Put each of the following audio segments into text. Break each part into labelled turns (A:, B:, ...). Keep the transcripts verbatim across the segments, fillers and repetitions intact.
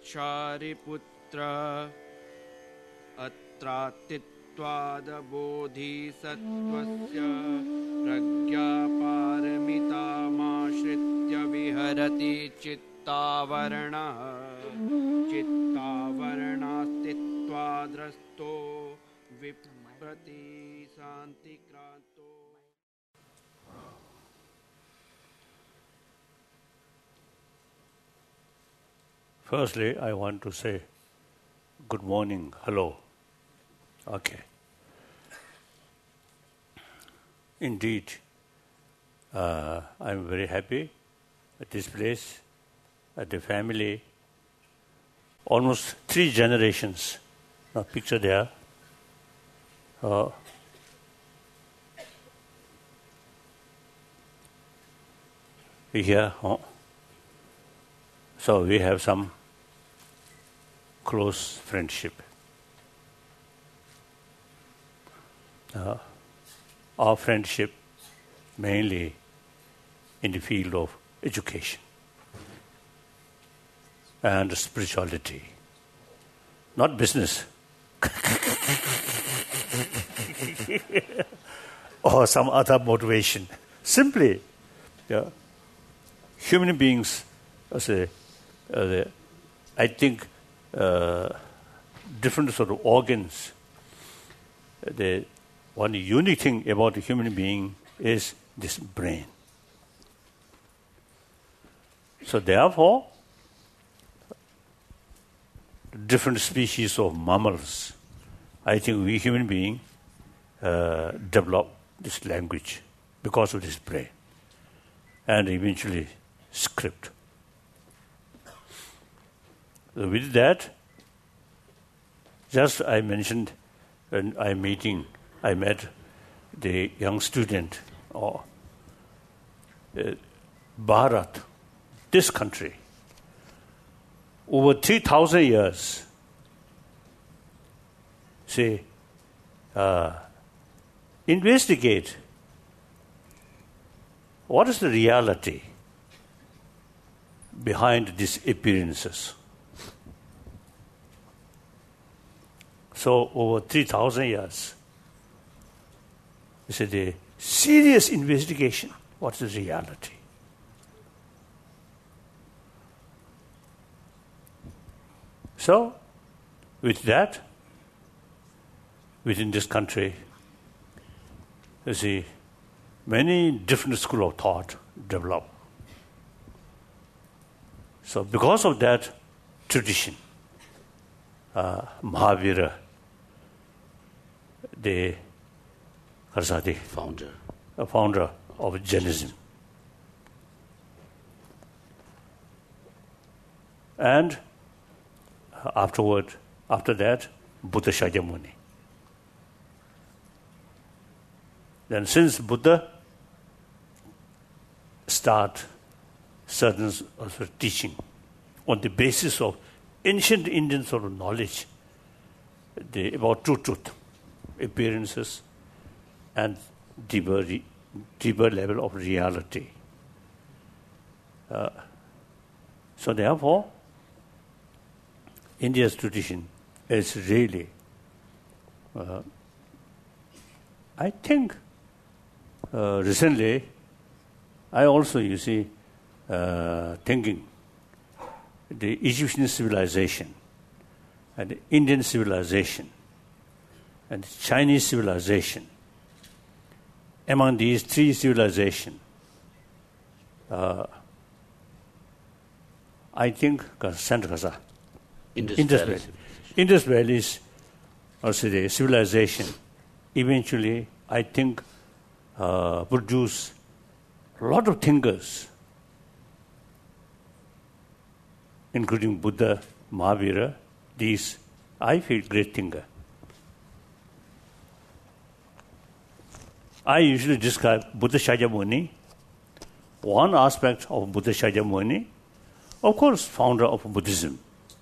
A: Shariputra Atratitvadabodhisattvasya Pragyaparamitamasritya viharati chittavarana chittavaranastittvadrasto viprati santikranto.
B: Firstly, I want to say good morning, hello. Okay. Indeed, uh, I'm very happy at this place, at the family. Almost three generations. Now, picture there. Uh, we here, huh? So we have some close friendship. Uh, our friendship mainly in the field of education and spirituality, not business or some other motivation. Simply, yeah, human beings, as a, as a, I think, uh, different sort of organs. The one unique thing about a human being is this brain. So therefore, different species of mammals, I think we human beings uh, develop this language because of this brain, and eventually script. So with that, just I mentioned when I'm meeting, I met the young student, or uh, Bharat, this country, over three thousand years, say, uh, investigate what is the reality behind these appearances. So over three thousand years, this is a serious investigation. What's the reality? So, with that, within this country, you see, many different schools of thought develop. So because of that tradition, uh, Mahavira, the the
C: founder,
B: a founder of Jainism, and afterward, after that, Buddha Shakyamuni. Then, since Buddha start certain sort of teaching on the basis of ancient Indian sort of knowledge, the, about true truth, appearances, and deeper, deeper level of reality. Uh, so therefore, India's tradition is really, uh, I think, uh, recently, I also, you see, uh, thinking the Egyptian civilization and the Indian civilization and Chinese civilization. Among these three civilizations, uh, I think Indus, Indus Valley. Indus Valley is also the civilization. Eventually, I think, uh, produce a lot of thinkers, including Buddha, Mahavira. These, I feel, great thinker. I usually describe Buddha Shakyamuni, one aspect of Buddha Shakyamuni, of course, founder of Buddhism.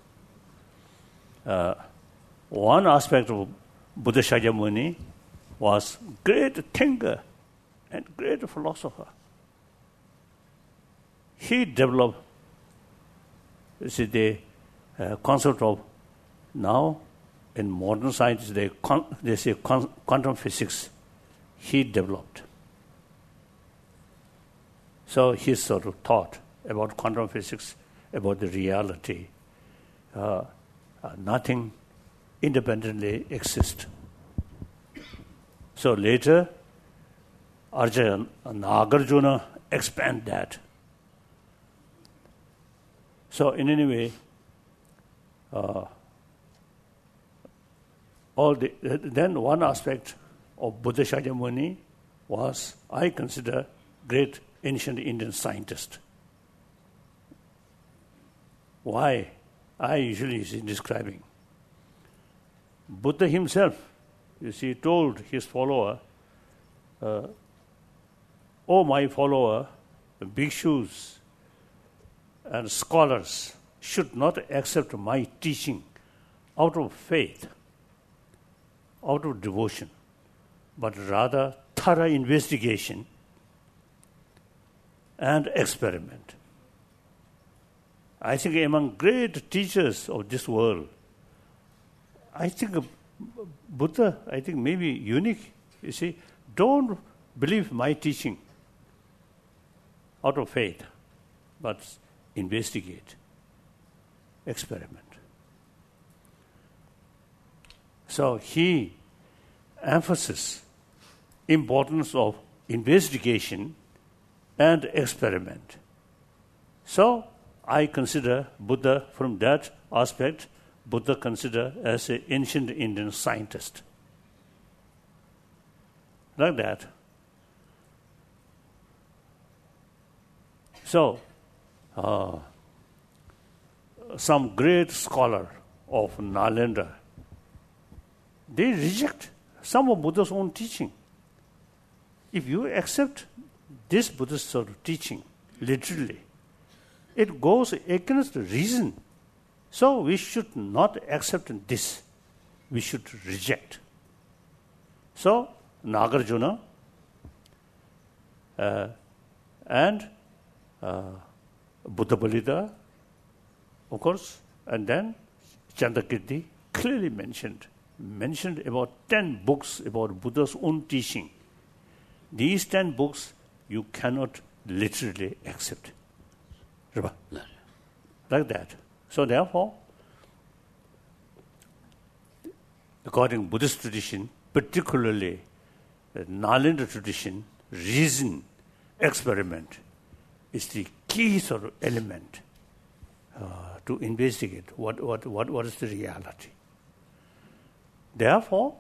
B: Uh, one aspect of Buddha Shakyamuni was great thinker and great philosopher. He developed, you see, the uh, concept of now in modern science they con- they say con- quantum physics he developed. So his sort of thought about quantum physics, about the reality, uh, uh, nothing independently exists. So later, Arjuna, Nagarjuna expand that. So in any way, uh, all the, then one aspect of Buddha Shakyamuni was, I consider, great ancient Indian scientist. Why? I usually see describing. Buddha himself, you see, told his follower, uh, "O my follower, bhikshus and scholars should not accept my teaching out of faith, out of devotion, but rather thorough investigation and experiment." I think among great teachers of this world, I think Buddha, I think maybe unique. You see, don't believe my teaching out of faith, but investigate, experiment. So he emphasizes importance of investigation and experiment. So I consider Buddha from that aspect, Buddha considered as an ancient Indian scientist. Like that. So, uh, some great scholar of Nalanda, they reject some of Buddha's own teaching. If you accept this Buddhist sort of teaching literally, it goes against reason. So we should not accept this. We should reject. So Nagarjuna uh, and uh, Buddha Balida, of course, and then Chandrakirti clearly mentioned, mentioned about ten books about Buddha's own teaching. These ten books you cannot literally accept. Like that. So therefore, according to Buddhist tradition, particularly the Nalanda tradition, reason, experiment is the key sort of element uh, to investigate what, what, what, what is the reality. Therefore,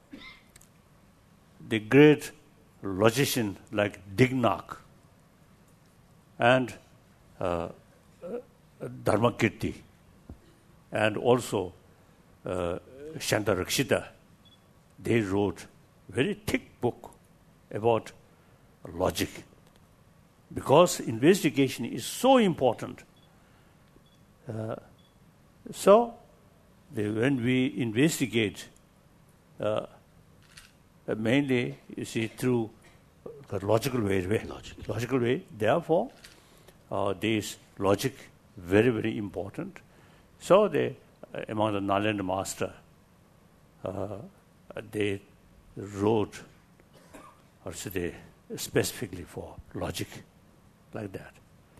B: the great logician like Dignac and uh, Dharmakirti and also uh, Shantarakshita, they wrote very thick book about logic. Because investigation is so important. Uh, so, they, when we investigate, uh, mainly, you see, through the logical way, way
C: Logic.
B: logical way, therefore, uh, this logic very, very important. So, they, uh, among the Nalanda master, uh, they wrote, or say they specifically for logic, like that.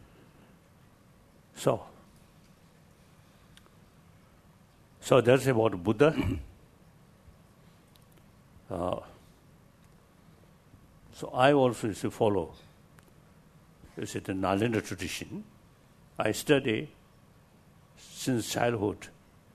B: So, so that's about Buddha. uh, so I also used to follow, you see, the Nalanda tradition. I study since childhood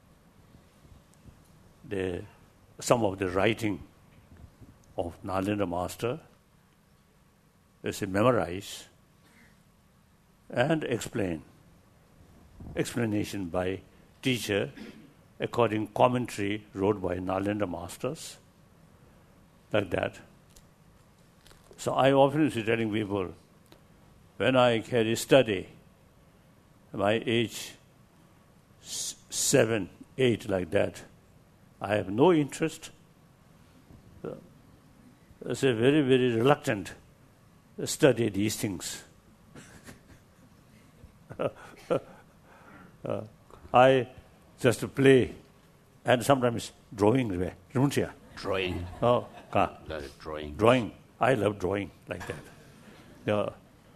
B: the some of the writing of Nalanda master. As a memorize and explain. Explanation by teacher according commentary wrote by Nalanda masters, like that. So I often used to telling people, when I had a study, my age s- seven, eight, like that, I have no interest. So, it's a very, very reluctant study these things. uh, I just to play, and sometimes drawing.
A: Drawing.
B: Oh, ka.
A: That is drawing.
B: Drawing. I love drawing like that. Yeah.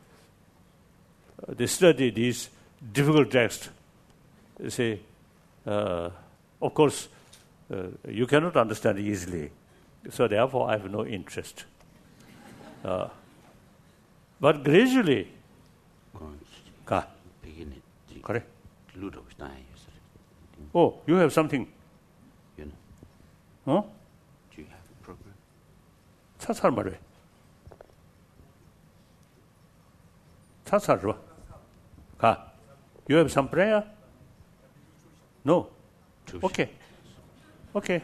B: They study these difficult texts. They say, uh, of course, uh, you cannot understand easily, so therefore I have no interest. Uh, but gradually, ka. Correct. Oh, you have something.
A: You know.
B: Huh?
A: Do you have a program?
B: 사살 말해. 사살 봐. 가. You have some prayer? No. Okay. Okay.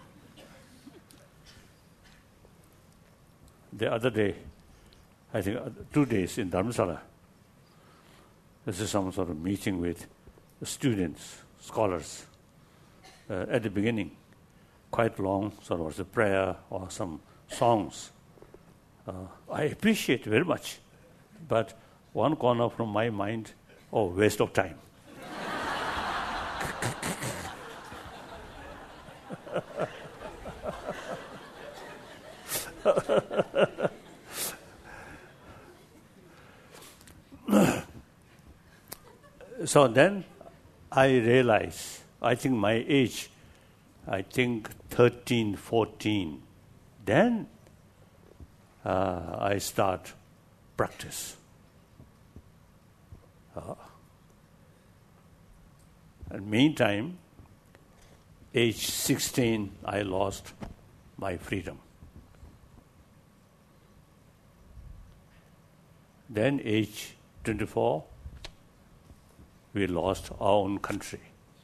B: The other day, I think uh, two days in Dharamsala, this is some sort of meeting with students, scholars. Uh, at the beginning, quite long, sort of was a prayer or some songs. Uh, I appreciate very much, but one corner from my mind, oh, waste of time. So then I realized, I think my age, I think thirteen, fourteen, then uh, I start practice. Uh, and meantime, age sixteen, I lost my freedom. Then age twenty-four, we lost our own country.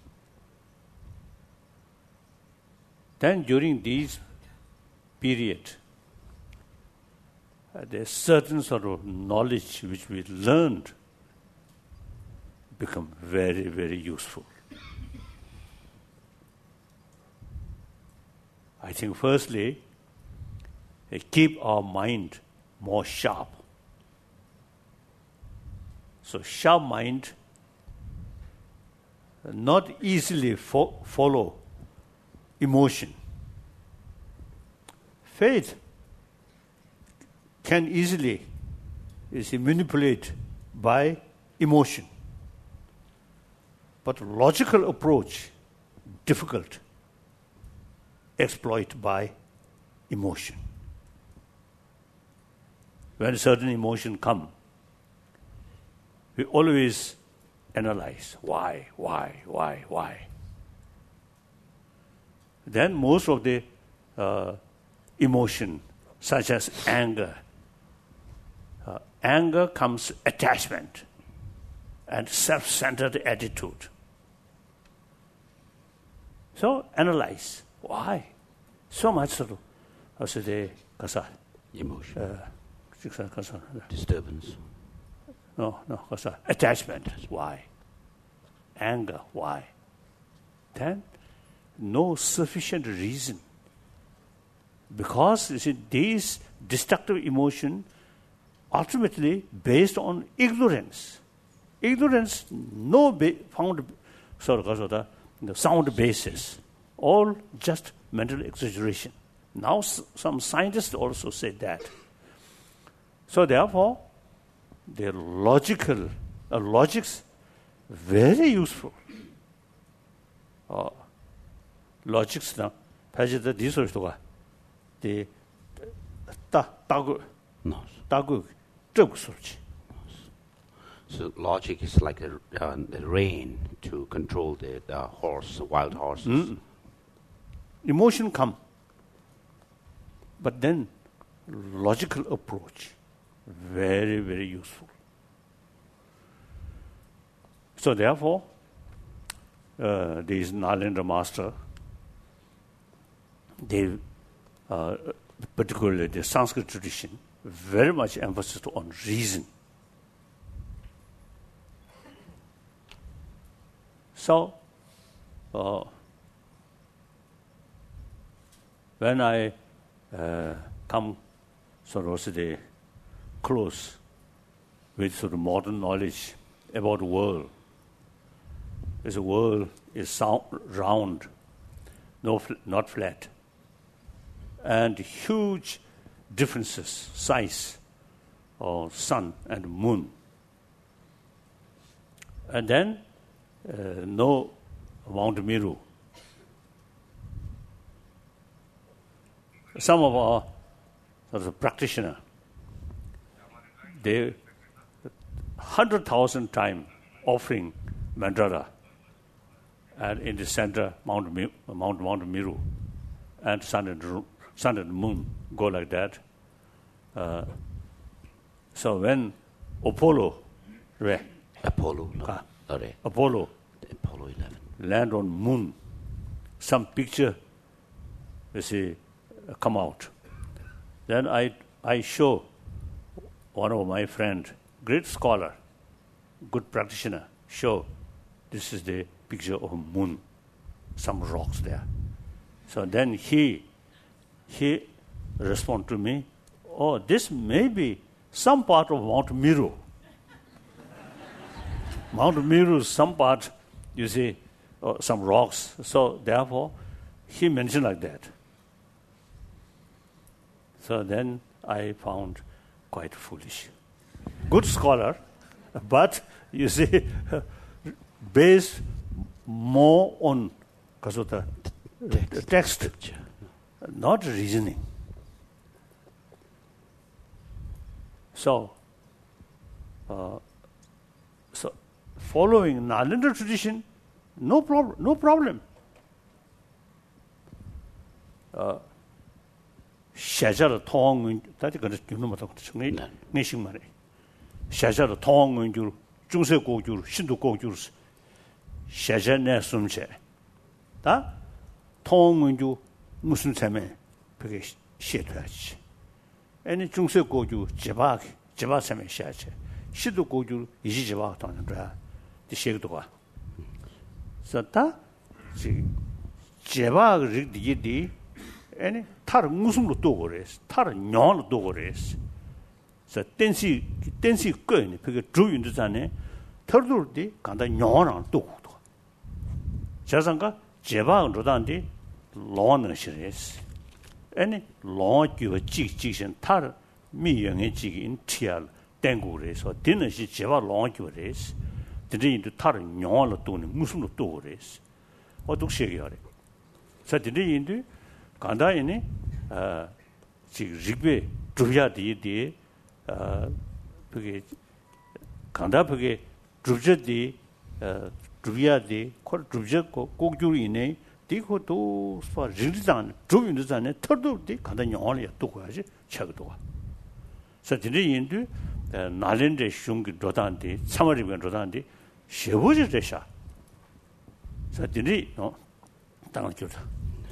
B: Then during these period, uh, there's certain sort of knowledge which we learned become very, very useful. I think firstly, uh, keep our mind more sharp. So sharp mind not easily fo- follow emotion. Faith can easily is manipulated by emotion. But logical approach, difficult, exploit by emotion. When certain emotion come, we always analyze why, why, why, why. Then most of the uh, emotion, such as anger, uh, anger comes attachment and self-centered attitude. So analyze why so much sort of, how should I say,
A: Emotion.
B: Uh,
A: Disturbance.
B: No, no, attachment. Why? Anger. Why? Then, no sufficient reason. Because you see, these destructive emotion ultimately based on ignorance. Ignorance, no ba- found sort of sound basis. All just mental exaggeration. Now, s- some scientists also say that. So, therefore, their logical, uh, logics, very useful. Uh, logics now, 패지도 디소리도가 디 따 따고
A: No.
B: 따고 쭉 소리지.
A: So logic is like a, uh, the rain to control the, the horse, wild horses.
B: Mm. Emotion come, but then logical approach, very, very useful. So therefore, uh, these Nalendra master, they, uh, particularly the Sanskrit tradition, very much emphasis on reason. So, uh, when I uh, come sort of say, close with sort of modern knowledge about the world, there's a world is sound, round, no, fl- not flat, and huge differences, size of sun and moon. And then uh, no Mount Meru. Some of our sort of practitioners, they hundred thousand times offering Mandala, and in the center Mount Mi- Mount Mount Meru, and sun and sun and moon go like that. Uh, so when Apollo, right,
A: Apollo, no,
B: Ah.
A: sorry,
B: Apollo
A: Apollo eleven.
B: land on moon, some picture, you see, uh, come out. Then I I show one of my friend, great scholar, good practitioner, show this is the picture of moon, some rocks there. So then he he respond to me, oh, this may be some part of Mount Meru. Mount Meru is some part, you see, uh, some rocks. So therefore, he mentioned like that. So then I found quite foolish. Good scholar, but you see, based more on because of the text, text, not reasoning. So, uh, so following Nalanda tradition, no problem. No problem. Uh, 샤자의 통은 다들 그런 주는마다 정리 내식만에 샤자의 통은 줄 중세 고주 신도 고주 샤자네 숨체 다 통은 주 무슨 세면 그게 시도야지 아니 중세 고주 제박 제박 세면 샤체 신도 고주 이지 제박 도는 거야 이 시도가 그래서 지 제박 리디디 아니 타르 무슨로 또 그래서 타르 녀로 또 그래서 자 댄시 댄시 거니 그게 주인들잖아요 털들디 간다 녀랑 또 또 자상가 제방 로단디 로는 시레스 아니 로기와 직직신 타르 미영의 직인 티알 땡고래서 되는시 제바 로기래스 드리인도 타르 녀로 또는 무슨로 또 그래서 어떻게 얘기하래 자 드리인도 간다이니 아 지금 리베 주야디디 아 그게 간다 그게 주저디 어 주야디 콜 주저고 꼭주리네 디고도 서 리리단 주인들잖아 터도디 간다 영어를 또 거야지 책도 와 서진이 나렌데 슝기 도단디 사마리변 도단디 쉐보지 되샤 서진이 어 당을 줄다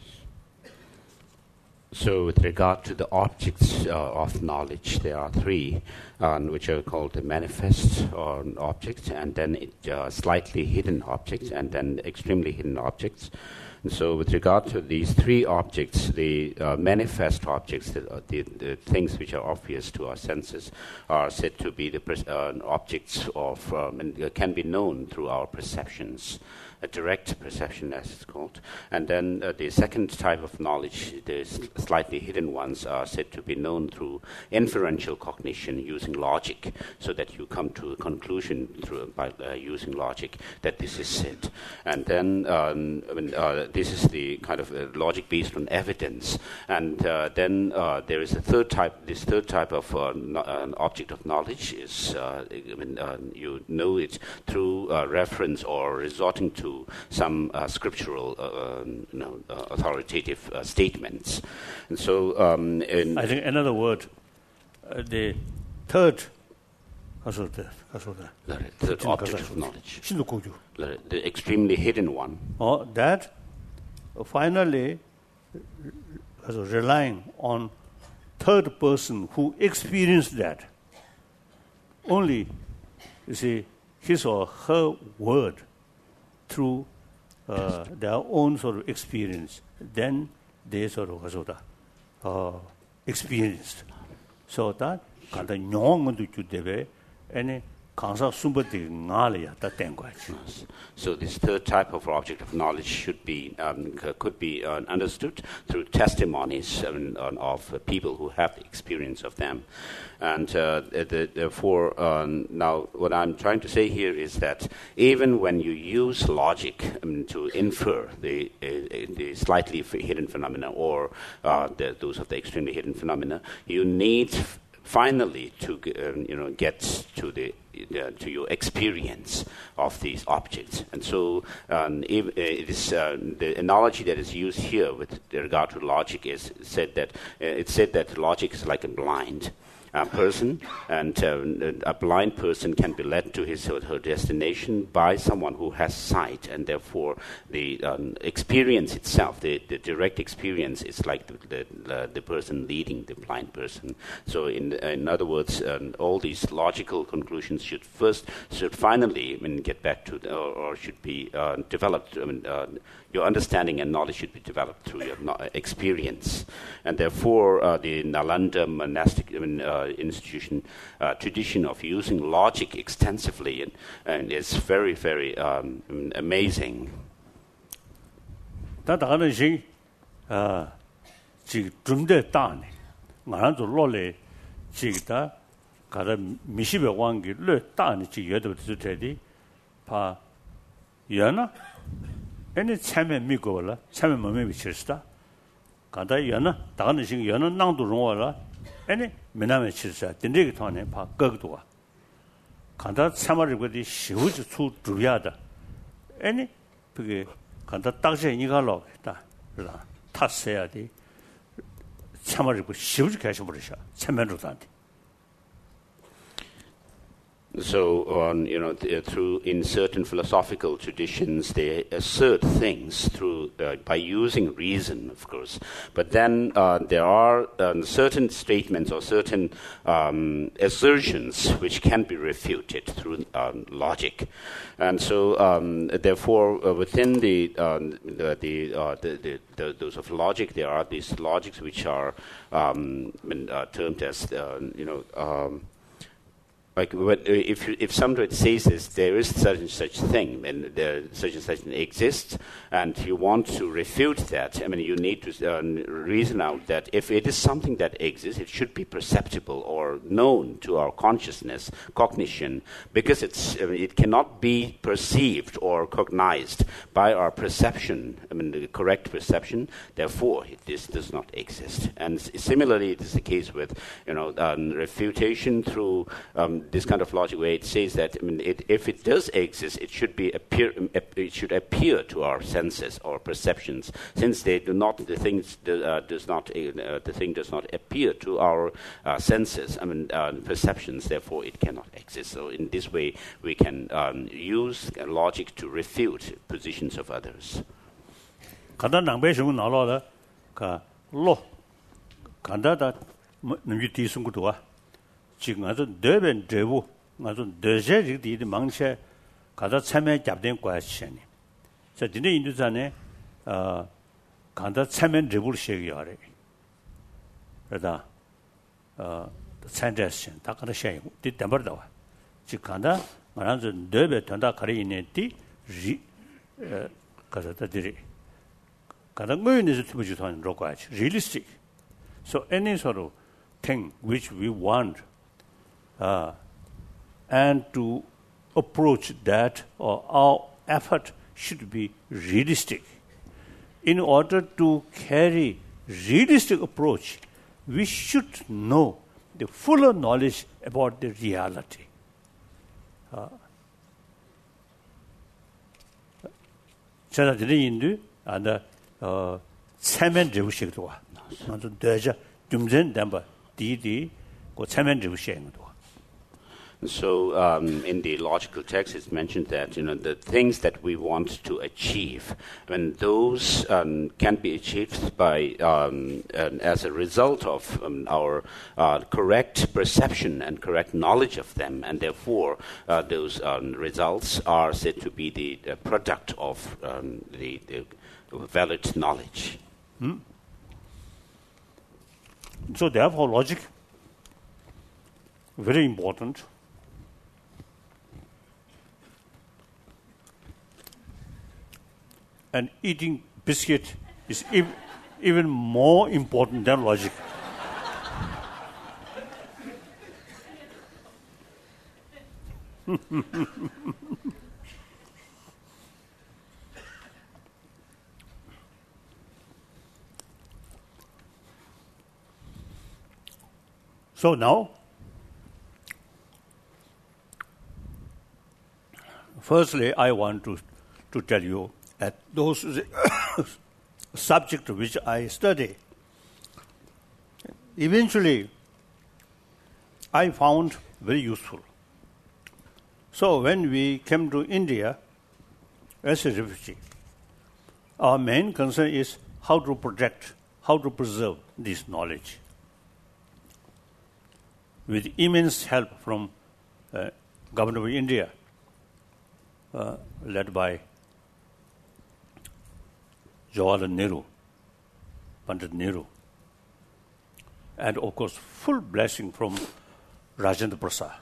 A: So, with regard to the objects uh, of knowledge, there are three, uh, which are called the manifest uh, objects, and then it, uh, slightly hidden objects, and then extremely hidden objects. And so, with regard to these three objects, the uh, manifest objects, the, uh, the, the things which are obvious to our senses, are said to be the pres- uh, objects of, um, and uh, can be known through our perceptions. A direct perception, as it's called. And then uh, the second type of knowledge, the s- slightly hidden ones, are said to be known through inferential cognition using logic, so that you come to a conclusion through by uh, using logic that this is said. And then um, I mean, uh, this is the kind of uh, logic based on evidence. And uh, then uh, there is a third type. This third type of uh, no, uh, object of knowledge is, uh, I mean, uh, you know it through uh, reference or resorting to some uh, scriptural, uh, you know, uh, authoritative uh, statements. And so, um, in
B: I think another word, uh, the third, the
A: third object of knowledge,
B: 신도고주.
A: the extremely hidden one,
B: Oh, that uh, finally uh, relying on third person who experienced that. Only, you see, his or her word through uh, their own sort of experience, then they sort of uh, experienced. So that kind of nyong to develop any 강사 숨버디 나리야 다 땡과지.
A: So this third type of object of knowledge should be um, c- could be uh, understood through testimonies um, on, of uh, people who have the experience of them, and uh, the, therefore um, now what I'm trying to say here is that even when you use logic um, to infer the uh, the slightly f- hidden phenomena or uh, the, those of the extremely hidden phenomena, you need f- finally to um, you know get to the uh, to your experience of these objects. And so um, if, uh, it is uh, the analogy that is used here with regard to logic is said that uh, it's said that logic is like a blind uh, person, and uh, a blind person can be led to his or her destination by someone who has sight, and therefore the um, experience itself, the, the direct experience, is like the, the, the, the person leading the blind person. So in in other words, um, all these logical conclusions should first, should finally, I mean, get back to, the, or, or should be uh, developed. I mean, uh, your understanding and knowledge should be developed through your no- experience, and therefore uh, the Nalanda monastic I mean, uh, institution uh, tradition of using logic extensively and, and is very, very um, amazing.
B: 다 다가는 시 아, 지금 좀더 다네. 나한테 로레 지다 가다 미시베 왕기 르 다네 지 여도 주테디 파 연나 애니 참에 미고라 참에 몸에 비치스다 가다 연나 다가는 시 연나 낭도 용와라 애니 미나메 치스다 딘데기 토네 파 거기도가 가다 참아를 거디 시우지 수 주야다 애니 그게 간다 딱제 이가로 했다. 그러나 탔어야 돼. 참아를 그 시우지 가셔 버리셔. 참면으로한테.
A: So, um, you know, th- through in certain philosophical traditions, they assert things through uh, by using reason, of course. But then uh, there are um, certain statements or certain um, assertions which can be refuted through um, logic, and so um, therefore, uh, within the um, the the, uh, the, the, the those of logic, there are these logics which are um, uh, termed as uh, you know. Um, Like what, if you, if somebody says this, there is such and such thing, and there, such and such thing exists, and you want to refute that, I mean, you need to uh, reason out that if it is something that exists, it should be perceptible or known to our consciousness, cognition, because it's I mean, it cannot be perceived or cognized by our perception, I mean, the correct perception. Therefore, it, this does not exist. And s- similarly, it is the case with you know um, refutation through um, this kind of logic, where it says that I mean, it, if it does exist, it should be appear, it should appear to our senses or perceptions. Since they do not, the things do, uh, does not, uh, the thing does not appear to our uh, senses. I mean, uh, perceptions. Therefore, it cannot exist. So, in this way, we can um, use logic to refute positions of others.
B: 간다 낭배성은 나라다 가 로. 간다다 능기 뒤승구도와 지금 아주 네벤 제부 아주 네제리디 망체 가다 참여 잡된 과시니. 자, 진짜 인도산에 어 간다 참여 제부를 시행하래. 그러다 어 산제신 다 가다 시행. 뒤 담버다와. 지금 간다 말하는 네베 된다 가리 있는 뒤 리 가다다 들이 가다 뭐인지 투부지 선 로과지. realistic. So any sort of thing which we want Uh, and to approach that, or our effort should be realistic. In order to carry realistic approach, we should know the fuller knowledge about the reality. 제가 드린 안다 어 체면 제부식도 와. 아주 대자 좀전 담바 디디 고 체면 제부식도.
A: So, um, in the logical text, it's mentioned that you know the things that we want to achieve, when those um, can be achieved by um, and as a result of um, our uh, correct perception and correct knowledge of them, and therefore uh, those um, results are said to be the, the product of um, the, the valid knowledge.
B: Hmm? So, therefore, logic very important. and eating biscuit is ev- even more important than logic. So now, firstly, I want to, to tell you that those subjects which I study, eventually I found very useful. So when we came to India as a refugee, our main concern is how to protect, how to preserve this knowledge. With immense help from uh, Government of India, uh, led by Jawaharlal Nehru, Pandit Nehru, and of course full blessing from Rajendra Prasad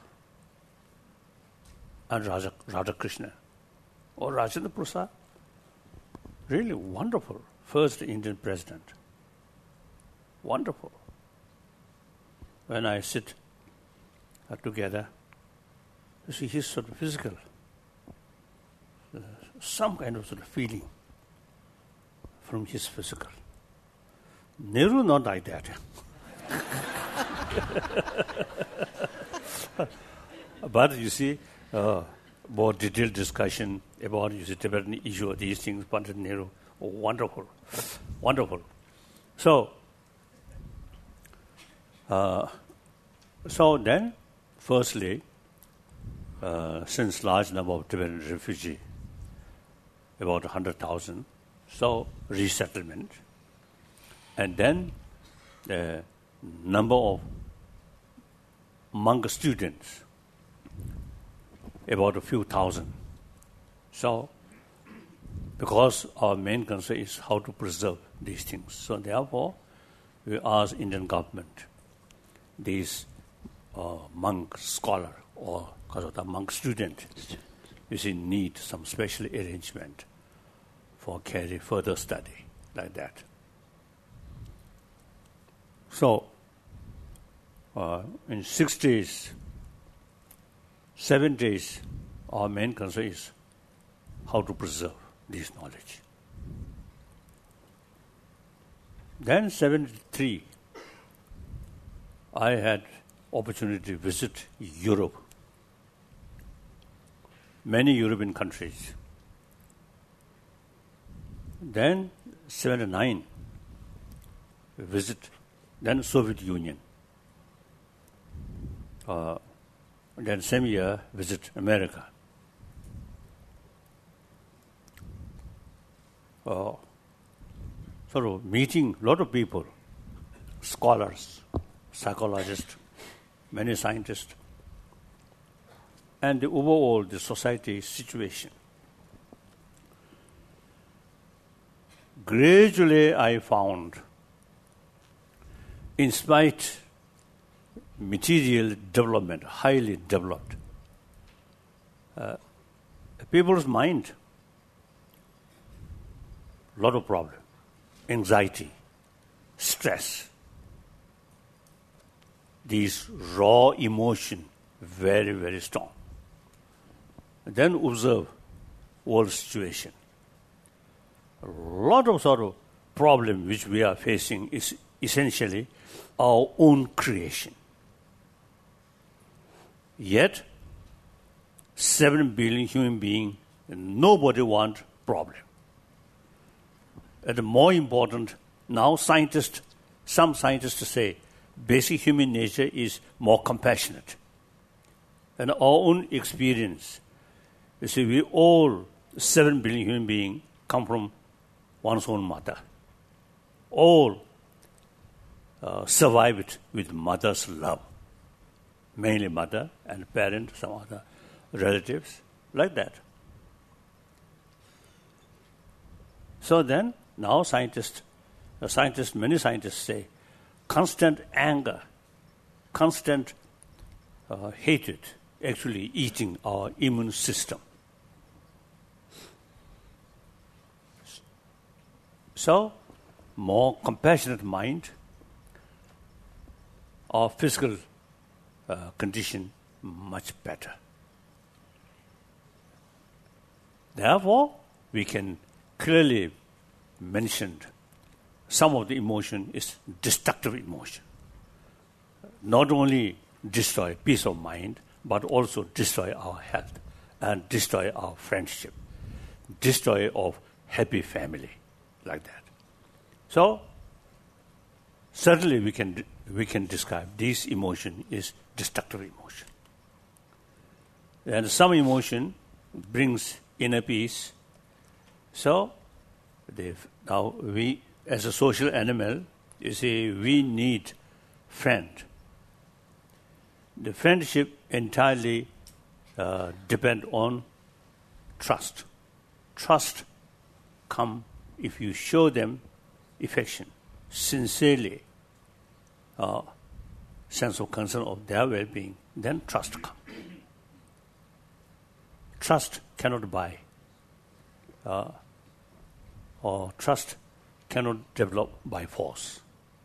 B: and Raja, Radhakrishnan. Oh, Rajendra Prasad, really wonderful, first Indian president. Wonderful. When I sit uh, together, you see his sort of physical, uh, some kind of sort of feeling from his physical. Nehru not like that. But you see, uh, more detailed discussion about you see, Tibetan issue, these things, Pandit Nehru, oh, wonderful, wonderful. So, uh, so then, firstly, uh, since large number of Tibetan refugees, about one hundred thousand, so resettlement, and then the number of monk students, about a few thousand. So, because our main concern is how to preserve these things. So therefore, we ask Indian government, these uh, monk scholar or the monk student, you see, need some special arrangement for carry further study like that. So, uh, in sixties, seventies, our main concern is how to preserve this knowledge. Then seventy-three, I had opportunity to visit Europe, many European countries. Then seventy-nine, visit, then Soviet Union. Uh, then same year, visit America. Uh, sort of meeting a lot of people, scholars, psychologists, many scientists, and the overall the society situation. Gradually I found, in spite material development, highly developed, uh, people's mind, a lot of problem, anxiety, stress, these raw emotion, very, very strong. Then observe world situation. A lot of sort of problem which we are facing is essentially our own creation. Yet, seven billion human beings, nobody want problem. And more important, now scientists, some scientists say, basic human nature is more compassionate. And our own experience, you see, we all, seven billion human beings, come from one's own mother. All uh, survived with mother's love. Mainly mother and parent, some other relatives, like that. So then, now scientists, uh, scientists, many scientists say, constant anger, constant uh, hatred, actually eating our immune system. So, more compassionate mind or physical uh, condition much better. Therefore, we can clearly mention some of the emotion is destructive emotion. Not only destroy peace of mind, but also destroy our health and destroy our friendship, destroy of happy family, like that. So, certainly we can we can describe this emotion is destructive emotion. And some emotion brings inner peace. So, now we, as a social animal, you see, we need friend. The friendship entirely uh, depend on trust. Trust come if you show them affection, sincerely, uh, sense of concern of their well-being, then trust comes. Trust cannot buy, uh, or trust cannot develop by force.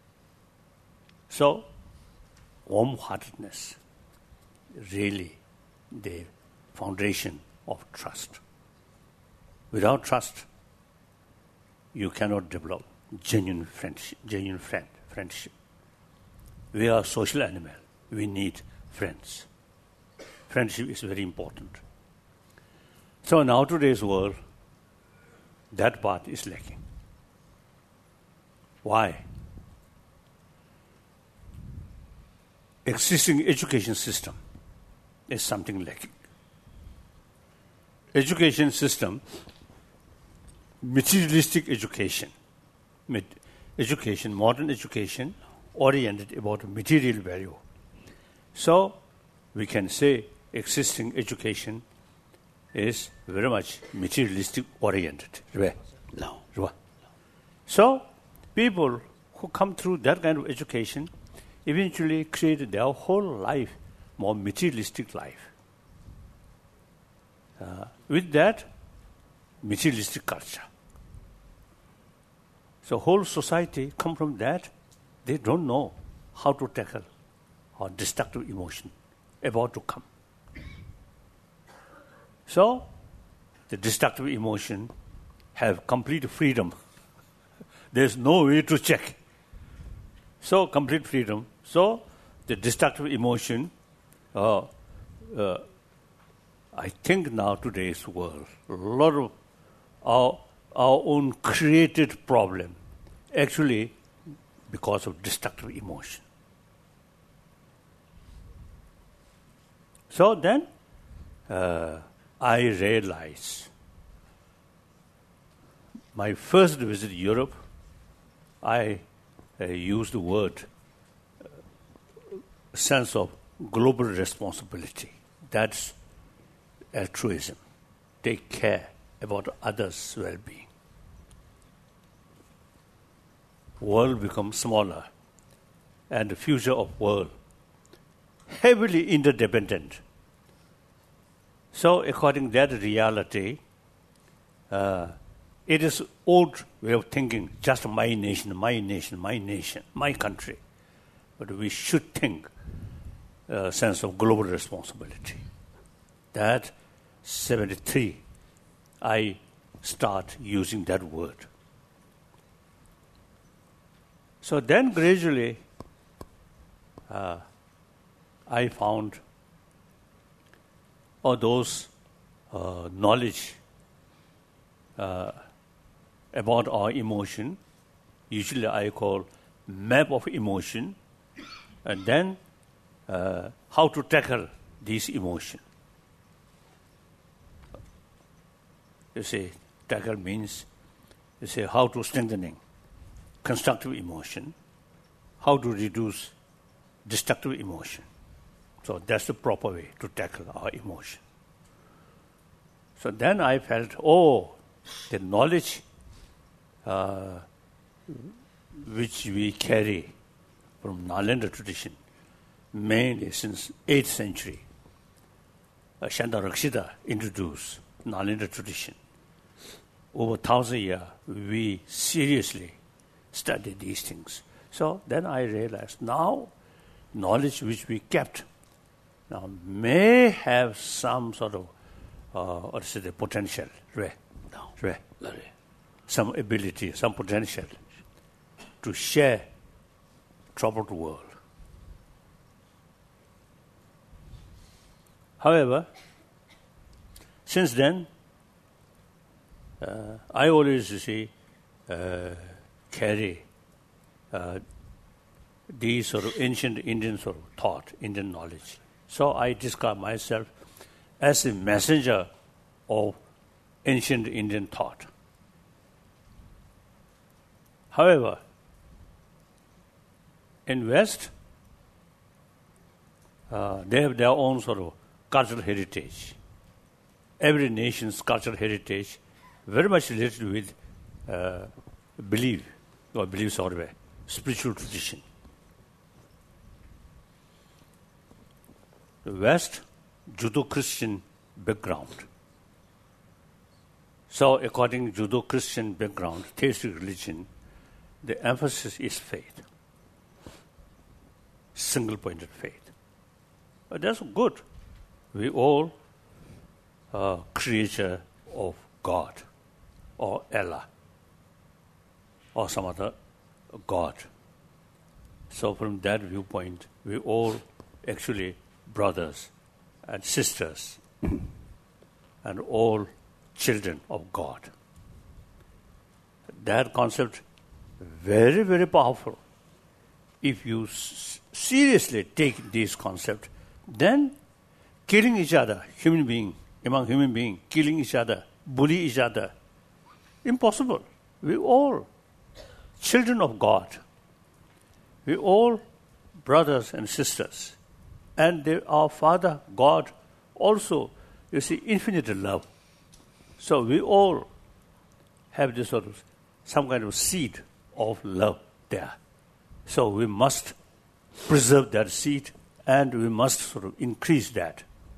B: So, warm-heartedness, really the foundation of trust. Without trust, you cannot develop genuine friendship, genuine friend, friendship. We are a social animal. We need friends. Friendship is very important. So in our today's world, that part is lacking. Why? Existing education system is something lacking. Education system, materialistic education, education, modern education, oriented about material value. So we can say existing education is very much materialistic oriented.
A: No.
B: So people who come through that kind of education eventually create their whole life more materialistic life. Uh, with that, materialistic culture. So whole society come from that. They don't know how to tackle our destructive emotion about to come. So the destructive emotion have complete freedom. There's no way to check. So complete freedom. So the destructive emotion, uh, uh, I think now today's world, a lot of our, our own created problem, actually because of destructive emotion. So then uh, I realized my first visit to Europe, I uh, used the word uh, sense of global responsibility. That's altruism. Take care about others' well-being. World becomes smaller, and the future of world heavily interdependent. So, according to that reality, uh, it is old way of thinking, just my nation, my nation, my nation, my country. But we should think a sense of global responsibility. That seventy-three, I start using that word. So then gradually, uh, I found all those uh, knowledge uh, about our emotion, usually I call map of emotion, and then uh, how to tackle this emotion. You see, tackle means, you say, how to strengthening constructive emotion, how to reduce destructive emotion. So that's the proper way to tackle our emotion. So then I felt, oh, the knowledge uh, which we carry from Nalanda tradition, mainly since eighth century, uh, Shanda Rakshita introduced Nalanda tradition. over thousand years, we seriously study these things. So then I realized now knowledge which we kept now may have some sort of uh, what is it, the potential, right?
A: No.
B: Right.
A: No.
B: Some ability, some potential to share troubled world. However, since then, uh, I always you see uh, carry uh, these sort of ancient Indian sort of thought, Indian knowledge. So I describe myself as a messenger of ancient Indian thought. However, in West, uh, they have their own sort of cultural heritage. Every nation's cultural heritage very much related with uh, belief, or beliefs or way, spiritual tradition. The West, Judeo-Christian background. So according to Judeo-Christian background, theistic religion, the emphasis is faith. Single-pointed faith. But that's good. We all are creature of God or Allah or some other God. So from that viewpoint, we all actually brothers and sisters and all children of God. That concept very, very powerful. If you s- seriously take this concept, then killing each other, human being, among human beings, killing each other, bully each other, impossible. We all children of God. We all brothers and sisters. And they, our Father, God, also, you see, infinite love. So we all have this sort of, some kind of seed of love there. So we must preserve that seed and we must sort of increase that.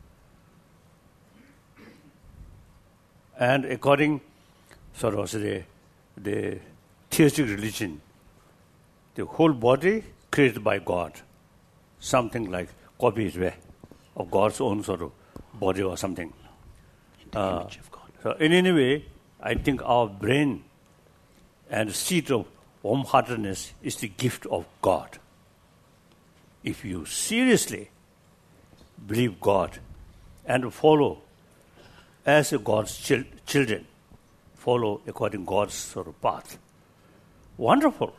B: And according sort of the, the theistic religion, the whole body created by God, something like copies of God's own sort of body or something.
A: In the
B: Uh,
A: image of God.
B: so in any way, I think our brain and seed of warm-heartedness is the gift of God. If you seriously believe God and follow as a God's chil- children, follow according to God's sort of path, wonderful.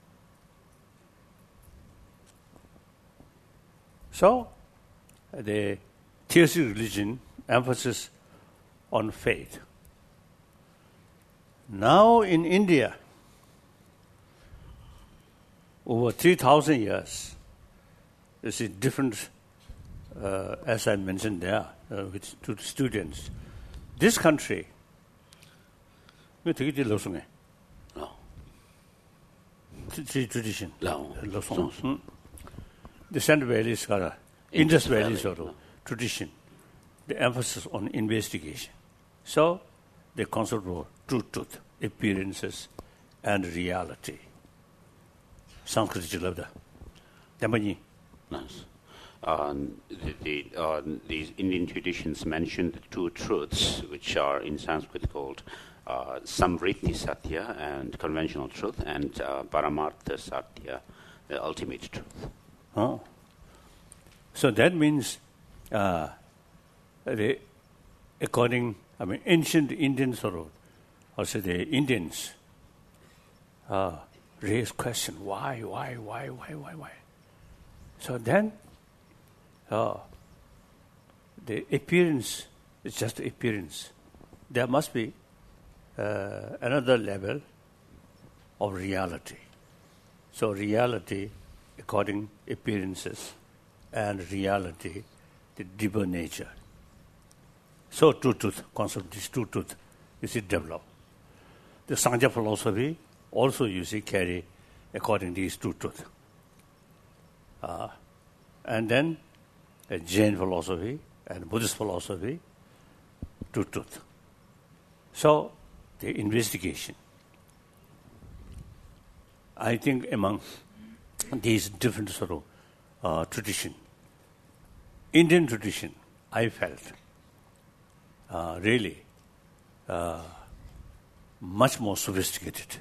B: So, the theistic religion emphasis on faith. Now in India, over three thousand years, you see different, uh, as I mentioned there, uh, with to the students. This country, 이거 되게 제일 러송해.
A: No.
B: tradition.
A: No.
B: 러송. 응? The Central Valley's got a Indus
A: Valley,
B: Valley sort of
A: no.
B: tradition. The emphasis on investigation. So, the concept of truth, truth, appearances, and reality. Sanskrit labda. Damani.
A: Nice. Um, the, the, uh, these Indian traditions mention the two truths, which are in Sanskrit called uh, Samvriti Satya and conventional truth, and uh, Paramartha Satya, the ultimate truth.
B: Oh. So that means, uh, the, according, I mean, ancient Indian sort of, also the Indians uh, raise question, why, why, why, why, why, why? So then, uh, the appearance is just appearance. There must be uh, another level of reality. So reality, according appearances, and reality, the deeper nature. So true truth, concept is true truth, you see, develop. The Sangha philosophy also, you see, carry according to this true truth. Uh, and then a Jain philosophy and Buddhist philosophy, true truth. So the investigation. I think among these different sort of uh, tradition, Indian tradition, I felt uh, really uh, much more sophisticated.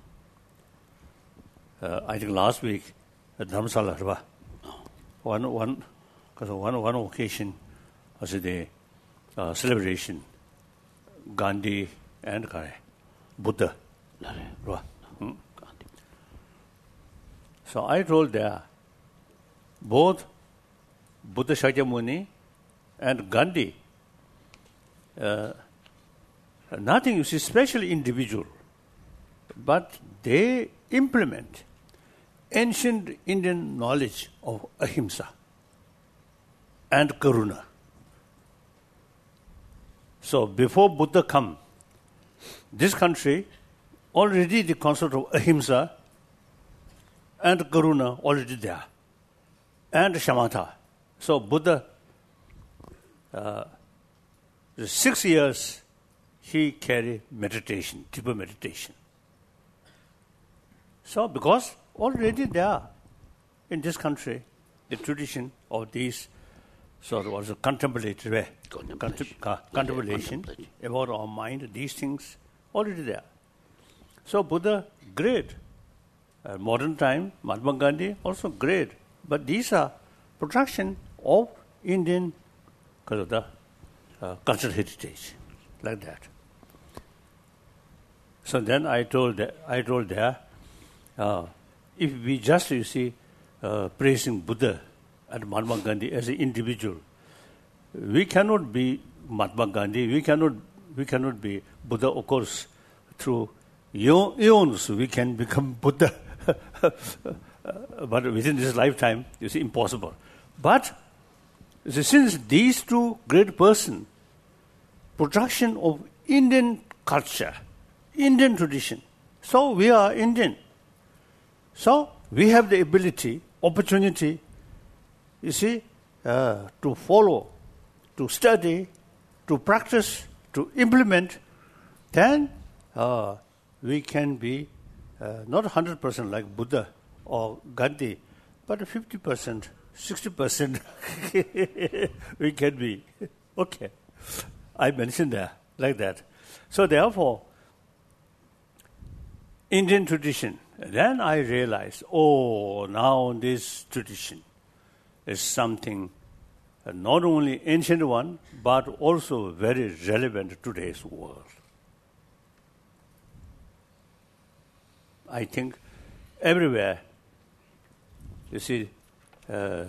B: Uh, I think last week at Dharamsala, one one because one one occasion was the uh, celebration, Gandhi and Kare, Buddha. Hmm? So I told there, both Buddha Shakyamuni and Gandhi, uh, nothing, you see, especially individual, but they implement ancient Indian knowledge of ahimsa and karuna. So before Buddha come, this country, already the concept of ahimsa and karuna already there, and shamatha. So Buddha, uh, six years, he carried meditation, deeper meditation. So because already there in this country, the tradition of these sort of was a contemplative way,
A: Contemplation.
B: Contem- uh, contemplation
A: Contemplation.
B: about our mind, these things already there. So Buddha, great. Uh, modern time, Mahatma Gandhi, also great. But these are production of Indian uh, cultural heritage, like that. So then I told, that, I told there, uh, if we just, you see, uh, praising Buddha and Mahatma Gandhi as an individual, we cannot be Mahatma Gandhi, we cannot, we cannot be Buddha, of course, through eons we can become Buddha. But within this lifetime, you see, impossible. But since these two great persons, production of Indian culture, Indian tradition, so we are Indian. So we have the ability, opportunity, you see, uh, to follow, to study, to practice, to implement, then uh, we can be uh, not one hundred percent like Buddha or Gandhi, but fifty percent, sixty percent we can be. Okay. I mentioned that, like that. So therefore, Indian tradition, then I realized, oh, now this tradition is something uh, not only ancient one, but also very relevant to today's world. I think everywhere, you see, uh,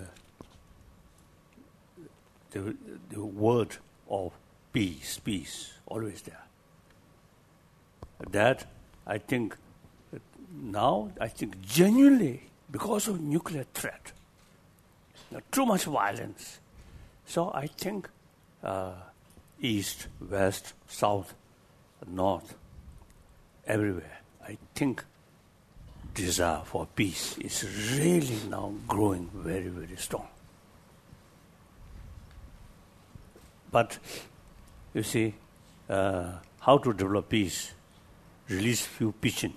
B: the, the word of peace, peace, always there. That, I think, now, I think genuinely, because of nuclear threat, too much violence. So I think uh, east, west, south, north, everywhere, I think desire for peace is really now growing very, very strong. But, you see, uh, how to develop peace? Release few pigeons.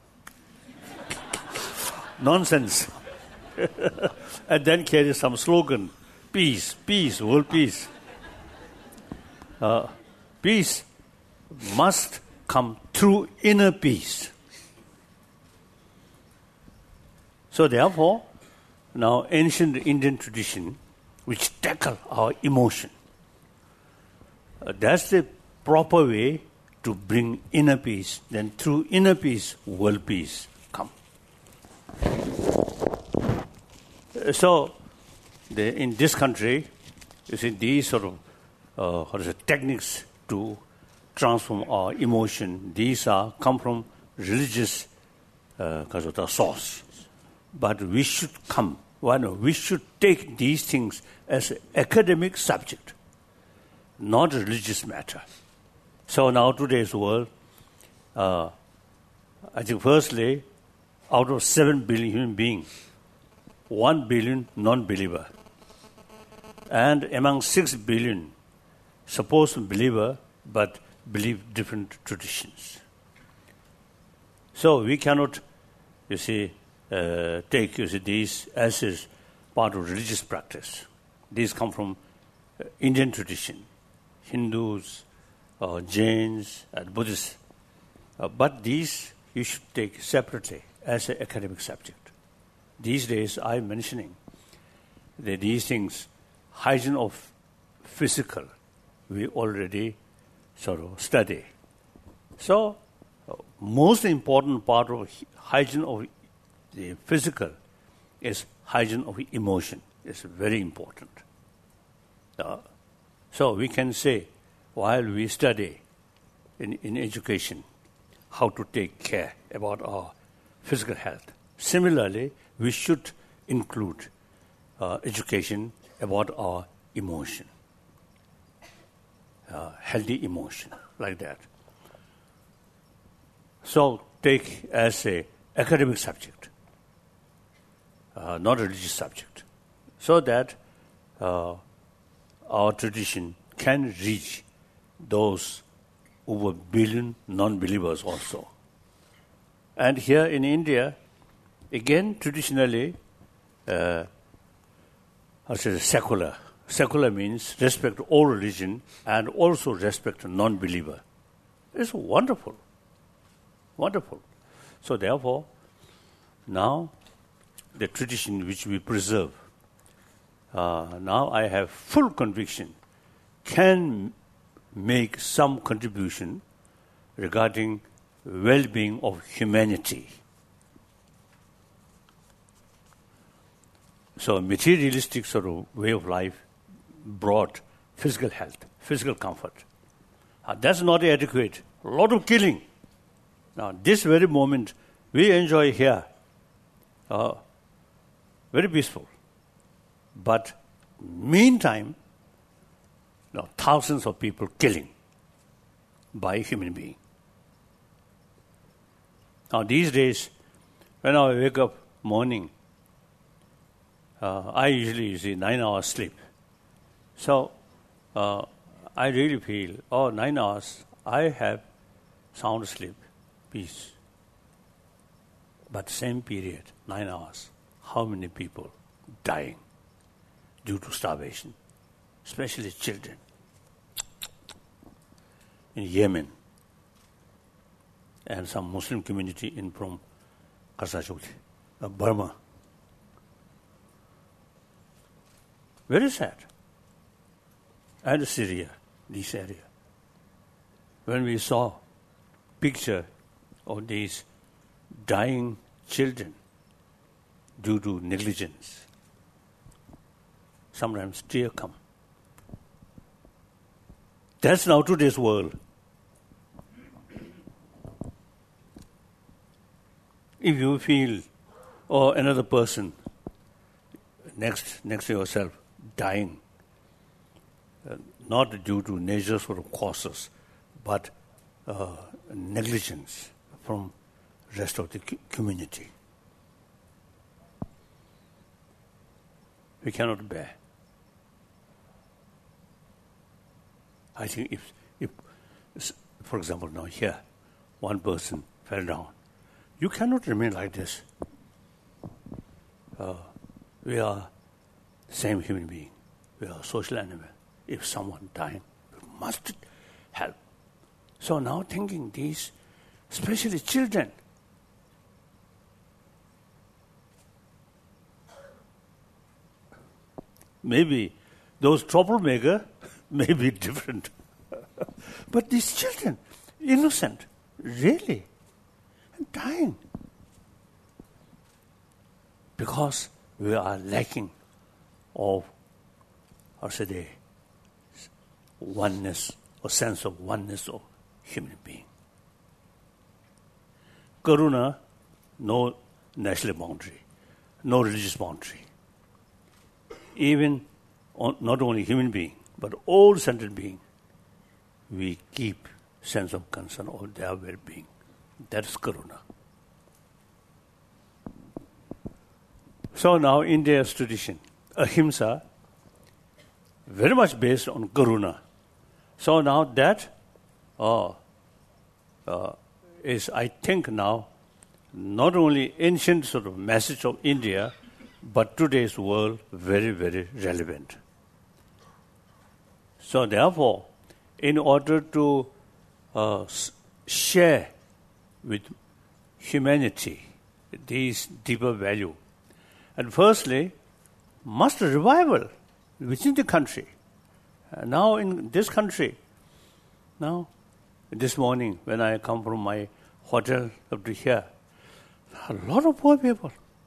B: Nonsense. And then carry some slogan, peace, peace, world peace. Uh, peace must come through inner peace. So therefore, now ancient Indian tradition, which tackle our emotion, uh, that's the proper way to bring inner peace. Then through inner peace, world peace come. So, the, in this country, you see, these sort of uh, what is it, techniques to transform our emotion, these are come from religious uh, source. But we should come, well, no, we should take these things as an academic subject, not a religious matter. So now today's world, uh, I think firstly, out of seven billion human beings, one billion non-believer, and among six billion supposed believer, but believe different traditions. So we cannot, you see, uh, take you see, these as is part of religious practice. These come from uh, Indian tradition, Hindus, uh, Jains, and Buddhists. Uh, but these you should take separately as an academic subject. These days I'm mentioning that these things, hygiene of physical, we already sort of study. So, uh, most important part of hygiene of the physical is hygiene of emotion. It's very important. Uh, so we can say, while we study in, in education, how to take care about our physical health. Similarly, we should include uh, education about our emotion, uh, healthy emotion, like that. So take as a academic subject, uh, not a religious subject, so that uh, our tradition can reach those over billion non-believers also. And here in India, again, traditionally, uh, I say secular. Secular means respect all religion and also respect non-believer. It's wonderful, wonderful. So therefore, now the tradition which we preserve, uh, now I have full conviction, can make some contribution regarding well-being of humanity. So materialistic sort of way of life brought physical health, physical comfort. Uh, that's not adequate. A lot of killing. Now, this very moment we enjoy here, uh, very peaceful. But meantime, now, thousands of people killing by human being. Now, these days, when I wake up morning, uh, I usually you see nine hours sleep. So, uh, I really feel, oh, nine hours, I have sound sleep, peace. But same period, nine hours, how many people dying due to starvation? Especially children. In Yemen and some Muslim community in from Kasachokti, uh, Burma. Very sad. And Syria, this area. When we saw picture of these dying children due to negligence, sometimes tears come. That's now today's world. If you feel, or another person next next to yourself dying, uh, not due to natural sort of causes, but uh, negligence from rest of the community, we cannot bear. I think if, if, for example, now here, one person fell down, you cannot remain like this. Uh, we are same human being. We are social animal. If someone dying, we must help. So now thinking these, especially children, maybe those troublemakers may be different. But these children, innocent, really, and dying. Because we are lacking of, how should I say, oneness, or sense of oneness of human being. Karuna, no national boundary, no religious boundary. Even on, not only human being, but all sentient being, we keep sense of concern of their well-being. That's Karuna. So now India's tradition, ahimsa, very much based on Karuna. So now that uh, uh, is, I think now, not only ancient sort of message of India, but today's world very, very relevant. So therefore, in order to uh, share with humanity these deeper value, and firstly, must revival within the country. Uh, now in this country, now this morning when I come from my hotel up to here, a lot of poor people.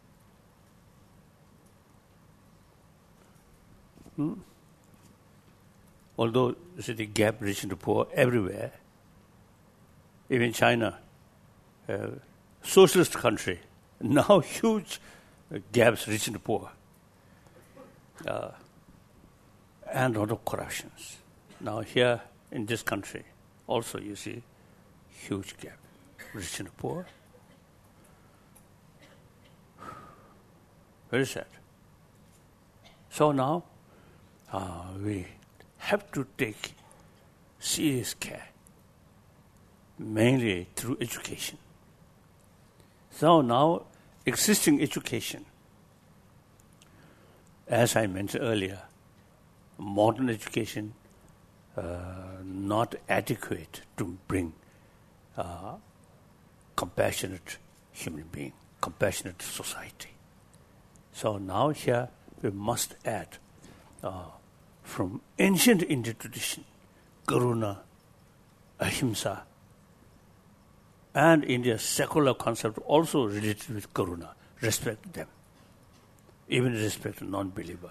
B: Hmm? Although you see the gap rich and poor everywhere, even China, uh, socialist country, now huge uh, gaps rich and poor, uh, and a lot of corruptions. Now here in this country, also you see huge gap, rich and poor. Very sad. So now uh, we have to take serious care, mainly through education. So now existing education, as I mentioned earlier, modern education uh, not adequate to bring uh, compassionate human being, compassionate society. So now here we must add uh, from ancient Indian tradition, Karuna, Ahimsa, and India's secular concept also related with Karuna, respect them, even respect a non-believer.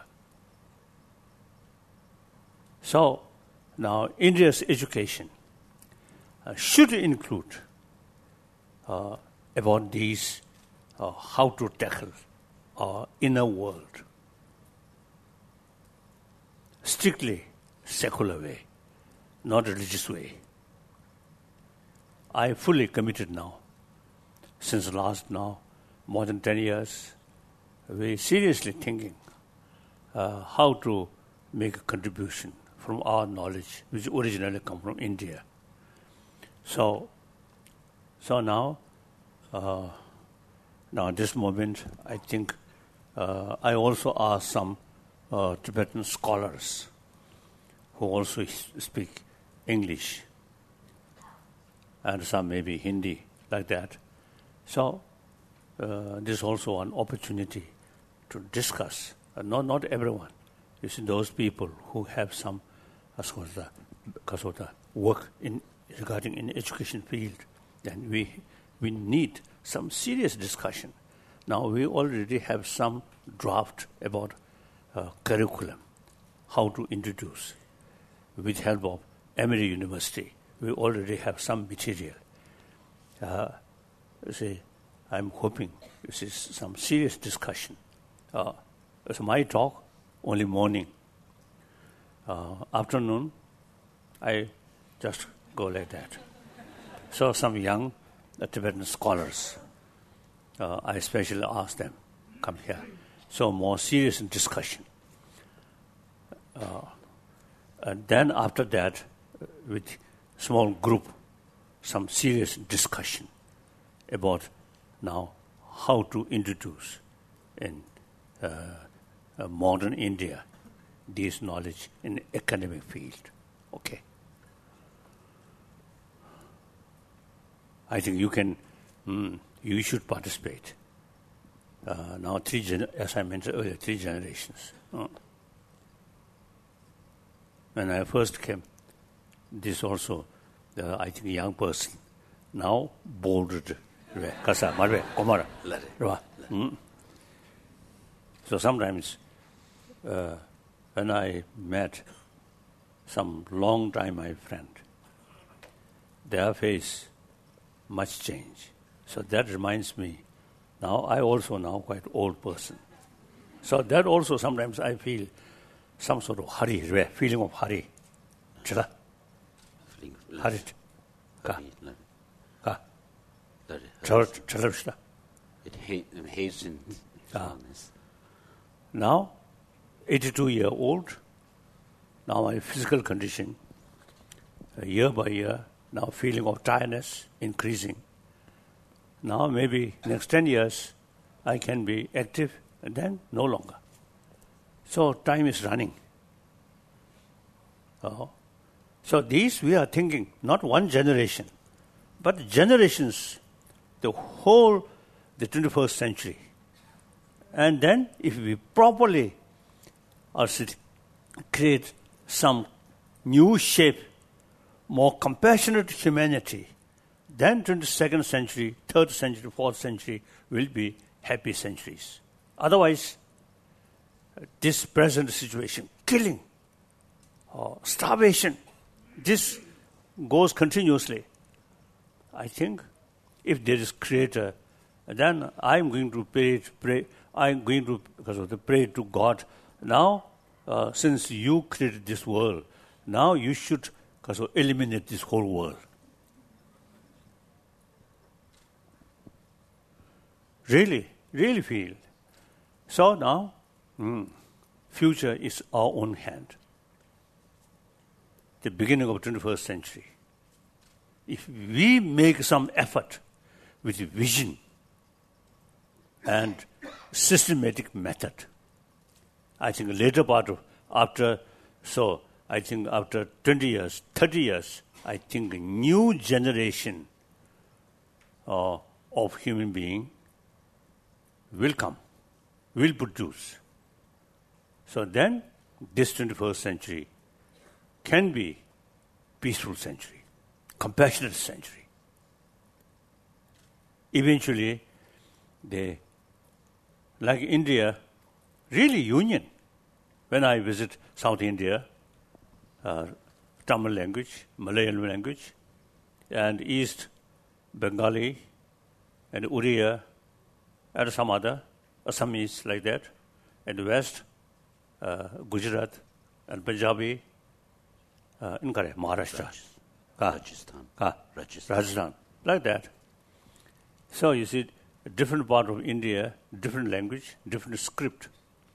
B: So now India's education uh, should include uh, about these, uh, how to tackle our inner world, strictly secular way, not religious way. I fully committed now, since last now, more than ten years, very seriously thinking uh, how to make a contribution from our knowledge, which originally come from India. So, so now, uh, now at this moment, I think uh, I also asked some uh, Tibetan scholars who also speak English, and some maybe Hindi, like that. So uh, this is also an opportunity to discuss. Uh, not not everyone. You see, those people who have some uh, sort of, uh, sort of work in regarding in education field, then we we need some serious discussion. Now we already have some draft about uh, curriculum, how to introduce, with help of Emory University. We already have some material. Uh, see, I'm hoping this is some serious discussion. Uh, it's my talk only morning. Uh, afternoon, I just go like that. So some young uh, Tibetan scholars, uh, I especially ask them, come here. So more serious discussion. Uh, and then after that, uh, with small group, some serious discussion about now how to introduce in uh, uh, modern India this knowledge in academic field. Okay. I think you can, mm, you should participate. Uh, now three, gener- as I mentioned earlier, three generations. Uh, when I first came, this also, uh, I think, young person, now bolded. Kasa, marve, komara. Mm. So sometimes, uh, when I met some long time my friend, their face much change. So that reminds me, now I also now quite old person. So that also sometimes I feel some sort of hurry, feeling of hurry. Chila? Hurry. Ka? Ka? Chala?
A: It hastens.
B: Now, eighty-two year old, now my physical condition, uh, year by year, now feeling of tiredness increasing. Now maybe next ten years I can be active and then no longer. So time is running. Uh, so these we are thinking, not one generation, but generations, the whole, the twenty-first century. And then if we properly or create some new shape, more compassionate humanity, then twenty-second century, third century, fourth century will be happy centuries. Otherwise, this present situation, killing, or starvation, this goes continuously. I think if there is Creator, then I'm going to pray, pray I'm going to, because of the pray to God. Now, uh, since you created this world, now you should because of eliminate this whole world. Really, really feel. So now, mm, future is our own hand. The beginning of the twenty-first century. If we make some effort with vision and systematic method, I think later part of, after, so I think after twenty years, thirty years, I think a new generation uh, of human being will come, will produce. So then this twenty-first century can be peaceful century, compassionate century. Eventually, they, like India, really union. When I visit South India, uh, Tamil language, Malayalam language, and East Bengali, and Uriya, and some other, Assamese like that, and West, uh, Gujarat, and Punjabi, uh, in Kare, Maharashtra,
A: Rajasthan.
B: Ah,
A: Rajasthan.
B: Rajasthan, like that. So you see, a different part of India, different language, different script,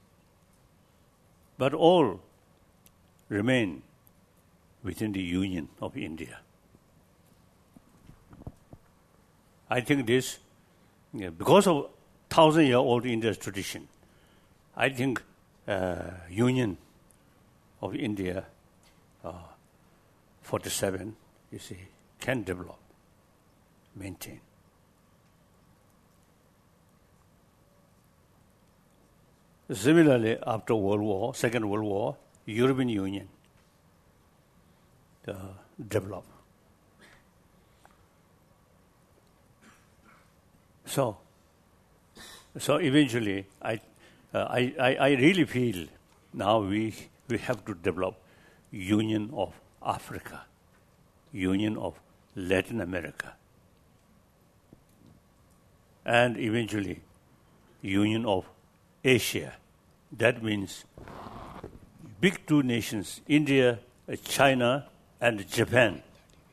B: but all remain within the union of India. I think this, yeah, because of thousand-year-old India's tradition, I think uh, union of India, uh, forty-seven, you see, can develop, maintain. Similarly, after World War, Second World War, European Union uh, developed. So, so eventually, I, uh, I, I, I really feel now we we have to develop Union of Africa, Union of Latin America, and eventually Union of Asia. That means big two nations, India, China, and Japan.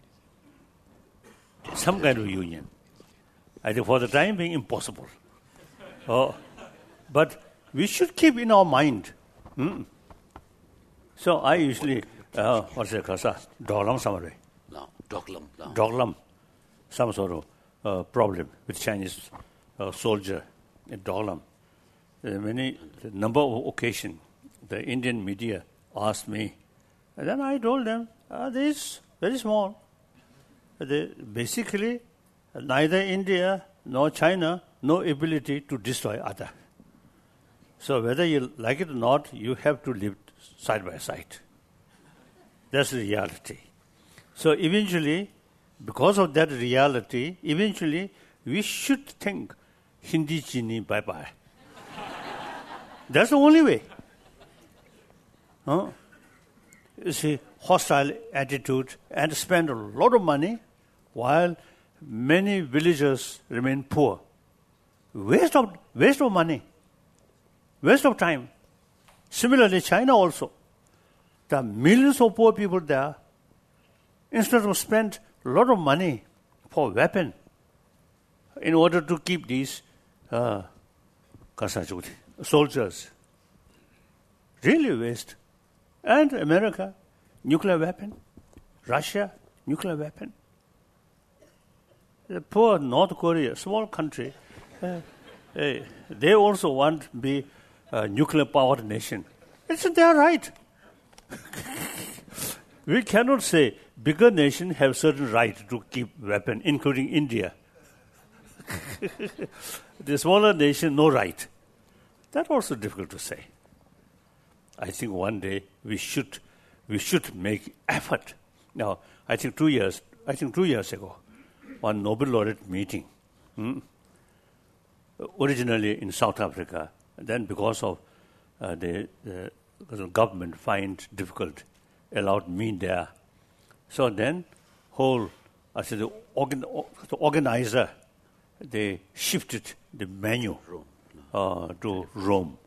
B: Some kind of union. I think for the time being, impossible. Oh, but we should keep in our mind. Hmm. So I usually, uh, what's it called? Doglam summary.
A: No, Doglam. No.
B: Doglam. Some sort of uh, problem with Chinese uh, soldier in Doglam. Uh, many the number of occasions, the Indian media asked me, and then I told them, uh, this is very small. They, basically, neither India nor China no ability to destroy other. So whether you like it or not, you have to live side by side. That's the reality. So eventually, because of that reality, eventually we should think Hindi Chini bye bye. That's the only way. Huh? You see, hostile attitude and spend a lot of money while many villagers remain poor. Waste of, waste of money. Waste of time. Similarly, China also. There are millions of poor people there. Instead of spend a lot of money for weapon in order to keep these uh, soldiers. Really waste. And America, nuclear weapon. Russia, nuclear weapon. the poor North Korea, small country, uh, uh, they also want to be a nuclear-powered nation. It's their right. We cannot say bigger nations have certain right to keep weapons, including India. The smaller nation, no right. That's also difficult to say. I think one day we should we should make effort. Now, I think two years I think two years ago, one Nobel laureate meeting, hmm, originally in South Africa, and then because of uh, the, the, the government find difficult, allowed me there. So then, whole I said the, organ, the organizer, they shifted the venue uh, to Rome.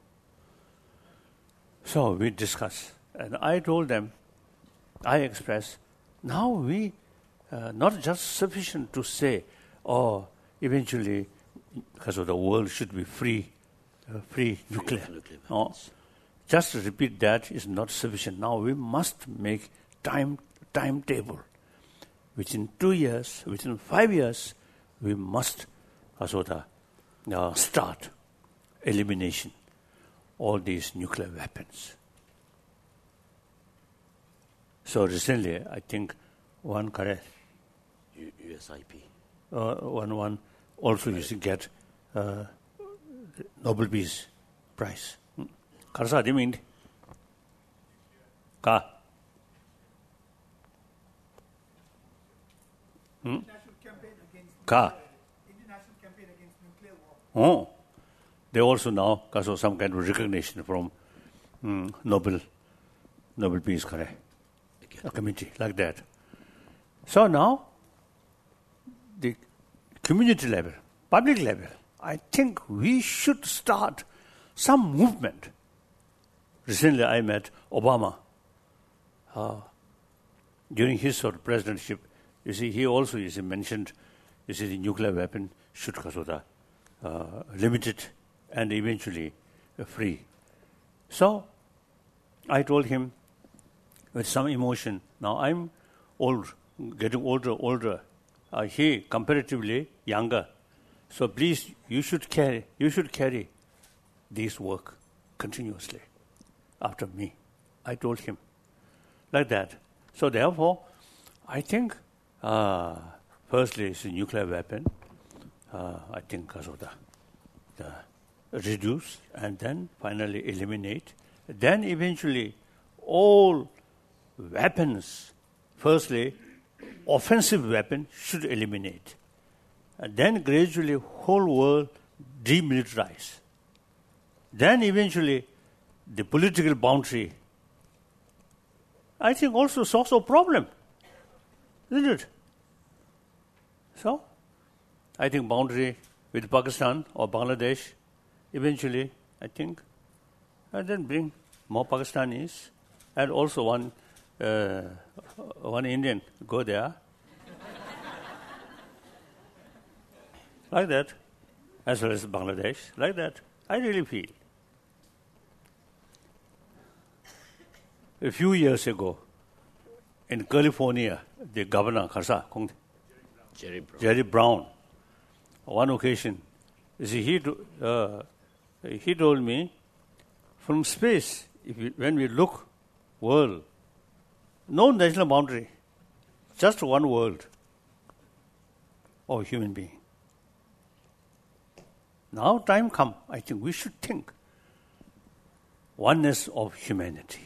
B: So we discussed, and I told them, I expressed, now we, uh, not just sufficient to say, oh, eventually, because of the world should be free, uh, free nuclear. nuclear no, just to repeat that is not sufficient. Now we must make time timetable. Within two years, within five years, we must Kasota, uh, start elimination all these nuclear weapons. So recently, I think one correct
A: U- USIP,
B: uh, one one also used to get uh, Nobel Peace Prize. Karsa di mean ka. Hmm? Ka.
C: International campaign against nuclear war.
B: Oh, they also now got some kind of recognition from mm, Nobel, Nobel Peace correct, a committee like that. So now, the community level, public level, I think we should start some movement. Recently, I met Obama uh, during his sort of presidency. You see, he also is mentioned. You see, the nuclear weapon should kasota uh, limited and eventually uh, free. So, I told him with some emotion. Now I'm old, getting older, older. Uh, he comparatively younger. So please, you should carry, you should carry this work continuously after me. I told him like that. So therefore, I think, uh, firstly, it's a nuclear weapon. Uh, I think because of the, the reduce and then finally eliminate. Then eventually, all weapons, firstly, offensive weapon should eliminate. And then gradually, whole world demilitarize. Then eventually, the political boundary, I think also solves a problem, isn't it? So, I think boundary with Pakistan or Bangladesh, eventually, I think, and then bring more Pakistanis and also one uh, one Indian go there, like that, as well as Bangladesh, like that. I really feel. A few years ago, in California, the governor, Karsa,
A: Jerry Brown.
B: Jerry Brown, on one occasion, you see, he, uh, he told me, from space, if we, when we look world, no national boundary, just one world of human being. Now time come, I think we should think oneness of humanity.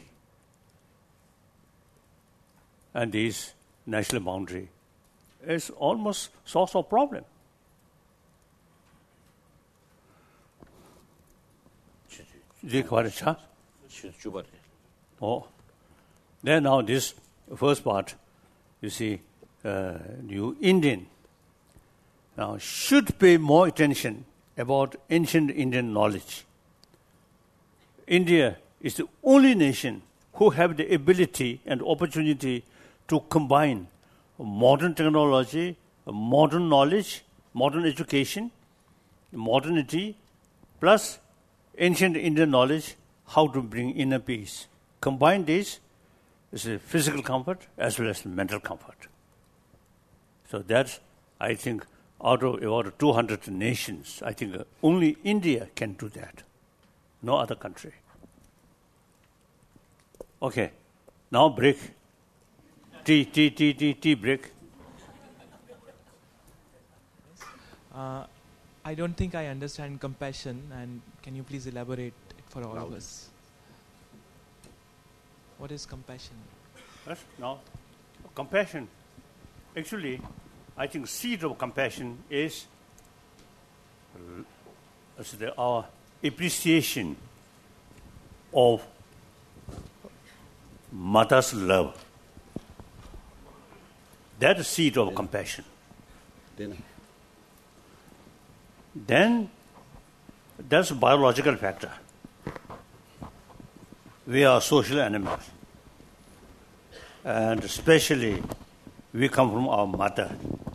B: And this national boundary is almost source of problem. Oh, then now this first part, you see, uh, you Indian now should pay more attention about ancient Indian knowledge. India is the only nation who have the ability and opportunity to combine modern technology, modern knowledge, modern education, modernity, plus ancient Indian knowledge, how to bring inner peace. Combine this, is a physical comfort as well as mental comfort. So that's, I think, out of about two hundred nations, I think only India can do that. No other country. Okay, now break. Tea, tea, tea, tea, tea, break.
D: Uh, I don't think I understand compassion, and can you please elaborate it for all of us? What is compassion?
B: Yes, now, compassion. Actually, I think seed of compassion is uh, the, our appreciation of mother's love. That is seed of compassion.
A: Then,
B: Then that's a biological factor. We are social animals. And especially, we come from our mother.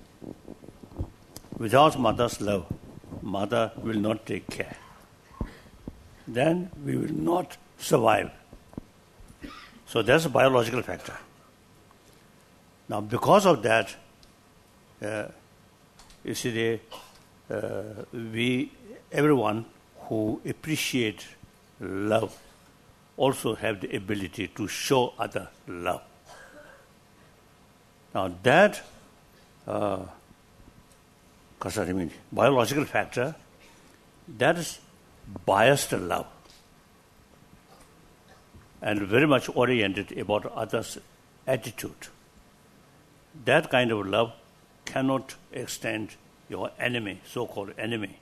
B: Without mother's love, mother will not take care. Then we will not survive. So that's a biological factor. Now, because of that, uh, you see, the, uh, we, everyone who appreciates love also have the ability to show other love. Now that, uh, I mean, biological factor, that is biased love and very much oriented about others' attitude. That kind of love cannot extend your enemy, so-called enemy.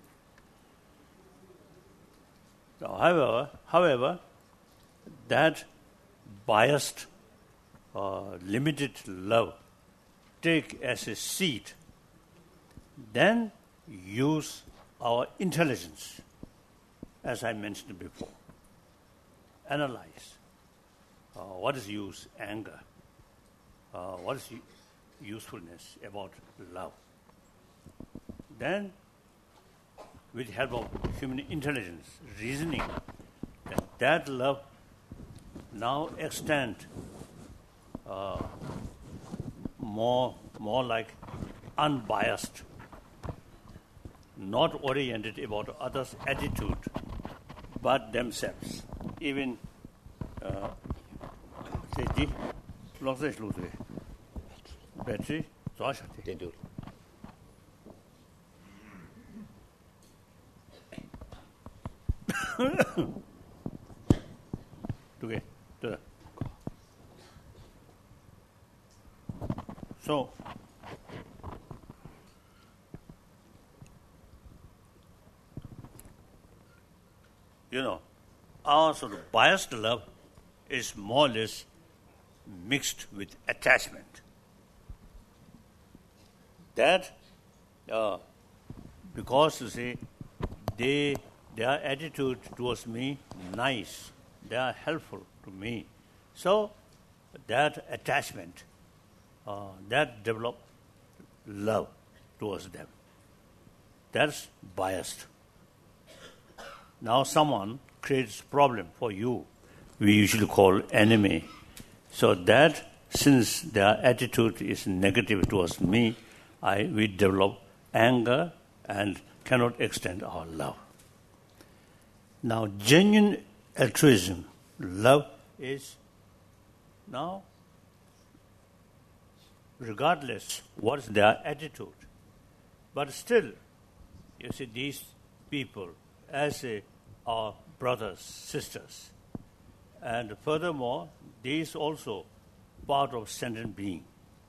B: Now, however, however, that biased, uh, limited love take as a seed, then use our intelligence, as I mentioned before. Analyze uh, what is use, anger, uh, what is usefulness about love. Then, with help of human intelligence, reasoning, that, that love now extend uh, more, more like unbiased, not oriented about others' attitude, but themselves. Even, uh, say, battery,
A: they do.
B: Okay. So, you know, our sort of biased love is more or less mixed with attachment. That, uh, because you see, they, their attitude towards me nice, they are helpful to me. So that attachment, uh, that develop love towards them. That's biased. Now someone creates problem for you, we usually call enemy. So that, since their attitude is negative towards me, I we develop anger and cannot extend our love. Now, genuine altruism, love is now, regardless what is their attitude, but still, you see, these people as a, our brothers, sisters, and furthermore, these also part of sentient being.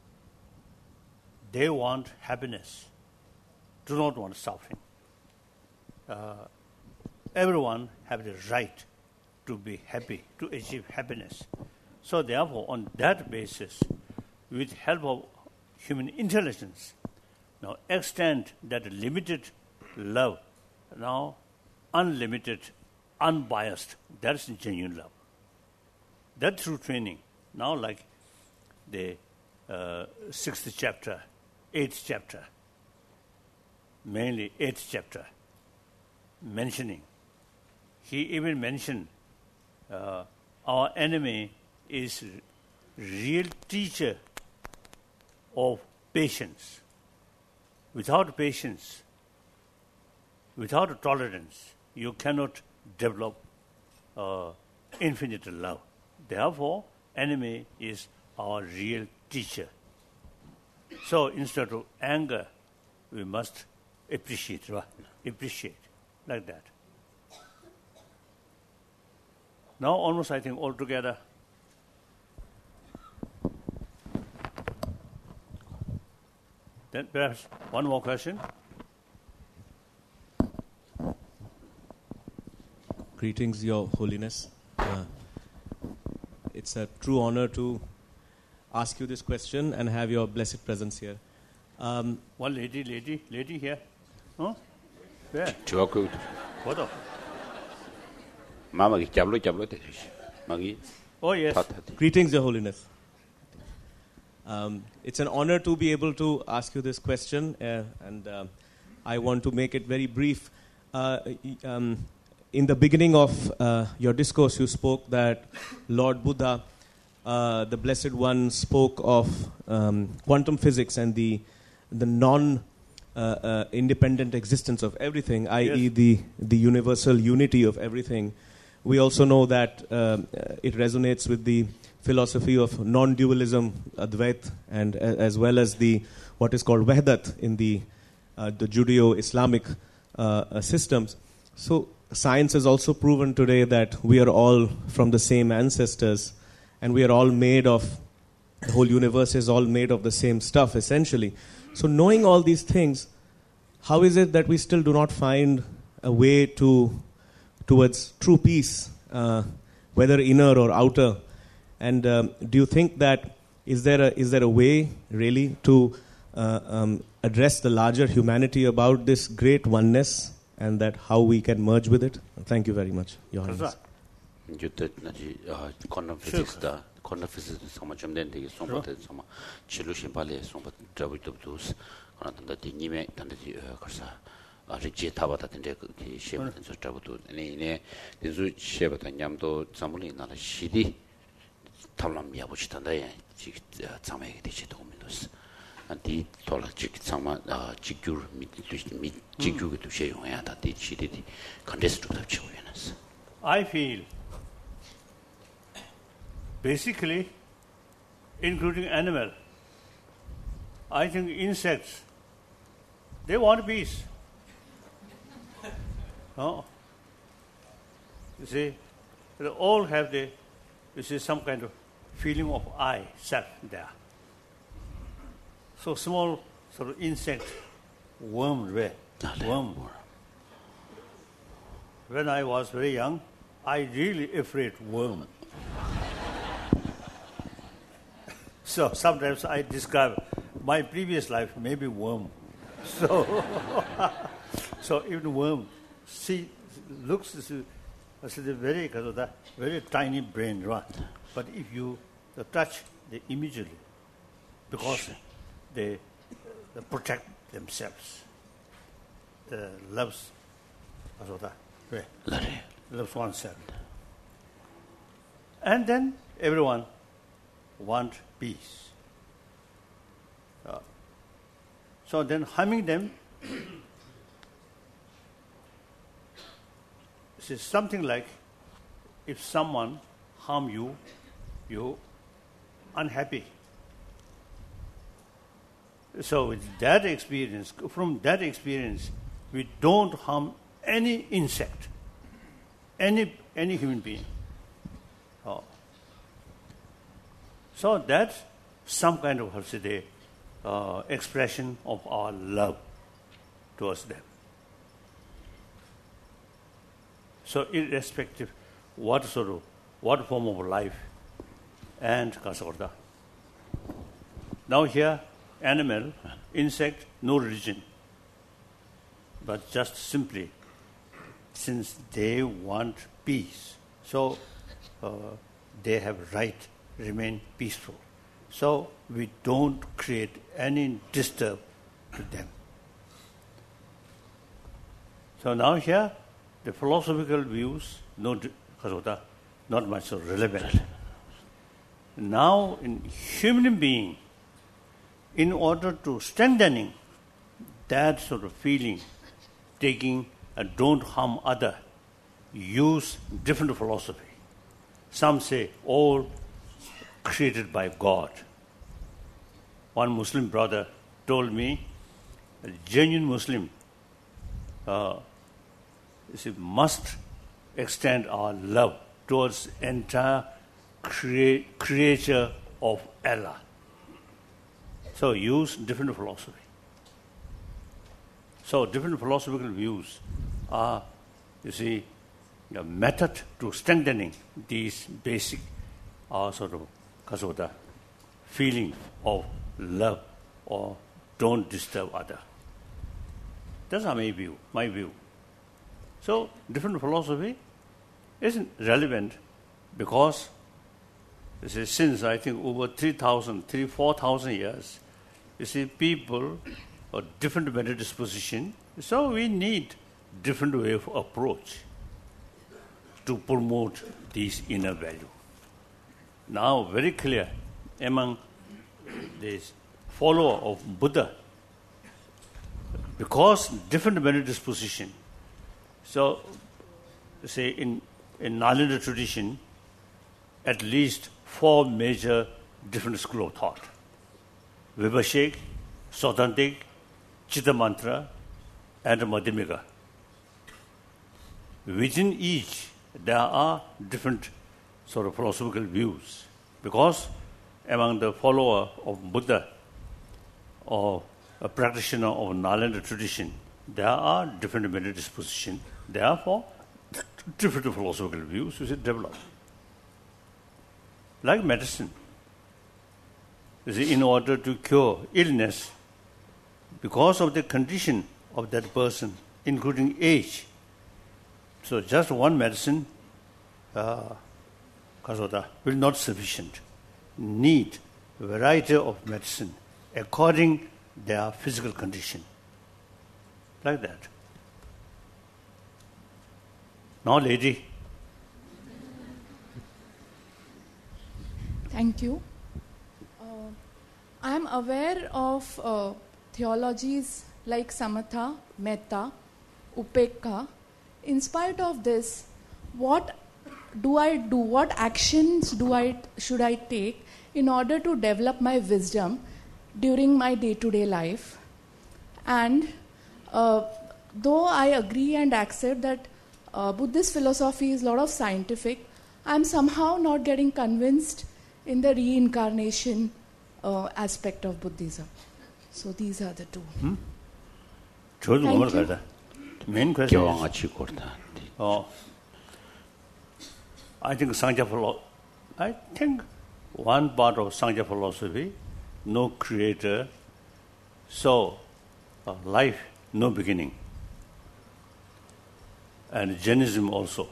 B: They want happiness, do not want suffering. Uh, everyone has the right to be happy, to achieve happiness. So therefore, on that basis, with help of human intelligence, now extend that limited love, now unlimited, unbiased, that's genuine love. That through training, now like the uh, sixth chapter, eighth chapter, mainly eighth chapter, mentioning. He even mentioned uh, our enemy is real teacher of patience. without patience, without tolerance, you cannot develop uh, infinite love. Therefore, enemy is our real teacher. So instead of anger, we must appreciate, right? Appreciate, like that. Now almost, I think, all together. Then perhaps one more question.
E: Greetings, Your Holiness. Uh, it's a true honor to ask you this question and have your blessed presence here. Um,
B: One lady, lady, lady here. Huh? Where?
A: Joku.
B: What the?
A: Mama ki chablo chablo te dish. Magi.
B: Oh, yes.
E: Greetings, Your Holiness. Um, it's an honor to be able to ask you this question, uh, and uh, I want to make it very brief. Uh, um, in the beginning of uh, your discourse, you spoke that Lord Buddha, uh, the Blessed One, spoke of um, quantum physics and the the non uh, uh, independent existence of everything, that is,
B: Yes.
E: the the universal unity of everything. We also know that um, uh, it resonates with the philosophy of non-dualism, Advait, and uh, as well as the what is called Wahdat in the uh, the Judeo-Islamic uh, uh, systems. So science has also proven today that we are all from the same ancestors, and we are all made of, the whole universe is all made of the same stuff, essentially. So knowing all these things, how is it that we still do not find a way to towards true peace, uh, whether inner or outer? And um, do you think that is there a, is there a way really to uh, um, address the larger humanity about this great oneness, and that how we can merge with it? Thank you very much, Your Highness.
A: Jutta naji quantum physics da quantum physics sama jamden de somba de sama solution pale somba travel to those kana tanda de nime tanda ji karsa rije thaba ta tende ki sheba tan so travel to ne ne de zu sheba ta nyam to samuli na la shidi tablam ya bu chitanda ya ji tsama ge de chi to minus anti tola ji tsama ji gyur mi mi ji gyur ge to she yong ya ta de chi de contest to the children's.
B: I feel, basically, including animal, I think insects, they want peace. No? You see, they all have the, you see, some kind of feeling of I, self there. So small sort of insect, worm, worm. When I was very young, I really afraid worm. So sometimes I describe my previous life maybe worm. So, so even worm, see, looks as a very very tiny brain, right? But if you touch, they immediately, because they, they protect themselves, the loves, loves oneself. And then everyone want peace. Uh, so then harming them is something like if someone harm you, you unhappy. So with that experience, from that experience, we don't harm any insect, any any human being. Oh. So that's some kind of, how to say, uh, expression of our love towards them. So irrespective what sort of, what form of life, and kasakorda. Now here, animal, insect, no religion, but just simply, since they want peace, so uh, they have right remain peaceful. So we don't create any disturb to them. So now here, the philosophical views, no, not much so relevant. Now in human being, in order to strengthening that sort of feeling, taking a don't harm other, use different philosophy. Some say all created by God. One Muslim brother told me, a genuine Muslim uh, must extend our love towards entire crea- creature of Allah. So use different philosophy. So different philosophical views are, you see, a method to strengthening these basic uh, sort of kasota feeling of love or don't disturb other. That's my view, my view. So different philosophy isn't relevant because you see, since I think over three thousand, three, four thousand years, you see, people are different mental disposition, so we need different way of approach to promote these inner value. Now, very clear among these follower of Buddha, because different mental disposition. So, say in in Nalanda tradition, at least four major different school of thought: Vibhashik, Saudantik, Chittamantra, and Madhyamika. Within each, there are different sort of philosophical views, because among the follower of Buddha or a practitioner of Nalanda tradition, there are different mental disposition. Therefore, different philosophical views which develop. Like medicine, you see, in order to cure illness, because of the condition of that person, including age. So just one medicine uh, will not sufficient. Need variety of medicine according their physical condition. Like that. Now, lady.
F: Thank you. Uh, I am aware of uh, theologies like Samatha, Metta, Upekka. In spite of this, what do I do? What actions do I should I take in order to develop my wisdom during my day-to-day life? And uh, though I agree and accept that uh, Buddhist philosophy is a lot of scientific, I'm somehow not getting convinced in the reincarnation uh, aspect of Buddhism. So these are the two.
B: Hmm? Thank you. Main question is, oh, I think Sankhya philosophy, I think one part of Sankhya philosophy, no creator, so uh, life, no beginning. And Jainism also.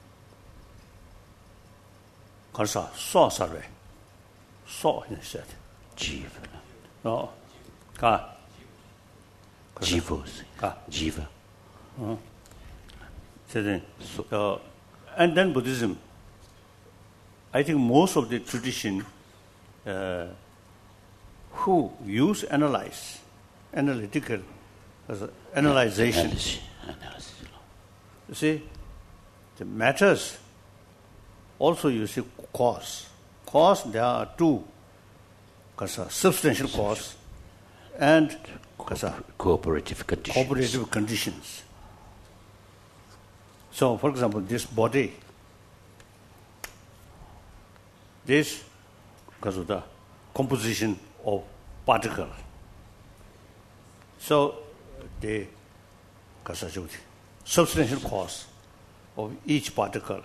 B: Karsa, so sarve. So, he said.
A: Jiva.
B: No. Ka.
A: Jiva.
B: Ka.
A: Jiva.
B: Uh, so, uh, and then Buddhism. I think most of the tradition uh, who use analyze, analytical, as a analyzation.
A: Analysis. Analysis.
B: You see, the matters also you see cause. Cause, there are two, kasa, substantial cause and kasa,
A: cooperative conditions.
B: Cooperative conditions. So, for example, this body, this because of the composition of particle. So, the substantial cause of each particle.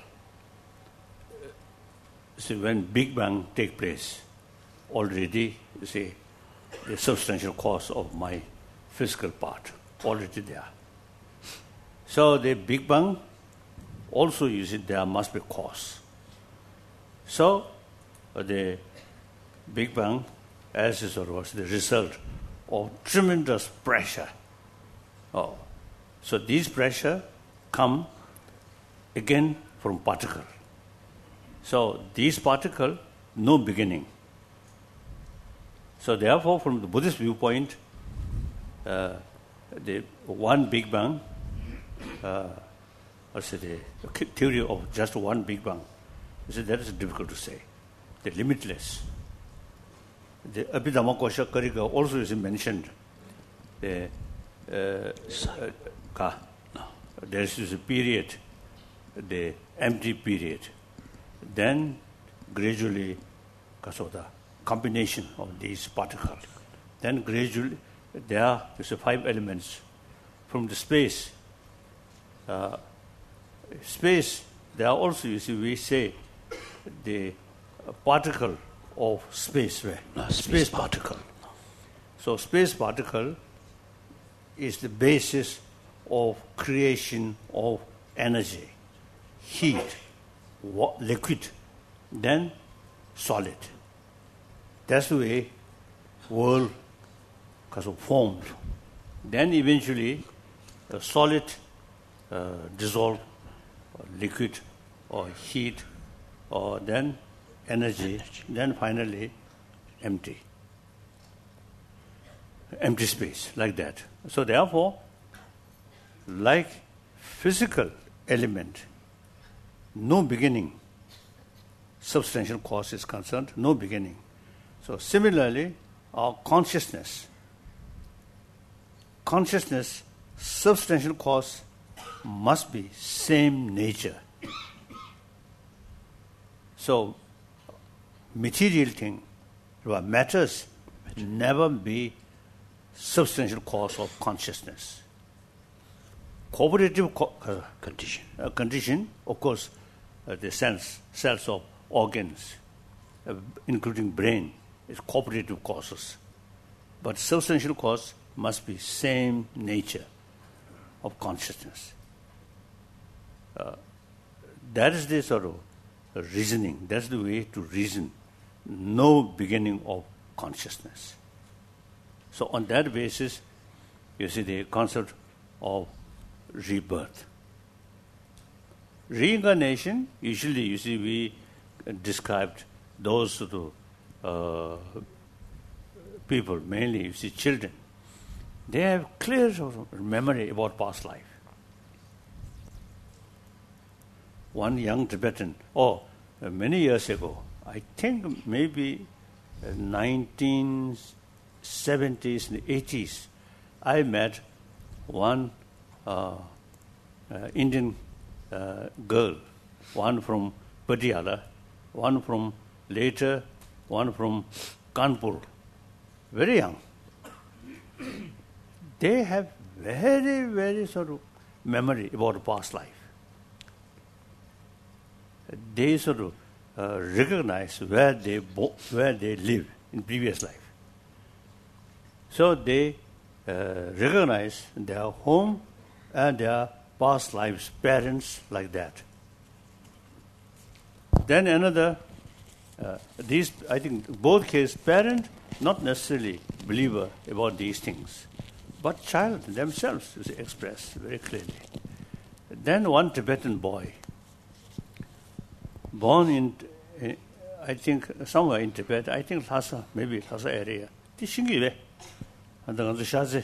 B: See, when Big Bang take place, already, you see, the substantial cause of my physical part already there. So the Big Bang also, you see, there must be cause. So uh, the Big Bang, as is or was the result of tremendous pressure. Oh, so these pressure come again from particle. So these particle, no beginning. So therefore, from the Buddhist viewpoint, uh, the one Big Bang, uh, or say the theory of just one Big Bang, you see, that is difficult to say. The limitless. The Abhidhamma Karika also is mentioned. The uh, uh, ka. There is a period, the empty period. Then gradually, the combination of these particles. Then gradually, there are five elements from the space. Uh, space, there are also, you see, we say the particle of space. Right?
A: No,
B: space,
A: space
B: particle. So space particle is the basis of creation of energy, heat, wa- liquid, then solid. That's the way world was formed. Then eventually, a solid uh, dissolve, or liquid, or heat, or then energy, energy, then finally empty. Empty space, like that. So therefore, like physical element, no beginning, substantial cause is concerned, no beginning. So similarly, our consciousness, consciousness, substantial cause must be same nature. So material thing, what matters, never be substantial cause of consciousness. Cooperative co- uh,
A: condition.
B: Uh, condition, of course, uh, the cells, cells of organs, uh, including brain, is cooperative causes. But substantial cause must be same nature of consciousness. Uh, that is the sort of uh, reasoning. That's the way to reason. No beginning of consciousness. So on that basis, you see the concept of rebirth. Reincarnation, usually, you see, we described those sort of uh, people, mainly, you see, children. They have clear sort of memory about past life. One young Tibetan, oh, uh, many years ago, I think maybe uh, nineteen seventies and eighties, I met one uh, uh, Indian uh, girl, one from Patiala, one from later, one from Kanpur, very young. They have very, very sort of memory about past life. They sort of uh, recognize where they bo- where they live in previous life. So they uh, recognize their home and their past lives, parents, like that. Then another, uh, these, I think, both cases, parent, not necessarily believer about these things, but child themselves is expressed very clearly. Then one Tibetan boy, born in, uh, I think, somewhere in Tibet, I think Lhasa, maybe Lhasa area. This is 한다간도 샤제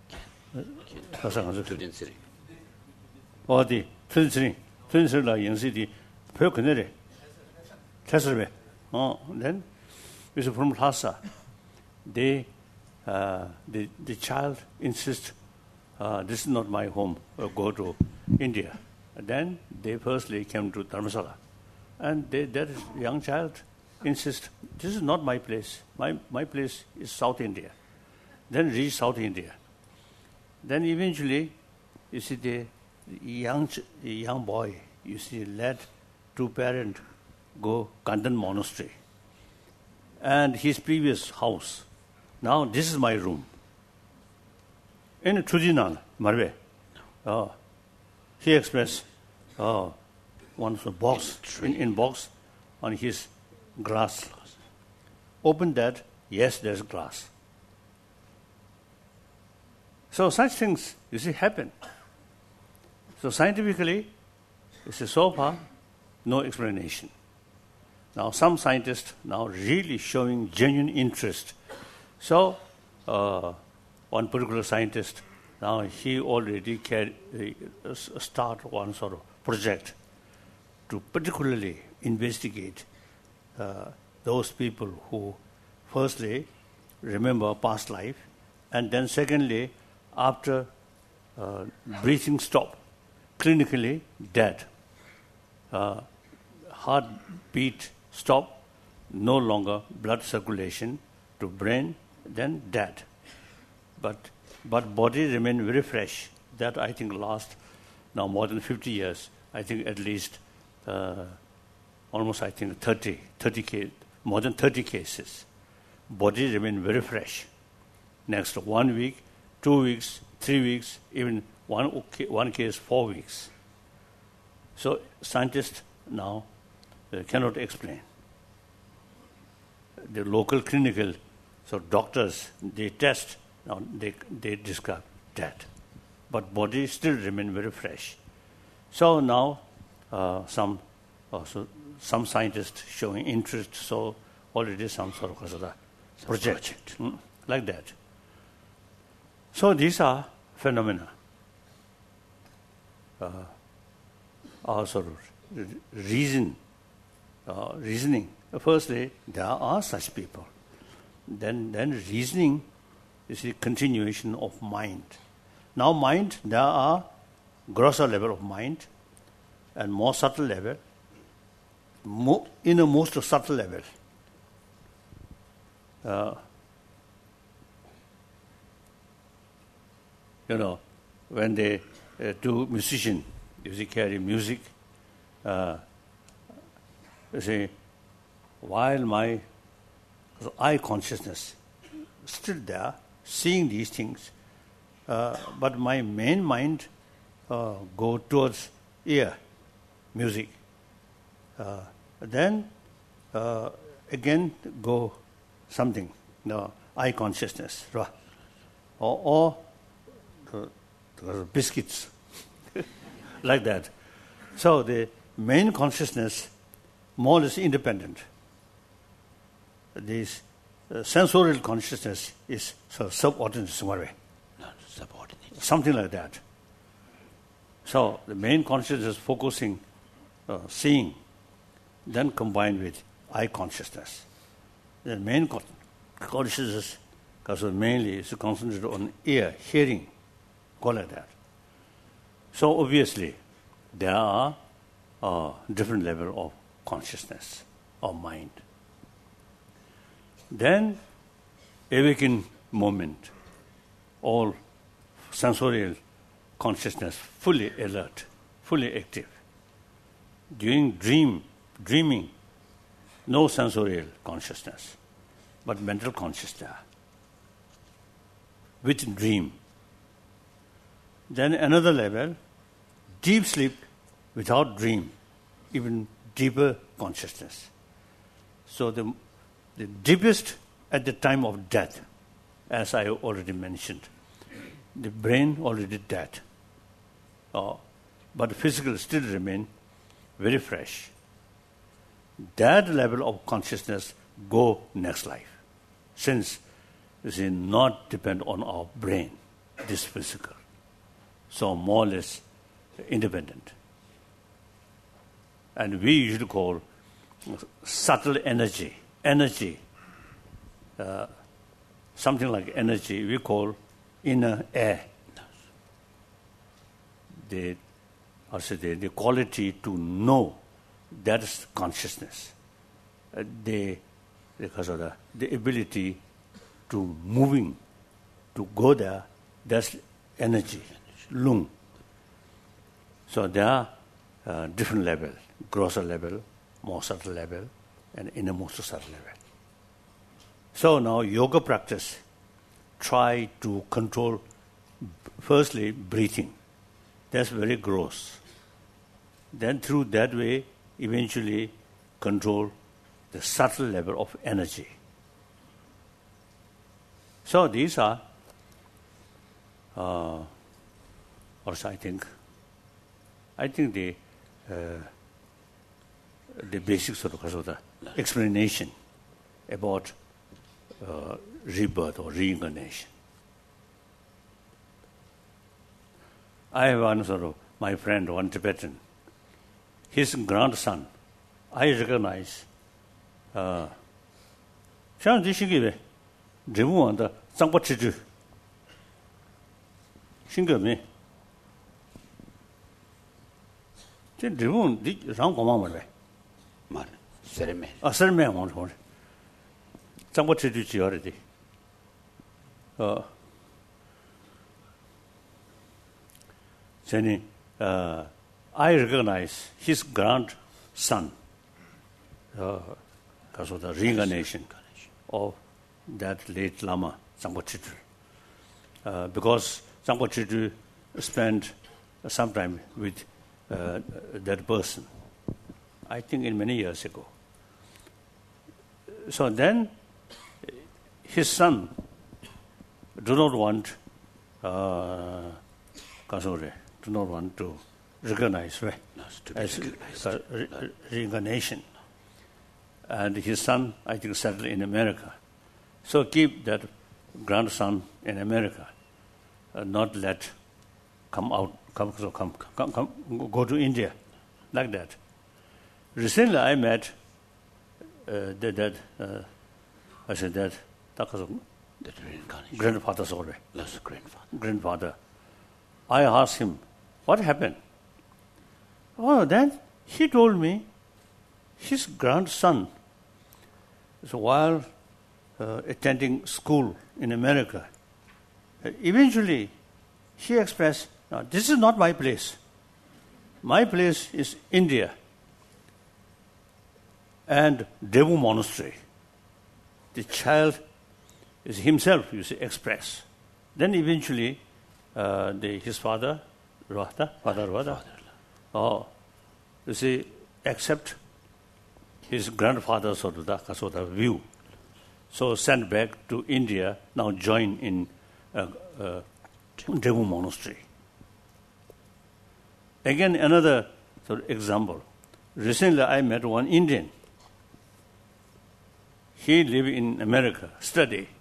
B: 가상한도
A: Tudinsiring.
B: 어디 tudinsiring tudinsiring라 영시디 벽그네래 tesserbe. Oh, then is from Lhasa. They uh, the the child insists uh, this is not my home, uh, go to India. And then they firstly came to Dharamsala, and they, that young child insists this is not my place, my my place is South India. Then reach South India. Then eventually, you see, the young young boy, you see, let two parents go Kandan monastery. And his previous house. Now this is my room. In Tujinan, Marve. Oh, he expressed oh, one box, in, in box on his glass. Open that, yes, there's glass. So such things, you see, happen. So scientifically, you see, so far, no explanation. Now some scientists now really showing genuine interest. So uh, one particular scientist now he already can uh, start one sort of project to particularly investigate uh, those people who, firstly, remember past life, and then secondly, after uh, breathing stop, clinically dead. Uh, heartbeat stop, no longer blood circulation to brain, then dead. But but body remain very fresh. That I think last now more than fifty years. I think at least uh, almost I think thirty, thirty case, more than thirty cases. Body remain very fresh. Next one week, two weeks, three weeks, even one one case four weeks. So scientists now uh, cannot explain. The local clinical, so doctors, they test, now they, they describe that. But body still remain very fresh. So now uh, some also some scientists showing interest, so already some sort of a project, project. Mm, like that. So these are phenomena. Uh, are sort of reason, uh, reasoning. Firstly, there are such people. Then, then reasoning is the continuation of mind. Now, mind, there are grosser level of mind and more subtle level, more, innermost subtle level. Uh, you know, when they uh, do musician, if they carry music, uh, you see, while my eye consciousness still there, seeing these things, uh, but my main mind uh, go towards ear, music. Uh, then uh, again go something, no, eye consciousness, or, or the, the biscuits. Like that. So the main consciousness more or less independent. This uh, sensorial consciousness is sort of subordinate somewhere.
A: No, subordinate.
B: Something like that. So the main consciousness is focusing, uh, seeing, then combined with eye consciousness. The main con- consciousness, because mainly is concentrated on ear, hearing, go like that. So obviously, there are uh, different level of consciousness or mind. Then, awakening moment, all sensorial consciousness fully alert, fully active. During dream, dreaming, no sensorial consciousness, but mental consciousness. With dream. Then another level, deep sleep without dream, even deeper consciousness. So the, the deepest at the time of death, as I already mentioned, the brain already dead, uh, but physical still remain very fresh. That level of consciousness go next life, since it is not depend on our brain, this physical. So more or less independent. And we usually call subtle energy, energy, uh, something like energy, we call inner air. The, also the, the quality to know, that is consciousness. Uh, the, because of the, the ability to moving, to go there, that's energy. Lung. So there are uh, different levels, grosser level, more subtle level, and innermost subtle level. So now yoga practice, try to control, firstly, breathing. That's very gross. Then through that way, eventually control the subtle level of energy. So these are uh, also, I think, I think the uh, the basics of the explanation about uh, rebirth or reincarnation. I have one sort of, my friend, one Tibetan. His grandson, I recognize. Uh, Shang Ji Shingi, Jimu and the Zangpa Chiju. Shingami. Jimu, the Rang Goma.
A: Man, ceremony.
B: A ceremony one for Zangpa Chiju already. Uh, Jenny, uh, I recognize his grandson, uh, because of the reincarnation of that late Lama, Zangpa Chidru. Uh, because Zangpa Chidru spent some time with uh, that person, I think in many years ago. So then, his son do not want uh, Kasore, do not want to recognize right,
A: No, to be
B: as
A: recognized.
B: uh, re- re- reincarnation. And his son, I think, settled in America. So keep that grandson in America, uh, not let come out, come, so come, come, come, go to India, like that. Recently, I met uh, that, that uh, I said that, that was
A: That reincarnation.
B: grandfather, sorry,
A: Yes, grandfather.
B: grandfather. I asked him, what happened? Oh, then he told me his grandson, so while uh, attending school in America, uh, eventually he expressed, no, this is not my place. My place is India and Devu Monastery. The child is himself, you see, express. Then eventually, uh, the, his father, Rahata, father Rahata, oh, you see, accept his grandfather's sort of, the, sort of view. So sent back to India, now join in uh, uh, Devu Monastery. Again, another sort of example. Recently, I met one Indian. He lived in America, study.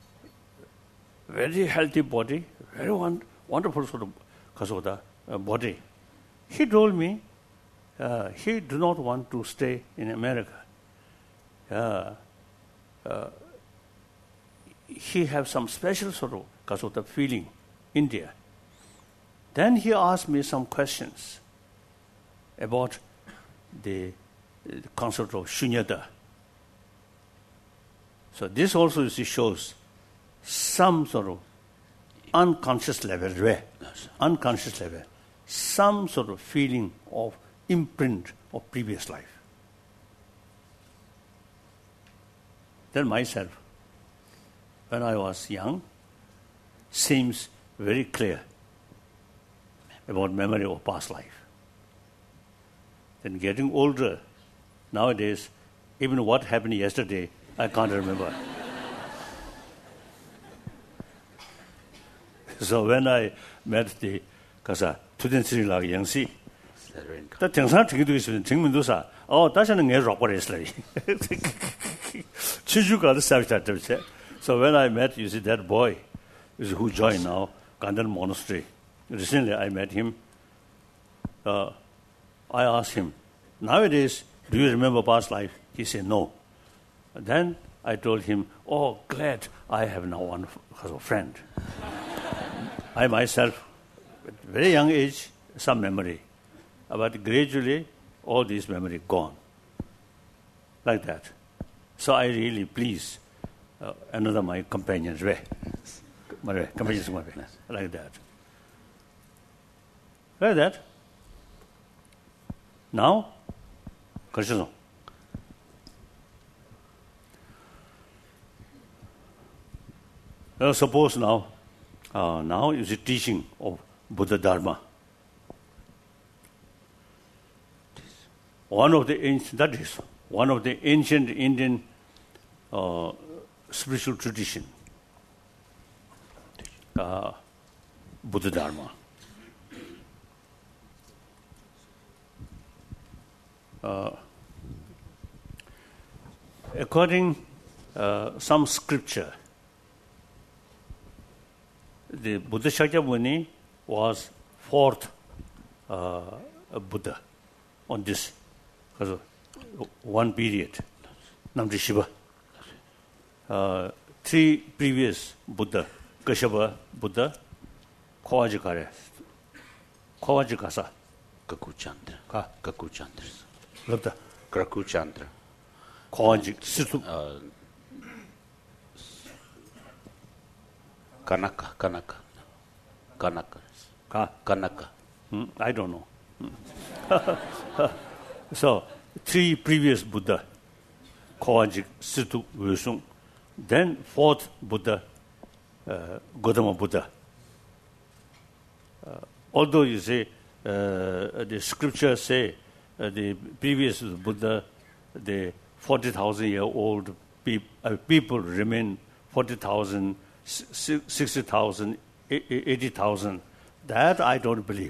B: Very healthy body, very one, wonderful sort of kasota, uh, body. He told me uh, he do not want to stay in America. Uh, uh, he have some special sort of kasota feeling, India. Then he asked me some questions about the, the concept of shunyata. So this also you see, shows some sort of unconscious level, where unconscious level, some sort of feeling of imprint of previous life. Then myself, when I was young, seems very clear about memory of past life. Then getting older, nowadays, even what happened yesterday, I can't remember. So when I met the kasa 투덴스리 lag Yangsi, 다 등산 되기도 있으면 증명도사 어 다시는 내 로버레스리. 치주가 the So when I met, you see that boy is who joined now Gandhar Monastery. Recently I met him. Uh, I asked him, nowadays, do you remember past life? He said no. Then I told him, oh, glad I have now one friend. I myself, at very young age, some memory. But gradually, all this memory gone. Like that. So I really please uh, another my companions, way. My companions, my way. Like that. Like that. Now, Krishna. Uh, suppose now, uh, now is the teaching of Buddha Dharma. One of the ancient, that is one of the ancient Indian uh, spiritual tradition, uh, Buddha Dharma. Uh, according uh, some scripture, the Buddha Shakyamuni was fourth uh, Buddha on this, because one period, Namdi Shiva. Uh, three previous Buddha, Kashyapa Buddha, Khawajikare, Khawajikasa,
A: Kakuchandra.
B: Ka,
A: Kakuchandra.
B: Labda,
A: Kakuchandra.
B: Khawajik, Situ,
A: Uh, Kanaka, Kanaka. Kanaka.
B: Ka,
A: Kanaka.
B: hmm, I don't know. Hmm. So, three previous Buddha, Khawajik, Situ, Vusung, then fourth Buddha, uh, Gautama Buddha. Uh, although you say, uh, the scriptures say uh, the previous Buddha, the forty thousand year old peop- uh, people remain forty thousand, sixty thousand, eighty thousand. That I don't believe.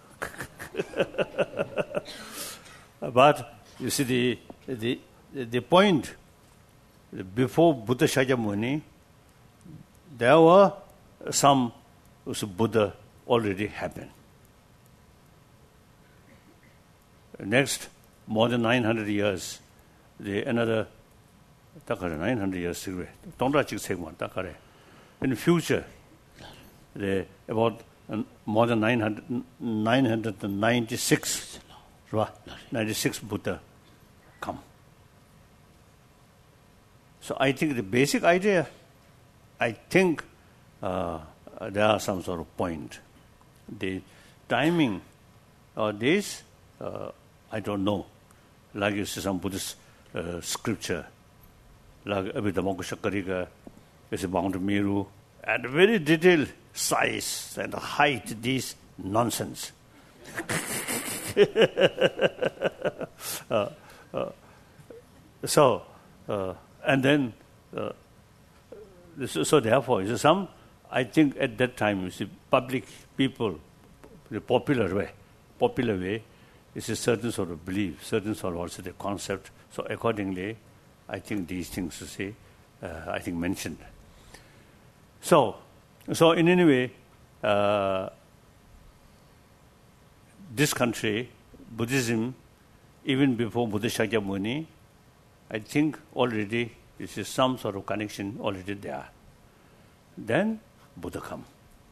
B: But you see, the, the, the point, before Buddha Shakyamuni, there were some Buddha already happened. Next, more than nine hundred years, the another nine hundred years, in the future, the, about uh, more than nine hundred, nine hundred ninety-six, ninety-six Buddha come. So I think the basic idea, I think uh, there are some sort of point. The timing of this, uh, I don't know. Like you see some Buddhist uh, scripture, like Abhidhamma Shakarika, is about Meru, and very detailed size and height, this nonsense. uh, uh, so, uh, and then, uh, so, so therefore, so some, I think at that time, you see, public people, the popular way, popular way, is a certain sort of belief, certain sort of also the concept. So accordingly, I think these things, you see, uh, I think mentioned. So, so in any way, uh, this country, Buddhism, even before Buddha Shakyamuni, I think already this is some sort of connection already there. Then Buddha come.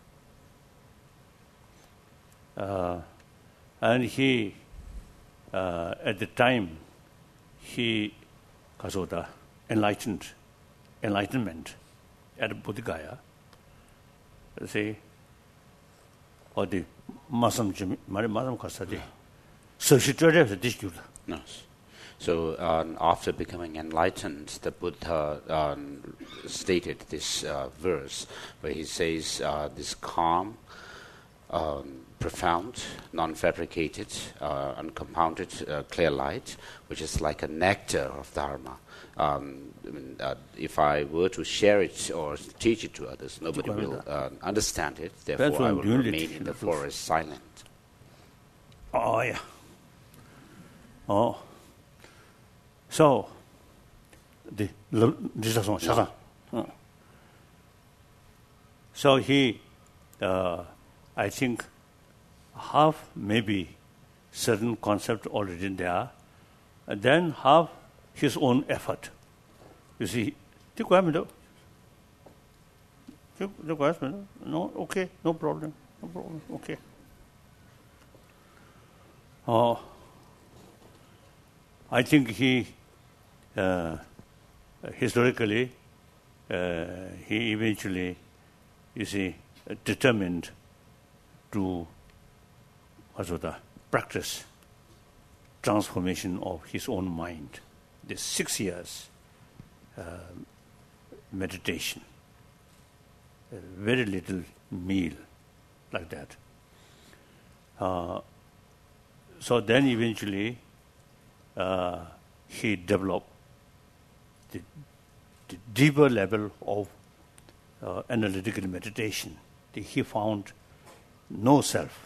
B: Uh, and he, uh, at the time, he, Kasoda, enlightened, enlightenment at Bodh Gaya, see, or the Muslim, Muslim Kasadi. So she tried to dispute.
A: Yes. So um, after becoming enlightened, the Buddha um, stated this uh, verse where he says, uh, this calm, um, profound, non-fabricated, uh, uncompounded, uh, clear light, which is like a nectar of Dharma. Um, I mean, uh, if I were to share it or teach it to others, nobody will uh, understand it. Therefore, I will remain in the forest silent.
B: Oh, yeah. Oh. So, the no. uh. So he, uh, I think, half maybe certain concept already there, and then half his own effort. You see, the question, the question, no, okay, no problem, no problem, okay. Oh, I think he, uh, historically, uh, he eventually, you see, determined to Asota, practice transformation of his own mind. The six years uh, meditation, uh, very little meal, like that. Uh, so then eventually uh, he developed the, the deeper level of uh, analytical meditation. He found no self.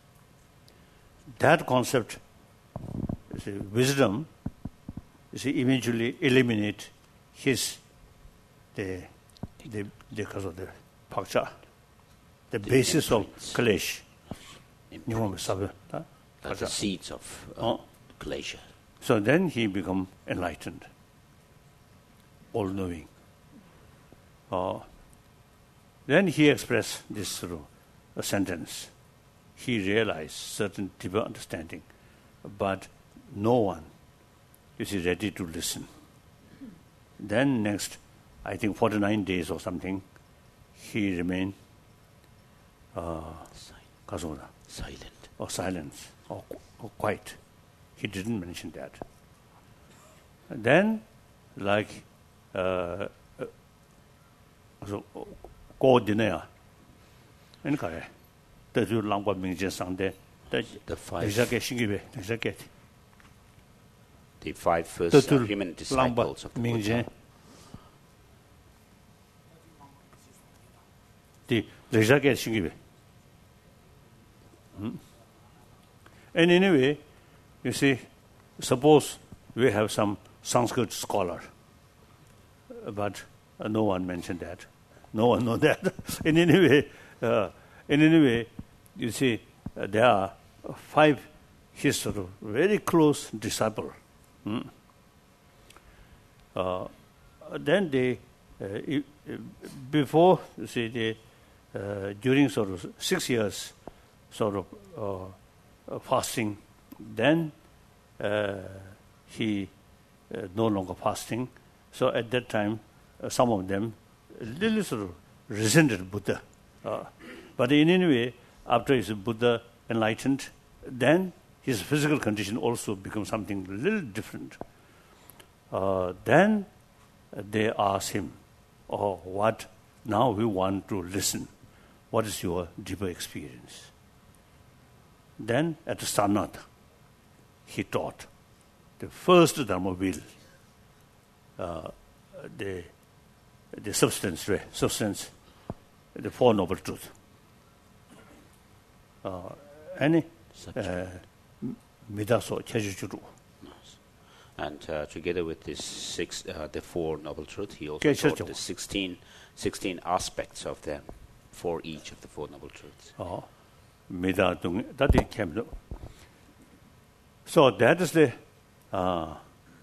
B: That concept, see, wisdom, you see, eventually eliminate his the the because of the paksha, the basis of kalesh.
A: imprints, like the seeds of uh,
B: Oh.
A: glacier.
B: So then he become enlightened, all-knowing. Uh, then he expressed this through a sentence. He realized certain deeper understanding, but no one is ready to listen. Then next, I think forty-nine days or something, he remained uh, kasura,
A: Silent.
B: or silence, or, or quiet. He didn't mention that. Then, like, uh, uh, so, go dinner, and kare, the two langwa mingjian sangde, the
A: The five,
B: exactly shingibe, exactly.
A: the five first
B: The
A: uh,
B: two
A: human
B: langwa
A: disciples of the
B: mingjian,
A: Buddha.
B: the exactly shingibe. Hmm? And anyway, you see, suppose we have some Sanskrit scholar, but uh, no one mentioned that. No one knows that. in any way, uh, in any way, you see, uh, there are five his sort of very close disciples. Hmm? Uh, then they, uh, i- i- before, you see, they, uh, during sort of six years, sort of uh, uh, fasting, then uh, he uh, no longer fasting. So at that time, uh, some of them a little sort of resented Buddha. Uh, but in any way, after his Buddha enlightened, then his physical condition also becomes something a little different. Uh, then they ask him, oh, what, now we want to listen. What is your deeper experience? Then at Sarnath, he taught the first Dharma wheel, uh, the, the substance, right? substance, the Four Noble Truths. Uh, any uh, midaso chejuchuru.
A: And uh, together with this six, uh, the Four Noble Truths, he also
B: Okay,
A: taught
B: sure.
A: the sixteen, sixteen aspects of them for each of the Four Noble Truths.
B: Oh, midadung, that is came. So that is the uh,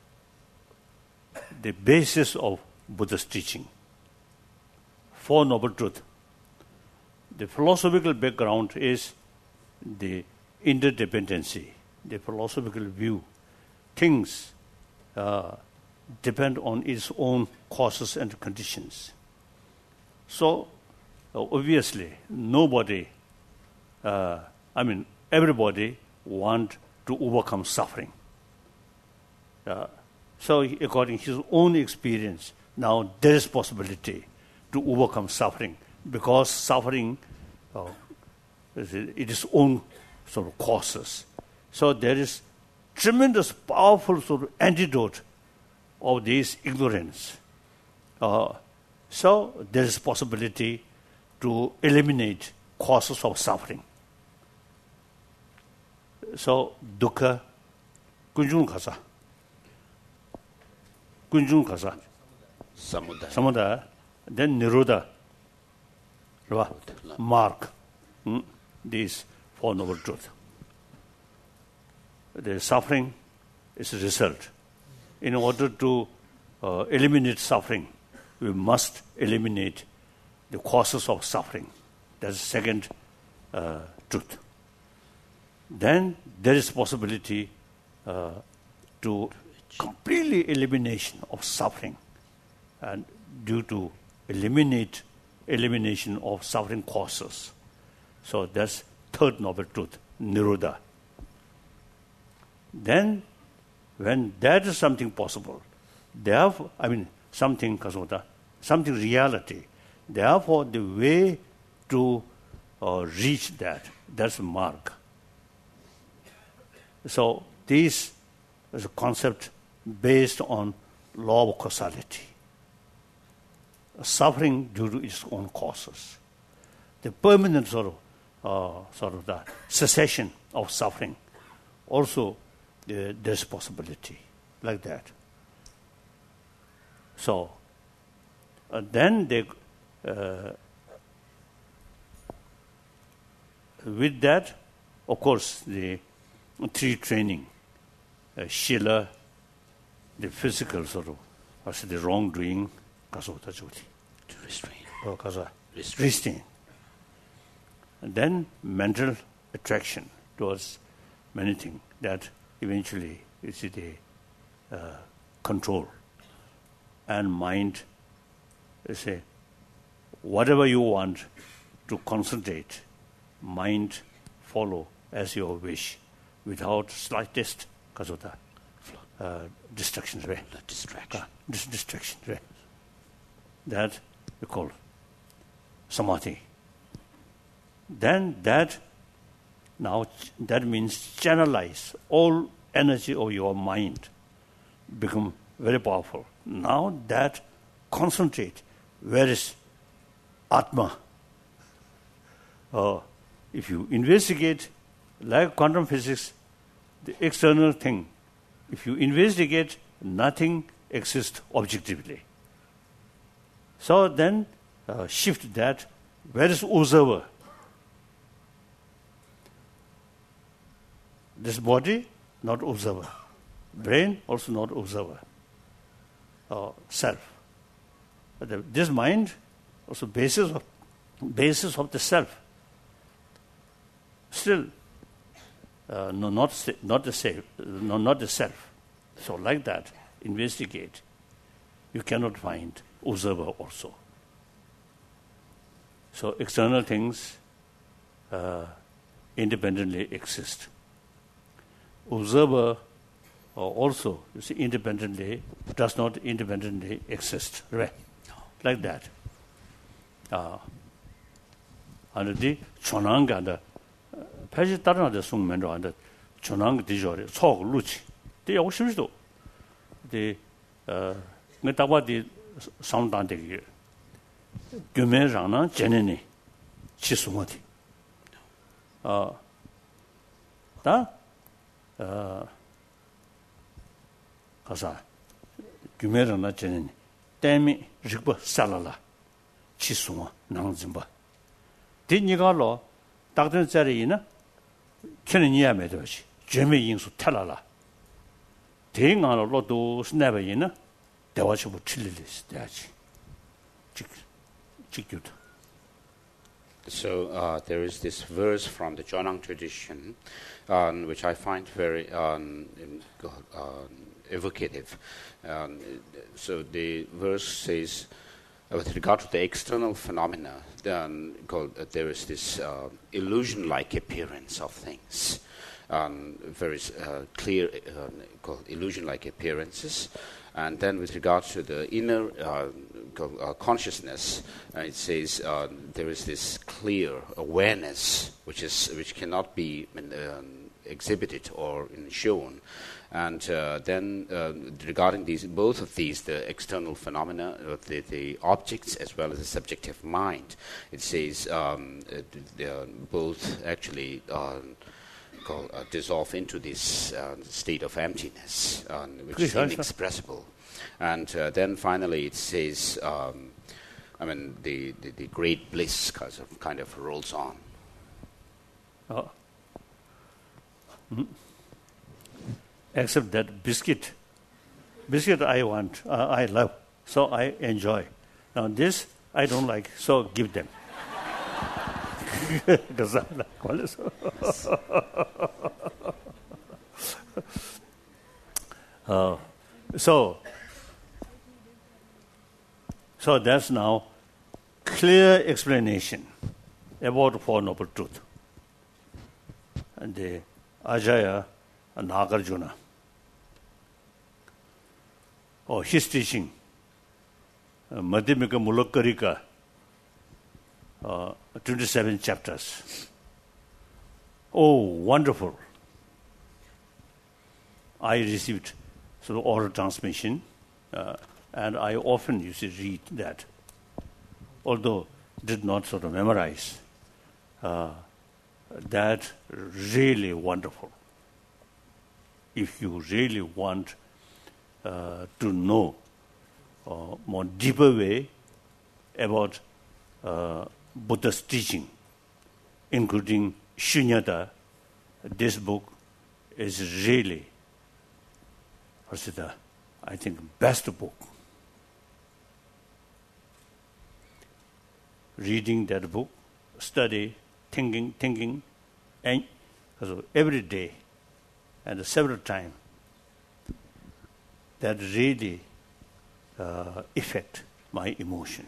B: the basis of Buddha's teaching. Four Noble Truths. The philosophical background is the interdependency, the philosophical view. Things uh, depend on its own causes and conditions. So, uh, obviously, nobody, uh, I mean, everybody want to overcome suffering. Uh, so, according to his own experience, now there is possibility to overcome suffering because suffering, uh, it is own sort of causes. So there is tremendous, powerful sort of antidote of this ignorance. Uh, so there is possibility to eliminate causes of suffering. So dukkha, kunjung khasa, kunjung khasa,
A: Samudaya.
B: samudaya, then nirodha, right? Mark. Hmm? These Four Noble Truths. The suffering is a result. In order to uh, eliminate suffering, we must eliminate the causes of suffering. That's the second uh, truth. Then there is possibility uh, to completely elimination of suffering, and due to eliminate elimination of suffering causes. So that's third noble truth, nirodha. Then, when that is something possible, therefore, I mean, something kasota, something reality, therefore the way to uh, reach that, that's marg. So this is a concept based on law of causality. Suffering due to its own causes. The permanent sort of, uh, sort of the cessation of suffering, also uh, there's possibility like that. So uh, then they, uh, with that, of course, the three training, uh, Shila, the physical sort of, as the wrongdoing, kaso ta juti.
A: To restrain.
B: Oh, kaso.
A: Restrain.
B: Restrain. And then mental attraction towards many things that eventually is the uh, control. And mind, say, whatever you want to concentrate, mind follow as your wish without slightest kasota, uh, distraction. Right?
A: Distraction.
B: Uh, dis- distraction. Right? That we call samadhi. Then that, now that means channelize all energy of your mind, become very powerful. Now that concentrate, where is Atma? Uh, if you investigate, like quantum physics, the external thing, if you investigate, nothing exists objectively. So then uh, shift that, where is observer? This body, not observer. Brain, also not observer. Uh, self. But the, this mind, also basis of basis of the self. Still, uh, no, not not the self, no, not the self. So like that, investigate. You cannot find observer also. So external things uh, independently exist. Observer uh, also, you see, independently does not independently exist, right? Like that. Uh, and the chonang and the page tarana the sung mendo and the chonang dijore chog luchi. The oshimisto. The uh ngetawa the sound dan de gyume rana jeneni chisumati. Uh da 어 가사 규메르나 전에 때미 르버 살라라 치수마 나응진바 디니가로 딱든 자리이나 켜는 이야매도지 죄매 인수 탈라라 대응하로도 스나베이나 대화시부 틀리리스 돼야지 직 직교도.
A: So uh, there is this verse from the Chonang tradition, um, which I find very um, uh, evocative. Um, so the verse says, uh, with regard to the external phenomena, then called, uh, there is this uh, illusion-like appearance of things, um, very uh, clear uh, called illusion-like appearances. And then with regard to the inner uh, uh, consciousness, uh, it says uh, there is this clear awareness which is which cannot be uh, exhibited or shown. And uh, then uh, regarding these, both of these, the external phenomena, uh, the, the objects as well as the subjective mind, it says um, uh, they are both actually uh, called, uh, dissolve into this uh, state of emptiness, uh, which is inexpressible. And uh, then finally it says, um, I mean, the, the, the great bliss kind of, kind of rolls on.
B: Oh. Mm-hmm. Except that biscuit. Biscuit I want, uh, I love, so I enjoy. Now this I don't like, so give them. uh, so, so that's now clear explanation about Four Noble Truth. And the Ajaya and Nagarjuna. Oh, his teaching, Madhyamika Mulakkarika, uh, twenty-seven chapters. Oh, wonderful. I received sort of oral transmission, uh, and I often used to read that, although did not sort of memorize. Uh, that really wonderful. If you really want uh, to know uh, more deeper way about uh, Buddha's teaching, including shunyata, this book is really, what's it, uh, I think, best book. Reading that book, study, thinking, thinking, and so every day and several times, that really uh, affect my emotion.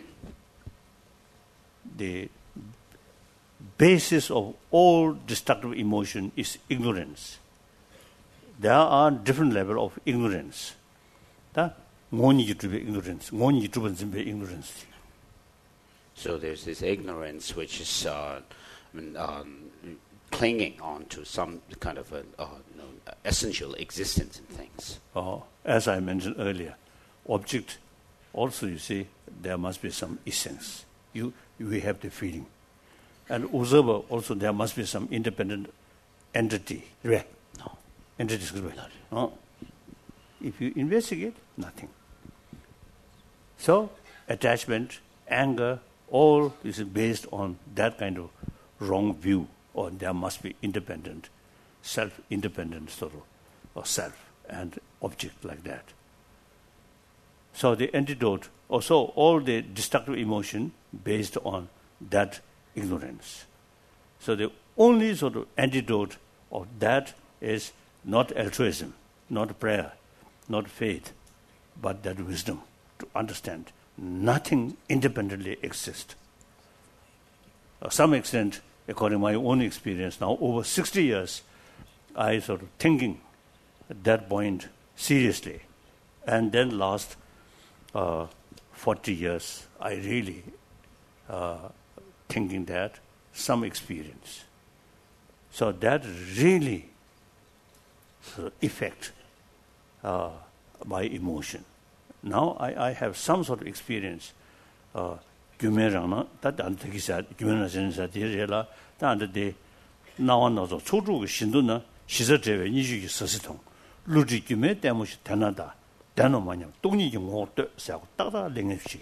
B: The basis of all destructive emotion is ignorance. There are different levels of ignorance. That ngoni to be ignorance, ngoni to be ignorance.
A: So there's this ignorance which is uh, I mean, um, clinging on to some kind of a, uh, you know, essential existence in things.
B: Uh, as I mentioned earlier, object also, you see, there must be some essence. You, you have the feeling. And observer also, there must be some independent entity. Right?
A: No.
B: Entity is right. No. If you investigate, nothing. So, attachment, anger, all is based on that kind of wrong view, or there must be independent, self-independent sort of, or self and object like that. So the antidote, also all the destructive emotion based on that ignorance. So the only sort of antidote of that is not altruism, not prayer, not faith, but that wisdom to understand nothing independently exists. To some extent, according to my own experience, now over sixty years, I sort of thinking at that point seriously. And then last uh, forty years, I really uh, thinking that some experience. So that really sort of affect uh, my emotion. Now I, I have some sort of experience. Gyumerana, that antikisa, Gyumerana Direla, that the now another Chodu Shinduna, Shizatev, Niji Sasitong, Luji Gyume, Damush Tanada, Danomania, Tony Water, South Tata Lingshi.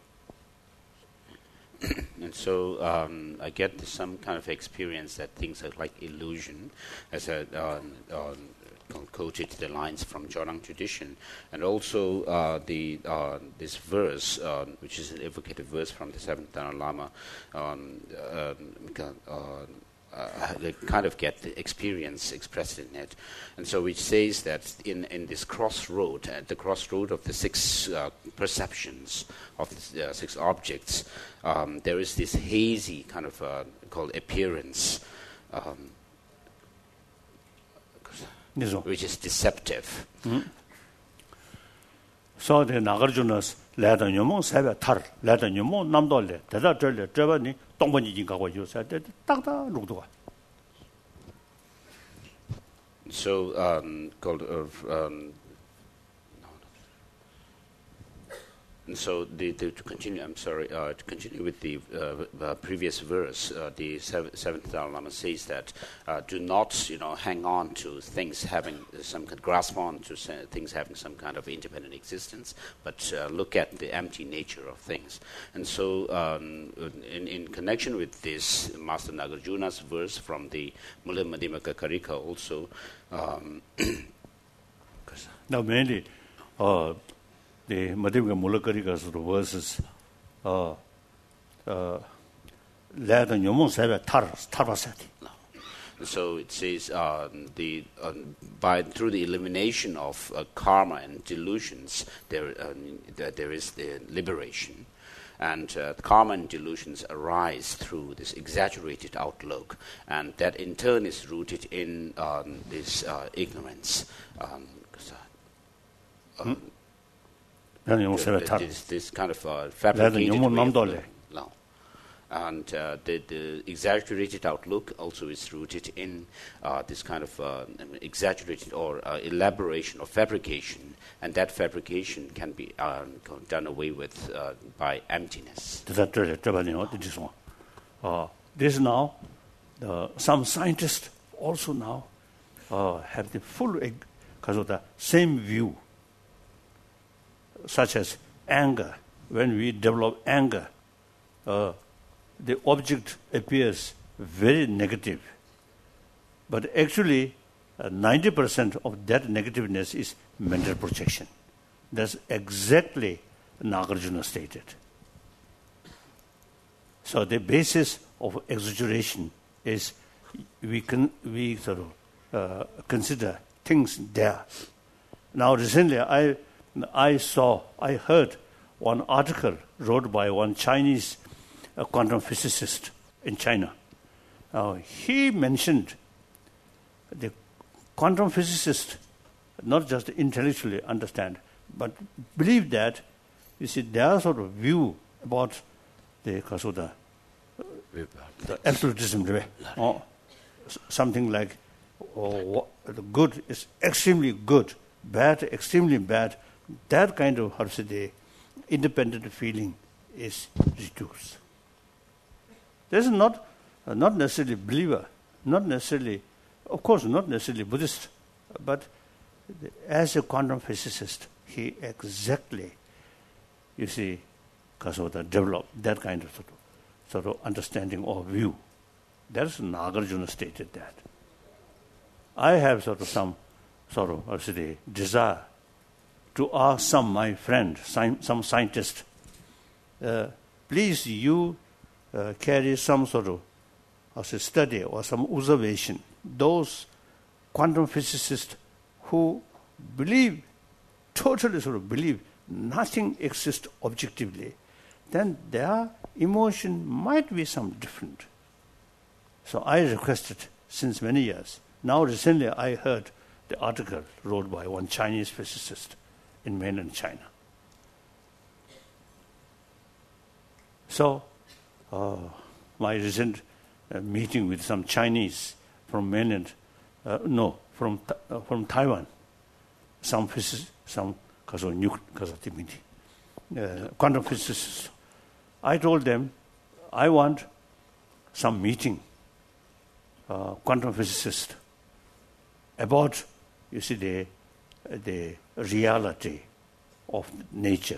A: And so um, I get some kind of experience that things are like illusion, as I uh, uh, quoted the lines from Jorang tradition, and also uh, the uh, this verse, uh, which is an evocative verse from the seventh Dalai Lama. Um, uh, uh, Uh, they kind of get the experience expressed in it. And so it says that in, in this crossroad, at the crossroad of the six uh, perceptions, of the uh, six objects, um, there is this hazy kind of uh, called appearance, um, which is deceptive.
B: Mm-hmm. So the Nagarjuna's Lada Nyomo Saba Tar, Lada Nyomo Namdole, Tada Jolly, Javani, Tombani Jinkawa, you said, Tata Ludua.
A: So, um, called, uh, um, and so the, the, to continue, I'm sorry, uh, to continue with the uh, uh, previous verse, uh, the seventh, seventh Dalai Lama says that uh, do not, you know, hang on to things having some kind, grasp on to things having some kind of independent existence, but uh, look at the empty nature of things. And so, um, in, in connection with this, Master Nagarjuna's verse from the Mula Madhyamaka Karika also. Um,
B: now, mainly, uh, the Madhyamaka Mulakarika verses, uh, uh, Lada Nyomo Saba Tar, Tarvasati.
A: So it says uh, the uh, by through the elimination of uh, karma and delusions, there uh, there is the liberation, and uh, karma and delusions arise through this exaggerated outlook, and that in turn is rooted in um, this uh, ignorance. Um, uh,
B: hmm?
A: uh, this, this kind of uh, fabricated way of no. And uh, the, the exaggerated outlook also is rooted in uh, this kind of uh, exaggerated or uh, elaboration or fabrication, and that fabrication can be uh, done away with uh, by emptiness.
B: Uh, this now, uh, some scientists also now uh, have the full because of the same view, such as anger. When we develop anger, uh, the object appears very negative. But actually, uh, ninety percent of that negativeness is mental projection. That's exactly Nagarjuna stated. So the basis of exaggeration is we can we sort of uh, consider things there. Now recently, I I saw I heard one article wrote by one Chinese uh, quantum physicist in China. Uh, he mentioned the quantum physicist not just intellectually understand, but believe that, you see, their sort of view about the Kasuda, the absolutism, or something like oh, the good is extremely good, bad extremely bad. That kind of, how to say, the independent feeling is reduced. This is not uh, not necessarily believer, not necessarily, of course, not necessarily Buddhist, but as a quantum physicist, he exactly, you see, Kasuda developed that kind of sort of, sort of understanding or view. That's Nagarjuna stated that. I have sort of some sort of, how to say, desire to ask some my friend, some scientist, uh, please you uh, carry some sort of, how to say, study or some observation. Those quantum physicists who believe, totally sort of believe nothing exists objectively, then their emotion might be some different. So I requested since many years. Now recently I heard the article wrote by one Chinese physicist in mainland China. So uh, my recent uh, meeting with some Chinese from mainland, uh, no, from uh, from Taiwan, some physicists, some because of new, because of the uh, quantum physicists. I told them, I want some meeting, uh, quantum physicist, about, you see, the the reality of nature.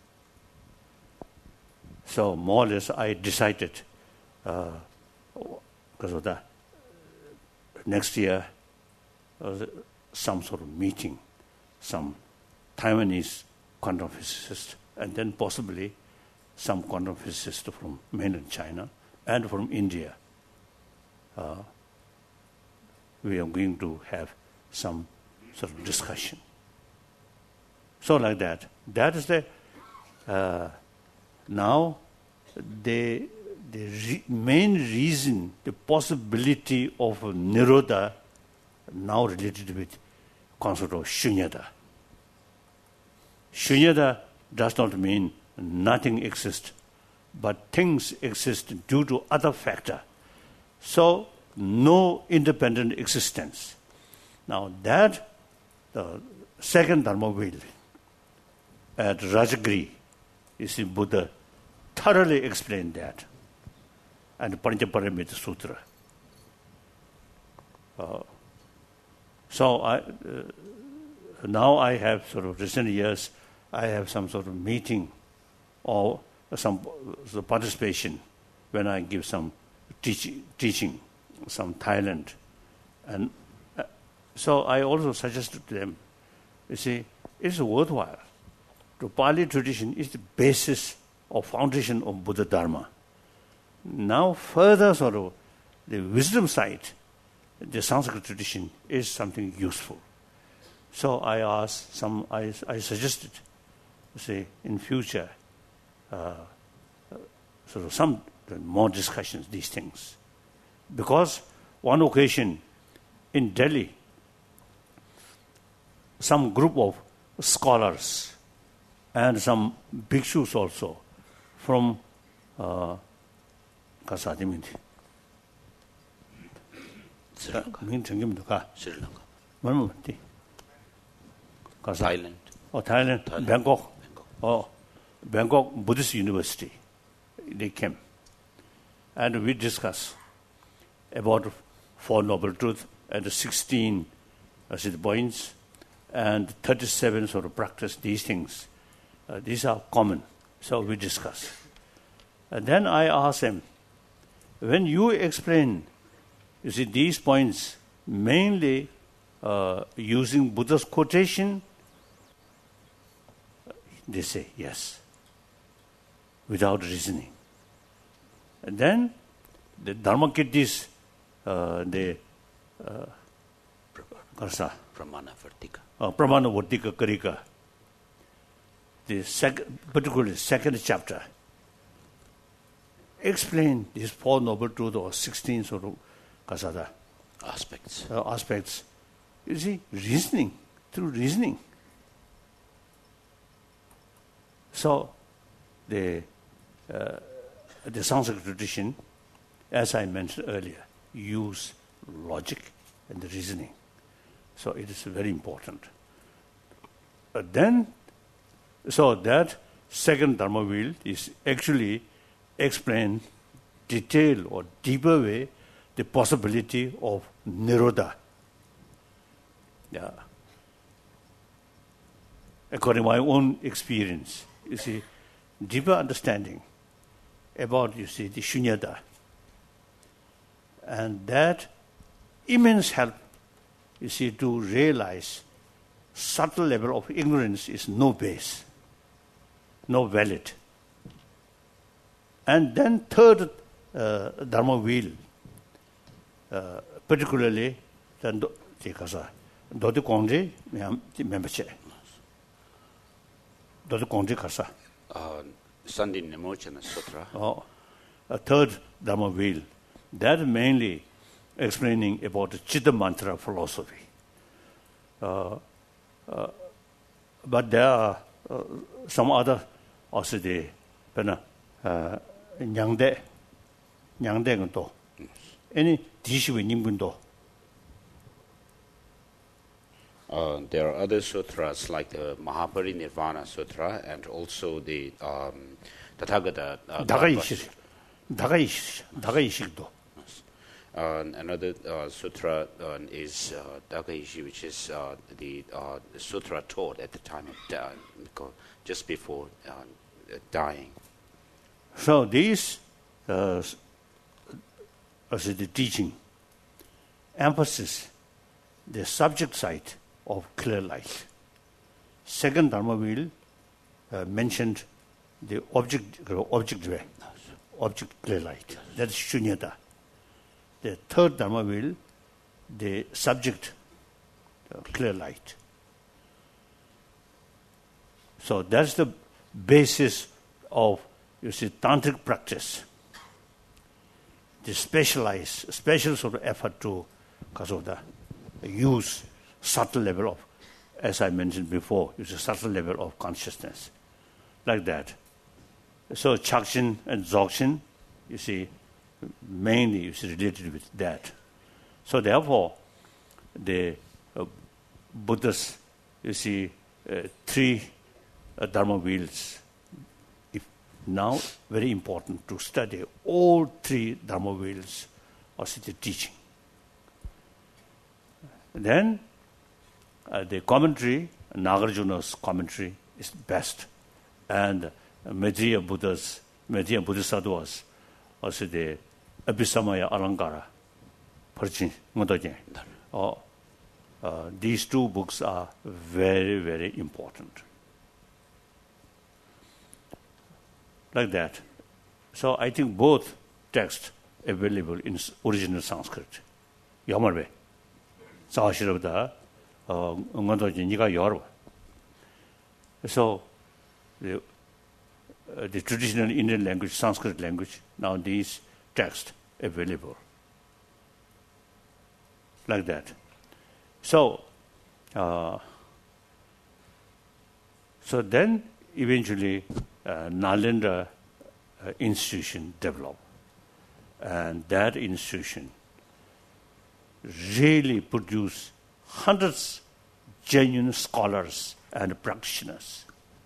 B: So more or less I decided, uh, because of that, next year, uh, some sort of meeting, some Taiwanese quantum physicist, and then possibly some quantum physicist from mainland China and from India. Uh, we are going to have some sort of discussion. So like that. That is the, uh, now the, the re- main reason, the possibility of Nirodha now related with concept of Shunyata. Shunyata does not mean nothing exists, but things exist due to other factor. So no independent existence. Now that, the second Dharma wheel at Rajagiri, you see, Buddha thoroughly explained that. And Panchaparamita Sutra. Uh, so I, uh, now I have sort of recent years, I have some sort of meeting or some uh, participation when I give some teach, teaching, some Thailand. And uh, so I also suggested to them, you see, it's worthwhile. The Pali tradition is the basis or foundation of Buddha Dharma. Now further sort of the wisdom side, the Sanskrit tradition is something useful. So I asked some, I, I suggested, say, in future, uh, sort of some more discussions, these things. Because one occasion in Delhi, some group of scholars and some bhikshus also from uh, Kasadimindi.
A: Sri Lanka. Sri Lanka. Thailand.
B: Oh, Thailand,
A: Thailand.
B: Bangkok.
A: Bangkok.
B: Oh, Bangkok Buddhist University. They came. And we discussed about Four Noble Truths and sixteen uh, points and thirty-seven sort of practice, these things. Uh, these are common. So we discuss. And then I asked him, when you explain, you see, these points mainly uh, using Buddha's quotation, they say yes, without reasoning. And then the Dharmakirtis, uh, the uh, Karsa,
A: Pramana Vartika.
B: uh, Pramana Vartika Karika, the sec- particularly second chapter, explain these four noble truths or sixteen sort of kasada
A: Aspects.
B: uh, aspects. You see, reasoning, through reasoning. So, the uh, the Sanskrit tradition, as I mentioned earlier, use logic and reasoning. So it is very important. But then, so that second Dharma wheel is actually explain detail or deeper way the possibility of Nirodha. Yeah. According to my own experience, you see, deeper understanding about, you see, the shunyata. And that immense help, you see, to realize subtle level of ignorance is no base, no valid. And then third uh, Dharma wheel, uh, particularly, then Dodi Kongji membership. Dodi Kongji Kasa.
A: Uh, Sandin Nimochana Sutra.
B: Oh, a third Dharma wheel. That mainly explaining about the Chitta Mantra philosophy. Uh, uh, but there are uh, some other also the uh, Nyangde, Nyangde Gunto. Any Dishiwi Nimbundo.
A: Uh, there are other sutras like the Mahaparinirvana Sutra and also the um, Tathagata. Uh,
B: Dagaishik. Dagaishik. Dagaishikdo.
A: Uh, another uh, sutra uh, is uh, Dagaishi, which is uh, the, uh, the sutra taught at the time of death, just before uh, dying.
B: So these, uh, as the teaching, emphasis the subject side of clear light. Second Dharma wheel uh, mentioned the object, object way, object clear light. That's shunyata. The third Dharma wheel, the subject uh, clear light. So that's the basis of, you see, tantric practice. The specialized, special sort of effort to, because of the use subtle level of, as I mentioned before, use a subtle level of consciousness, like that. So Chakshin and Dzogchen, you see, mainly is related with that. So therefore, the uh, Buddha's, you see, uh, three uh, Dharma wheels, if now very important to study all three Dharma wheels of the teaching. Then uh, the commentary, Nagarjuna's commentary is best. And uh, Maitreya Buddha's, Maitreya Bodhisattva's, also the Abhisamaya Alankara, Parchin, Ngodojen. Oh, uh, these two books are very, very important. Like that. So I think both texts available in original Sanskrit. Yamarbe. Sahasirabda, Ngodojen, Nika Yorwa. So the, uh, the traditional Indian language, Sanskrit language, now these texts available. Like that. So, uh, so then eventually uh, Nalanda uh, institution developed. And that institution really produced hundreds genuine scholars and practitioners.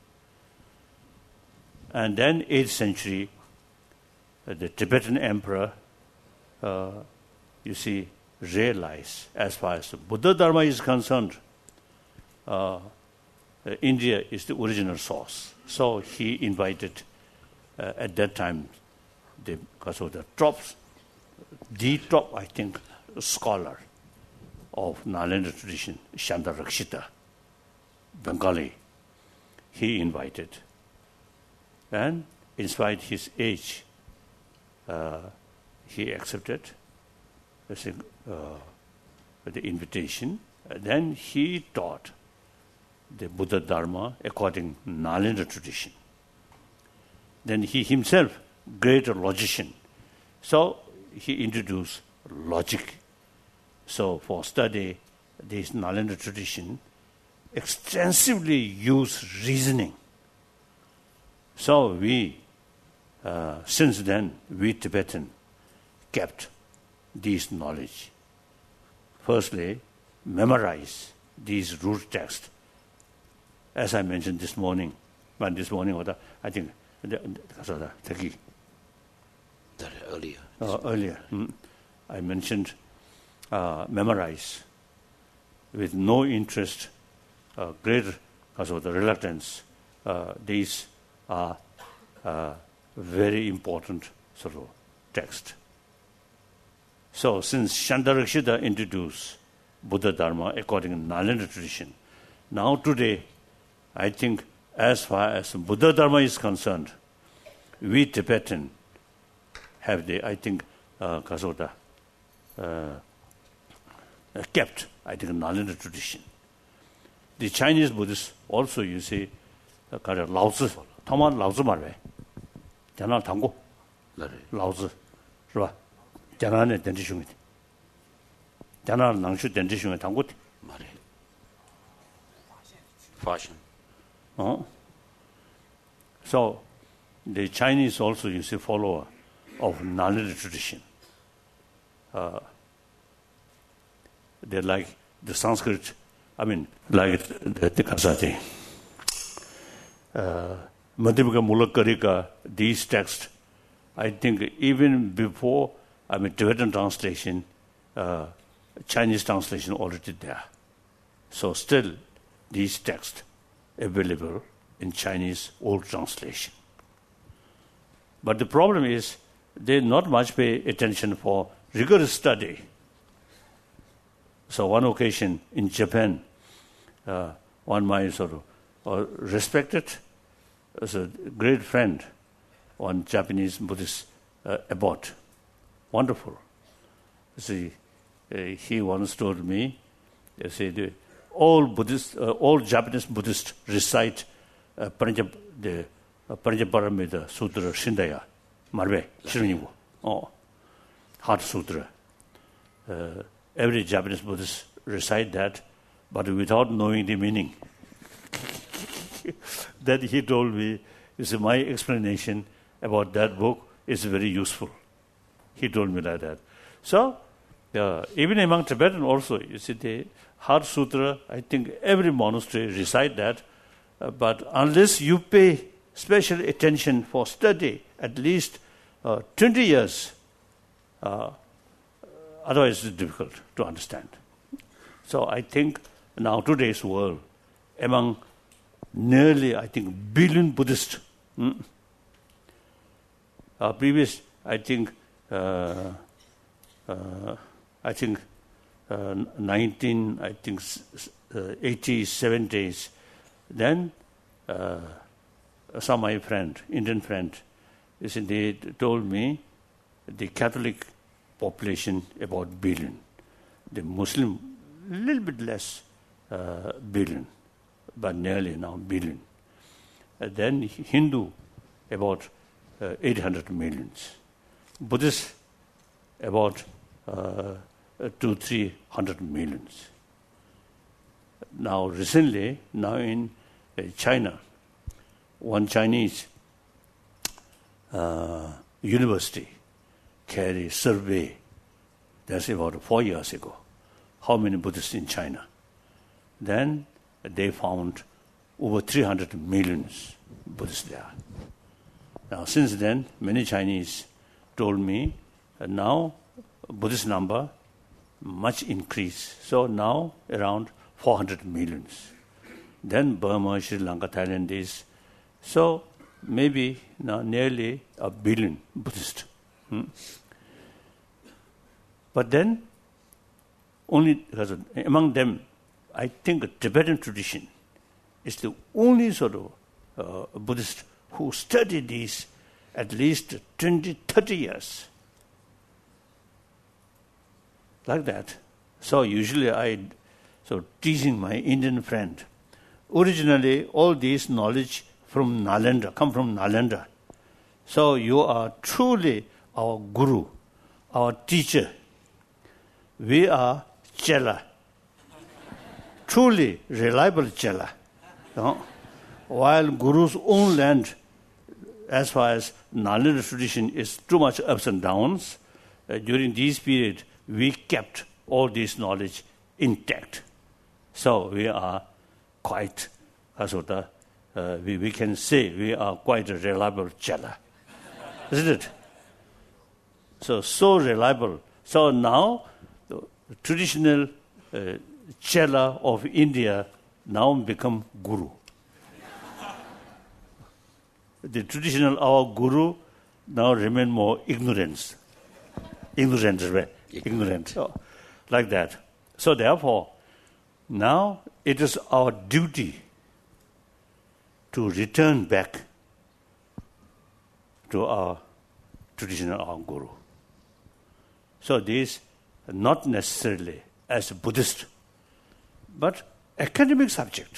B: And then eighth century, uh, the Tibetan emperor, uh, you see, realized as far as the Buddha Dharma is concerned, uh, uh, India is the original source. So he invited, uh, at that time, the, because of the top, the top, I think, scholar of Nalanda tradition, Shandarakshita, Bengali, he invited. And in spite of his age, uh, he accepted uh, the invitation. And then he taught the Buddha Dharma according to Nalanda tradition. Then he himself, great logician. So he introduced logic. So for study, this Nalanda tradition extensively use reasoning. So we, uh, since then, we Tibetan kept this knowledge. Firstly, memorize these root texts. As I mentioned this morning, but this morning, I think, the, the, the,
A: That earlier.
B: uh, earlier, mm, I mentioned uh, memorize with no interest, uh, great because of the reluctance. Uh, these are uh, very important sort of text. So since Shandarakshita introduced Buddha Dharma according to Nalanda tradition, now today, I think as far as Buddha Dharma is concerned, we Tibetan have the, I think, uh, Kasota, uh, kept, I think, Nalanda tradition. The Chinese Buddhists also, you see, uh, Lao Tzu, Tama Lao Tzu marwe, Jana Tango, Lao Tzu, right? Jana ne Denti Shungi, Jana Nangshu Denti Shungi Tango,
A: Fashion.
B: oh. So the Chinese also, you see, follower of Nalanda tradition. Uh, they like the Sanskrit, I mean, like the Tikasati. Uh, Madhivika Mulakarika, these texts, I think even before, I mean, Tibetan translation, uh, Chinese translation already there. So still, these texts available in Chinese old translation. But the problem is, they not much pay attention for rigorous study. So one occasion in Japan, uh, one my sort of uh, respected as a great friend, one Japanese Buddhist uh, abbot, wonderful. See, uh, he once told me, they said, all Buddhists, uh, all Japanese Buddhists recite uh, Parinja, the uh, Parinjaparamita Sutra Shindaya. Marbe, Shiriniwo, oh, Heart Sutra. Uh, every Japanese Buddhist recite that, but without knowing the meaning. That he told me, you see, my explanation about that book is very useful. He told me like that. So, uh, even among Tibetan also, you see, the Heart Sutra, I think every monastery recite that, uh, but unless you pay special attention for study, at least uh, twenty years, uh, otherwise it's difficult to understand. So I think now today's world, among nearly, I think, billion Buddhists, hmm? uh, previous, I think, uh, uh, I think, uh, nineteen, I think, uh, eighties, seventies, then. Uh, Some my friend, Indian friend, is they told me the Catholic population about billion, the Muslim little bit less uh, billion, but nearly now billion. Uh, then Hindu about uh, eight hundred millions, Buddhist about uh, two three hundred millions. Now recently, now in uh, China. One Chinese uh, university carried a survey, that's about four years ago, how many Buddhists in China. Then they found over three hundred million Buddhists there. Now since then, many Chinese told me that now Buddhist number much increased. So now around four hundred million. Then Burma, Sri Lanka, Thailand is so maybe now nearly a billion Buddhists. Hmm? But then only among them, I think the Tibetan tradition is the only sort of uh, Buddhist who studied these at least twenty, thirty years. Like that. So usually I, so teasing my Indian friend, originally all this knowledge from Nalanda, come from Nalanda. So you are truly our guru, our teacher. We are Chela. Truly reliable Chela. No? While Guru's own land, as far as Nalanda tradition, is too much ups and downs, uh, during this period, we kept all this knowledge intact. So we are quite, as uh, we, we can say, we are quite a reliable Chela. Isn't it? So, so reliable. So now, the traditional uh, Chela of India now become Guru. The traditional, our Guru, now remain more ignorance. Ignorant, right? Ignorant. So, like that. So therefore, now it is our duty to return back to our traditional, our Guru. So this, not necessarily as a Buddhist, but academic subject.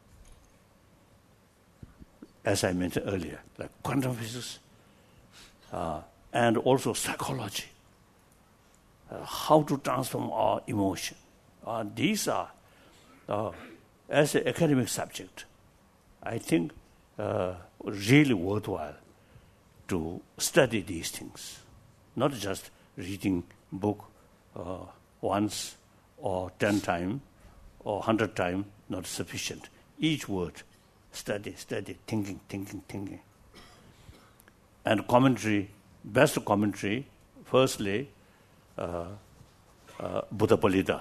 B: As I mentioned earlier, like quantum physics, uh, and also psychology, uh, how to transform our emotion. Uh, these are, uh, as an academic subject, I think uh, really worthwhile to study these things, not just reading book uh, once or ten times or hundred times, not sufficient. Each word, study, study, thinking, thinking, thinking. And commentary, best commentary, firstly, uh, uh, Buddha Palita.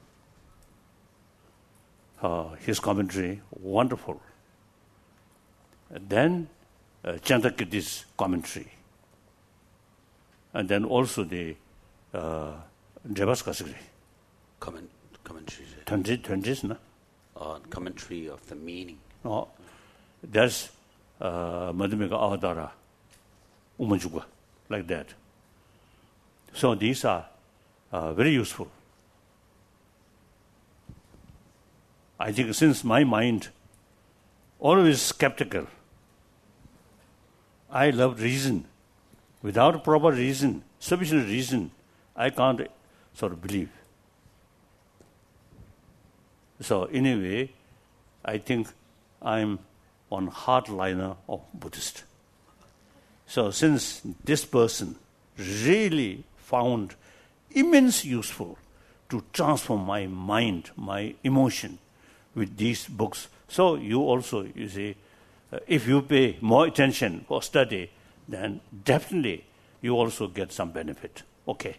B: Uh, his commentary, wonderful. And then uh, Chandrakirti's commentary. And then also the uh, Devaskasagiri.
A: Comment, commentary.
B: Twenty, twenties, no?
A: Uh, commentary of the meaning.
B: No, there's uh, Madhumika Avadara, Umajuga, like that. So these are uh, very useful. I think since my mind always skeptical, I love reason. Without proper reason, sufficient reason, I can't sort of believe. So in a way, I think I'm on hardliner of Buddhist. So since this person really found immense useful to transform my mind, my emotion with these books, so you also, you see, uh, if you pay more attention for study, then definitely you also get some benefit. Okay.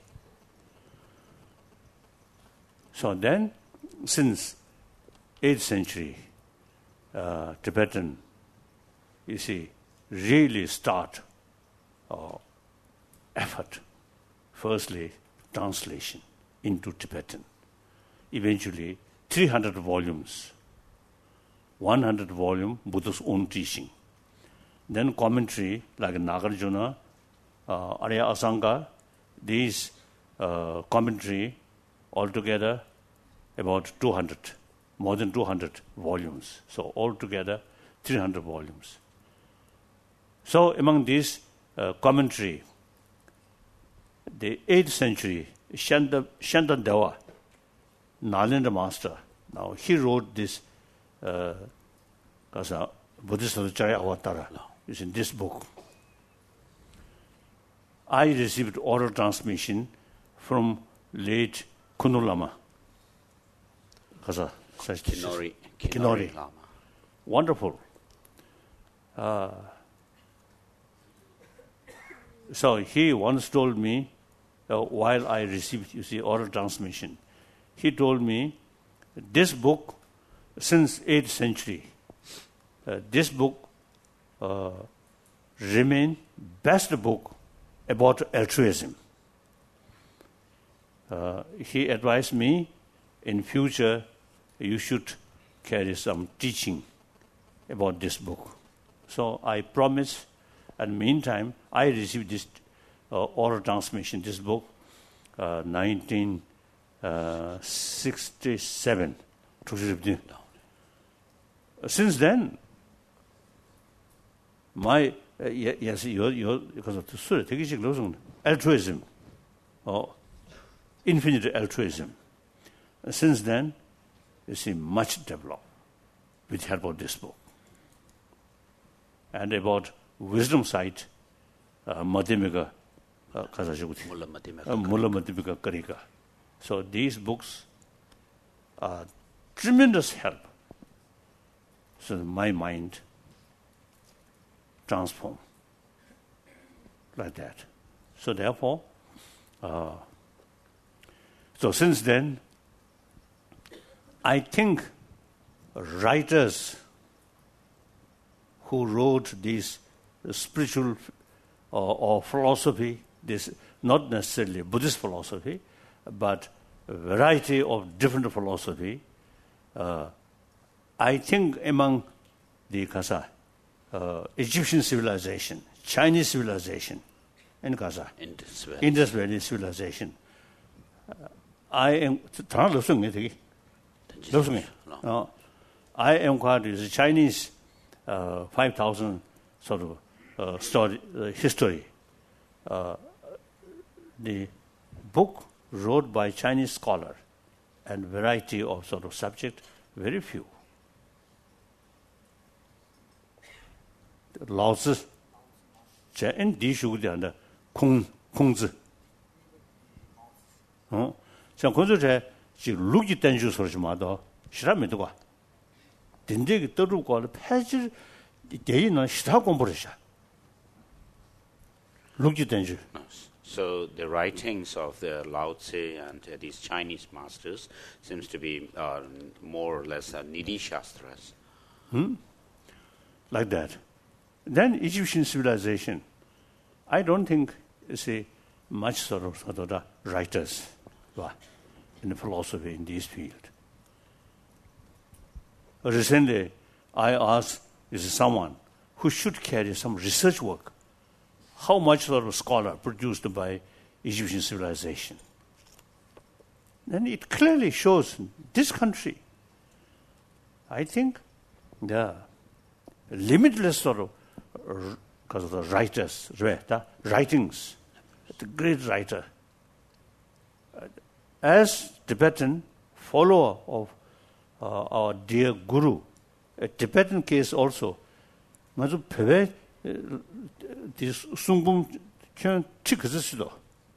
B: So then, since eighth century, uh, Tibetan, you see, really start uh, effort. Firstly, translation into Tibetan. Eventually, three hundred volumes. one hundred volume, Buddha's own teaching. Then commentary, like Nagarjuna, uh, Arya Asanga, these uh, commentary altogether about two hundred, more than two hundred volumes. So altogether, three hundred volumes. So among these uh, commentary, the eighth century, Shantadeva, Nalanda master, now he wrote this uh, Buddhist Racaya Avatara, is in this book. I received oral transmission from late Kunulama.
A: Kinori, Kinori,
B: Kinori.
A: Lama.
B: Wonderful. Uh, so he once told me, uh, while I received, you see, oral transmission, he told me, this book, since eighth century, uh, this book uh, remain best book about altruism. Uh, he advised me in future you should carry some teaching about this book. So I promise, and meantime, I received this uh, oral transmission, this book, uh, nineteen sixty-seven. Since then, my, uh, yes, because of the story, altruism, or infinite altruism. Since then, you see, much developed with help of this book. And about wisdom side, Madhyamika Kazajuguti, Mulla Madhyamika Karika. So these books are tremendous help. So my mind transformed like that. So therefore, uh, so since then, I think writers who wrote these spiritual or, or philosophy, this not necessarily Buddhist philosophy, but a variety of different philosophy, uh, I think among the Kasa, uh, Egyptian civilization, Chinese civilization, in Kasa,
A: Indus Valley,
B: Indus Valley civilization, uh, I am. Uh, I am quite the Chinese uh, five thousand sort of uh, story uh, history. Uh, the book wrote by Chinese scholar and variety of sort of subject, very few. Lao Tzu, in Di Shu the Kong Kongzi. Oh, so Kongzi she looked at Tenju Sorjimado, Shramidwa. Didn't they get the call the passage? They know Shtakomborisha. Look at Tenju.
A: So the writings of the Lao Tzu and uh, these Chinese masters seems to be uh, more or less uh, Nidhi Shastras.
B: Hmm? Like that. Then Egyptian civilization, I don't think, you see, much sort of, sort of the writers in the philosophy in this field. Recently, I asked is someone who should carry some research work, how much sort of scholar produced by Egyptian civilization. Then it clearly shows this country, I think, the limitless sort of, because of the writers, the writings, the great writer. As Tibetan follower of uh, our dear Guru, a Tibetan case also, mazu pewe the sungbum kyan chikazisido.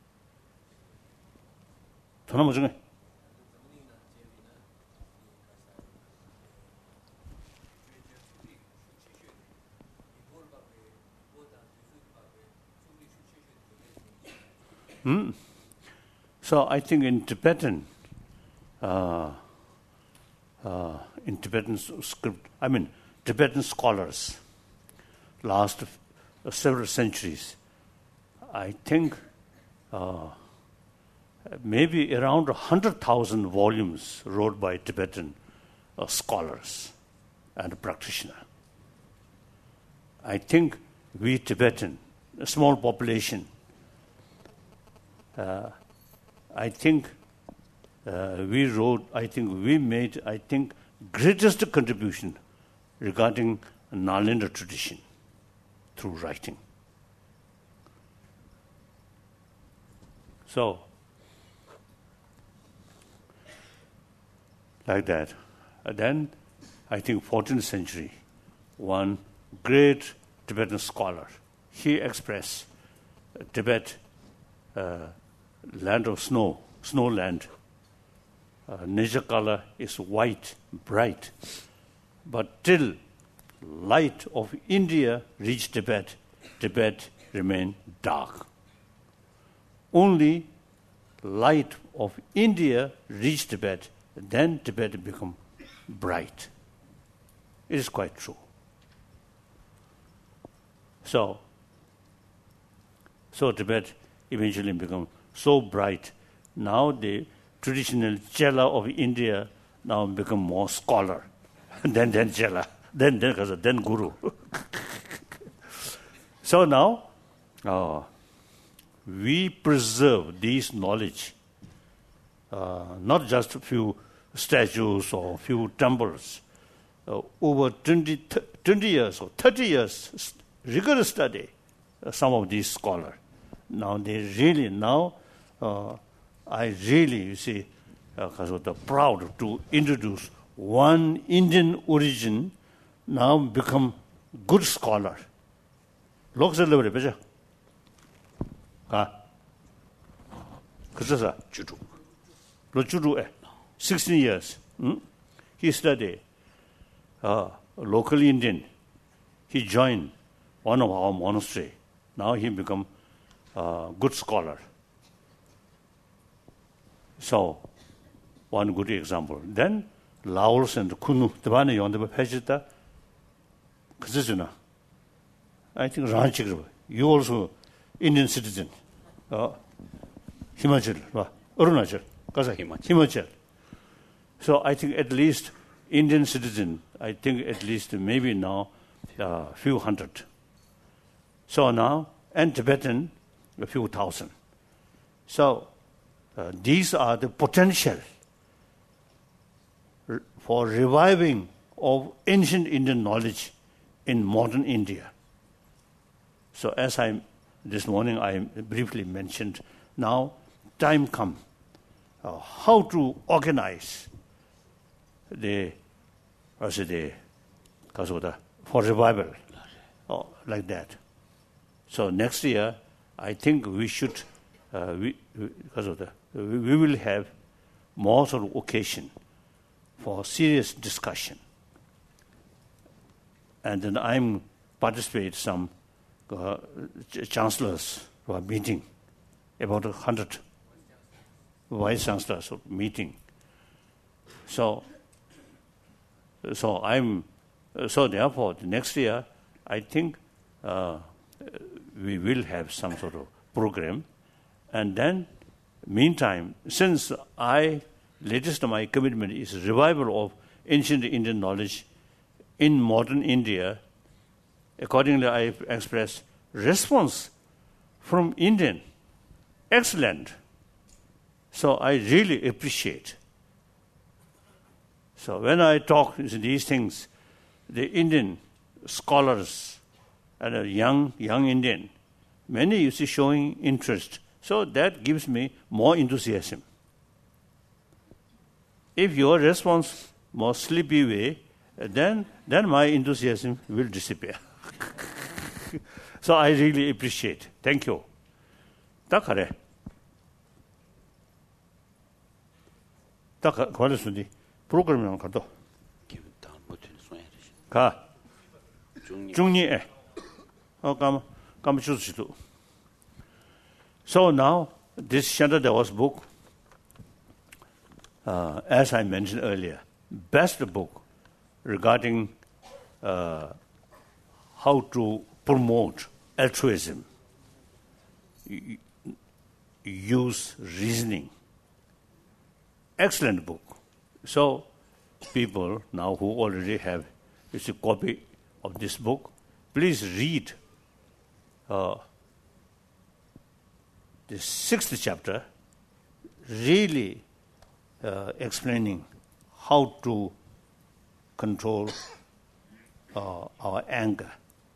B: Tona majunga. Hmm. So I think in Tibetan, uh, uh, in Tibetan script, I mean Tibetan scholars, last uh, several centuries, I think uh, maybe around a hundred thousand volumes wrote by Tibetan uh, scholars and practitioners. I think we Tibetan, a small population, uh, I think uh, we wrote, I think we made, I think, greatest contribution regarding Nalanda tradition through writing. So, like that. And then, I think fourteenth century, one great Tibetan scholar, he expressed uh, Tibet, uh, land of snow, snow land. Uh, nature color is white, bright. But till light of India reached Tibet, Tibet remained dark. Only light of India reached Tibet, then Tibet became bright. It is quite true. So, so Tibet eventually became so bright. Now the traditional Chela of India now become more scholar, then then Chela, then then then Guru. So now uh, we preserve these knowledge, uh, not just a few statues or few temples. Uh, over twenty, twenty years or thirty years, rigorous study, uh, some of these scholars. Now they really, now uh, I really, you see, uh, proud to introduce one Indian origin, now become good scholar. Look at the picture. Ah, Kasa Chudu. Chudu, sixteen years. Hmm? He studied. Uh, local Indian. He joined one of our monastery. Now he become a good scholar. So, one good example. Then Laos and Kunu, the one you on the Pajita, Kazizuna. I think Ranchik, you also Indian citizen. Uh, Himachal, uh, Arunachal, Kaza Himachal. Himachal. So I think at least Indian citizen, I think at least maybe now a uh, few hundred. So now, and Tibetan, a few thousand. So uh, these are the potential r- for reviving of ancient Indian knowledge in modern India. So as I this morning I briefly mentioned, now time come uh, how to organize the as the for revival, oh, like that. So next year, I think we should uh, we because of the we will have more sort of occasion for serious discussion, and then I'm participate some uh, ch- chancellors who are meeting, about a hundred vice chancellors meeting. So. So I'm, so therefore, the next year, I think uh, we will have some sort of program, and then, meantime, since I latest my commitment is revival of ancient Indian knowledge in modern India, accordingly, I express response from Indian, excellent. So I really appreciate. So when I talk these things, the Indian scholars and a young young Indian, many you see showing interest. So that gives me more enthusiasm. If your response more sleepy way, then then my enthusiasm will disappear. So I really appreciate. Thank you. Takare. Tak kwalesuni. 프로그램이랑 가도 가 중리에 어 감 감추지도. So now this Chandra Deva's book, uh, as I mentioned earlier, best book regarding uh, how to promote altruism, use reasoning. Excellent book. So, people now who already have a copy of this book, please read uh, the sixth chapter, really uh, explaining how to control uh, our anger.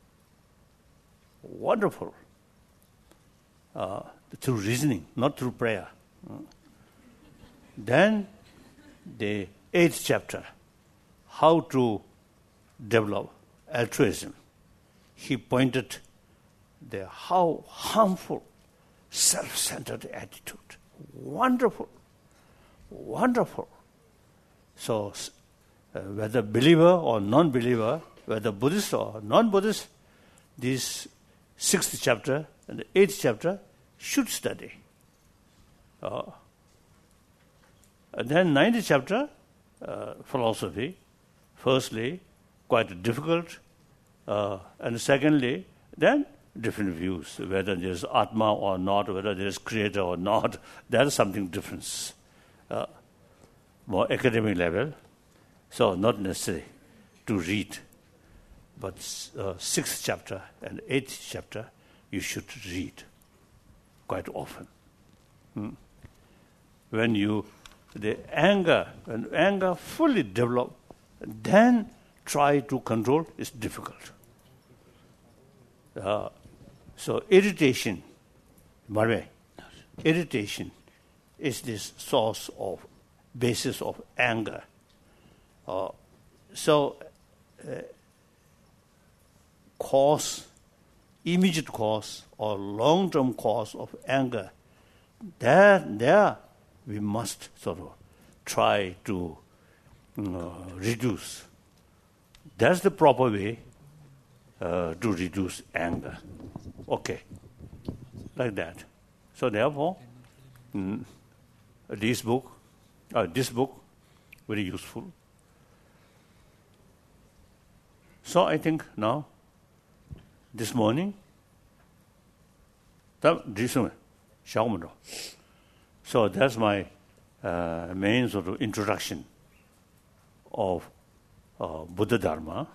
B: Wonderful. Uh, through reasoning, not through prayer. Uh, then, the eighth chapter, how to develop altruism. He pointed the how harmful self-centered attitude. Wonderful, wonderful. So, uh, whether believer or non-believer, whether Buddhist or non-Buddhist, this sixth chapter and the eighth chapter should study. Uh, And then ninth chapter, uh, philosophy, firstly, quite difficult, uh, and secondly, then different views, whether there's Atma or not, whether there's Creator or not, that is something different. uh, more academic level, so not necessary to read. But uh, sixth chapter and eighth chapter, you should read quite often. Hmm? When you, the anger, when anger fully develops, then try to control is difficult. Uh, so irritation, Marve, irritation is this source of, basis of anger. Uh, so uh, cause, immediate cause or long-term cause of anger, there, there we must sort of try to uh, reduce. That's the proper way uh, to reduce anger. Okay, like that. So therefore, mm, this book, uh, this book, very useful. So I think now, this morning, so that's my uh, main sort of introduction of uh, Buddha Dharma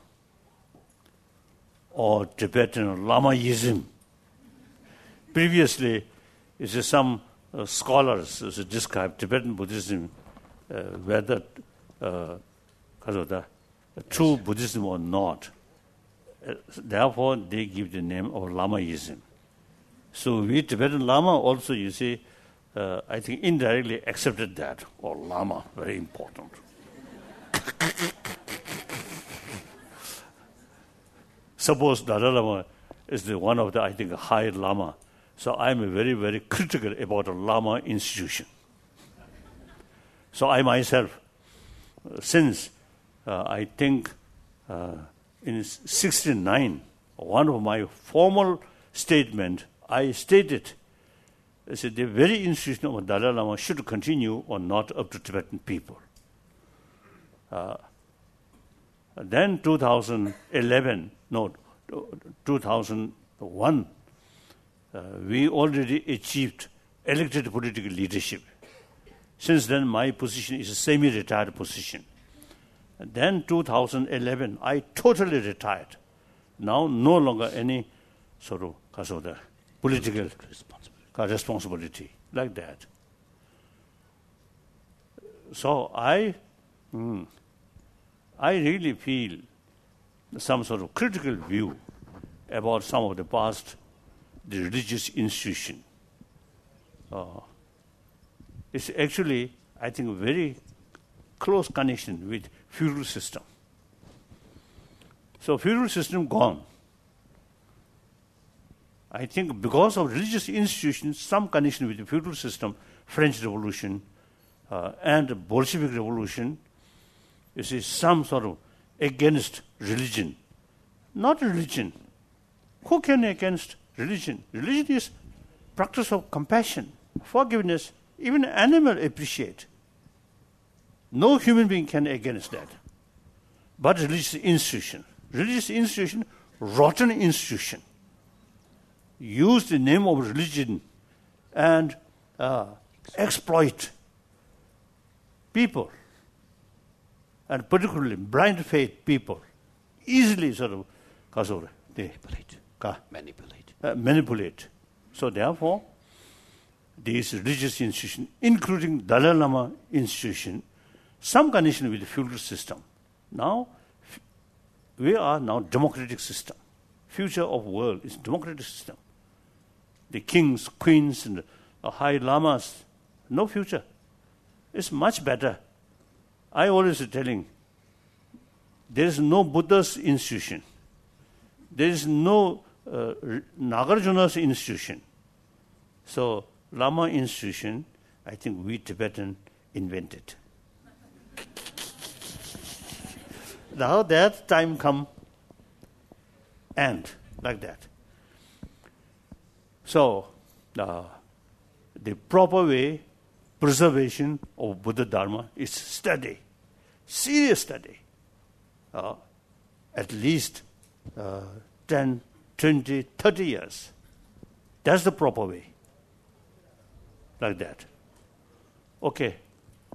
B: or Tibetan Lamaism. Previously, it's just some uh, scholars uh, describe Tibetan Buddhism uh, whether uh, the true Buddhism or not. Uh, therefore, they give the name of Lamaism. So we Tibetan Lama also, you see, uh, I think indirectly accepted that, or Lama, very important. Suppose Dalai Lama is the one of the, I think, high Lama. So I'm very, very critical about a Lama institution. So I myself, uh, since uh, I think uh, in sixty-nine, one of my formal statement, I stated, I said the very institution of Dalai Lama should continue or not up to Tibetan people. Uh, then two thousand eleven, no, two thousand one, uh, we already achieved elected political leadership. Since then, my position is a semi-retired position. And then two thousand eleven, I totally retired. Now, no longer any sort of, because of the political responsibility. responsibility, like that. So I, mm, I really feel some sort of critical view about some of the past, the religious institution. Uh, it's actually, I think, a very close connection with feudal system. So feudal system gone. I think because of religious institutions, some connection with the feudal system, French Revolution uh, and the Bolshevik Revolution, you see, some sort of against religion. Not religion. Who can against religion? Religion is practice of compassion, forgiveness, even animal appreciate. No human being can against that. But religious institution. Religious institution, rotten institution. Use the name of religion and uh, exploit people, and particularly blind faith people, easily sort of, because of they
A: Manipulate.
B: Ka,
A: Manipulate.
B: uh, manipulate. So therefore, these religious institutions, including Dalai Lama institution, some connection with the feudal system. Now, f- we are now democratic system. Future of world is democratic system. The kings, queens, and the high lamas, no future. It's much better. I always telling, there is no Buddha's institution. There is no uh, Nagarjuna's institution. So, Lama institution, I think we Tibetan invented. Now that time come, and like that. So, uh, the proper way, preservation of Buddha Dharma is study, serious study. Uh, at least uh, ten, twenty, thirty years. That's the proper way. Like that. Okay.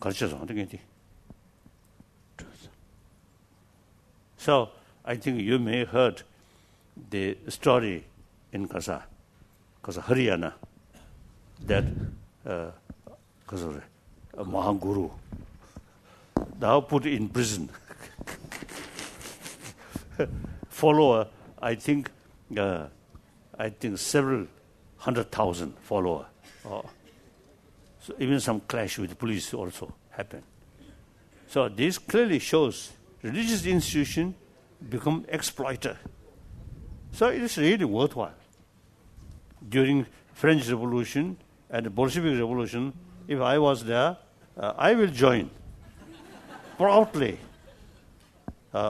B: So I think you may have heard the story in Kasa, Kasa Haryana, that uh, Kasa, a Mahaguru, now put in prison. Follower, I think, uh, I think several hundred thousand follower. Oh. So even some clash with the police also happened. So this clearly shows religious institution become exploiter. So it is really worthwhile. During French Revolution and the Bolshevik Revolution, if I was there, uh, I will join proudly. Uh,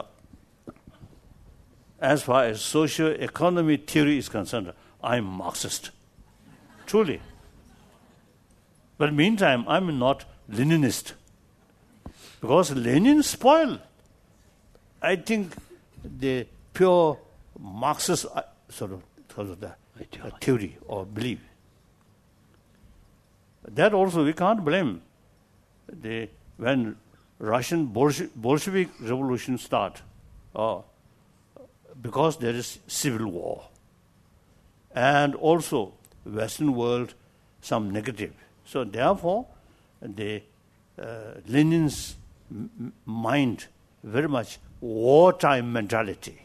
B: as far as socio-economy theory is concerned, I'm Marxist. Truly. But meantime, I'm not Leninist. Because Lenin spoiled, I think, the pure Marxist uh, sort of, sort of the, uh, theory or belief. That also we can't blame. The, when Russian Bolshe- Bolshevik Revolution start, uh, because there is civil war. And also Western world, some negative. So therefore, the uh, Lenin's m- mind very much wartime mentality.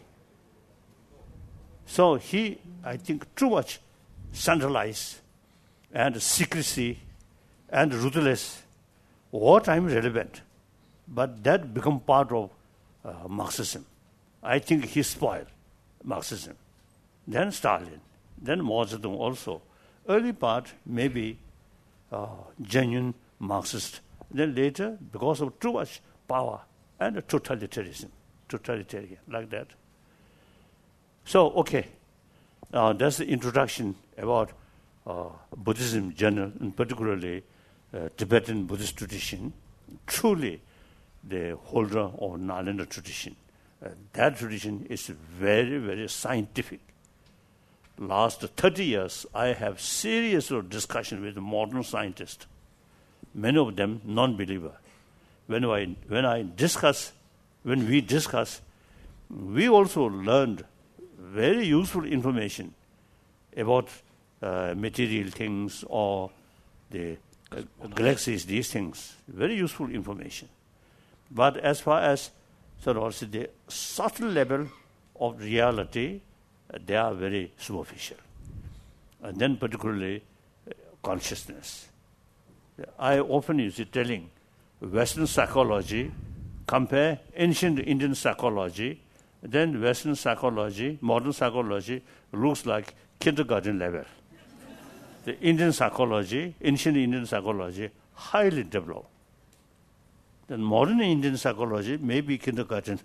B: So he, I think, too much centralized and secrecy and ruthless, wartime relevant. But that become part of uh, Marxism. I think he spoiled Marxism. Then Stalin, then Mao Zedong also. Early part, maybe uh, genuine Marxist. Then later, because of too much power and totalitarianism, totalitarian, like that. So, okay, uh, that's the introduction about uh, Buddhism general, and particularly uh, Tibetan Buddhist tradition, truly the holder of Nalanda tradition. Uh, that tradition is very, very scientific. Last thirty years, I have serious discussion with modern scientists, many of them non-believer. When I, when I discuss, when we discuss, we also learned very useful information about uh, material things or the uh, galaxies, these things. Very useful information. But as far as sort of the subtle level of reality, uh, they are very superficial. And then particularly uh, consciousness. I often use it telling Western psychology, compare ancient Indian psychology, then Western psychology, modern psychology looks like kindergarten level. The Indian psychology, ancient Indian psychology, highly developed. Then modern Indian psychology may be kindergarten.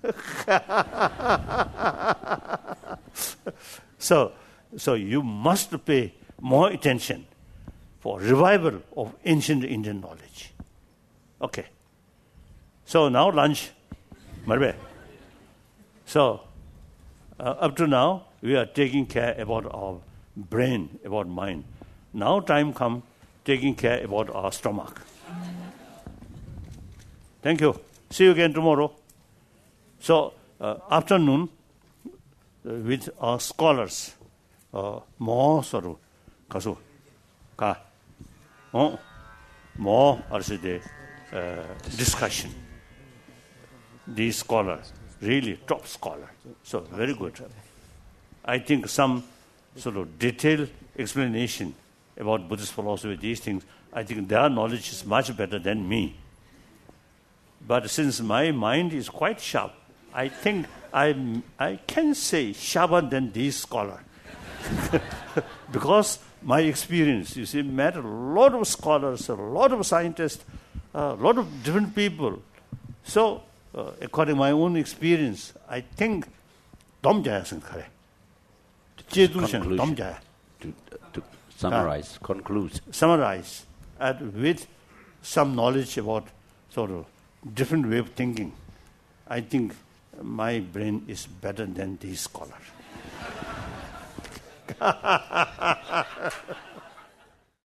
B: so, so you must pay more attention for revival of ancient Indian knowledge. Okay. So now lunch. Marbe. So, uh, up to now, we are taking care about our brain, about mind. Now time come taking care about our stomach. Thank you. See you again tomorrow. So, uh, afternoon, uh, with our scholars, uh, more sort of, kasu, ka, oh, more, or the uh, discussion. These scholars. Really top scholar. So very good. I think some sort of detailed explanation about Buddhist philosophy, these things, I think their knowledge is much better than me. But since my mind is quite sharp, I think I I can say sharper than these scholars. Because my experience, you see, met a lot of scholars, a lot of scientists, a lot of different people. So, Uh, according to my own experience, I think domjaya sankare.
A: Conclusion. To, to summarize, uh, conclude.
B: Summarize, and with some knowledge about sort of different way of thinking, I think my brain is better than these scholars.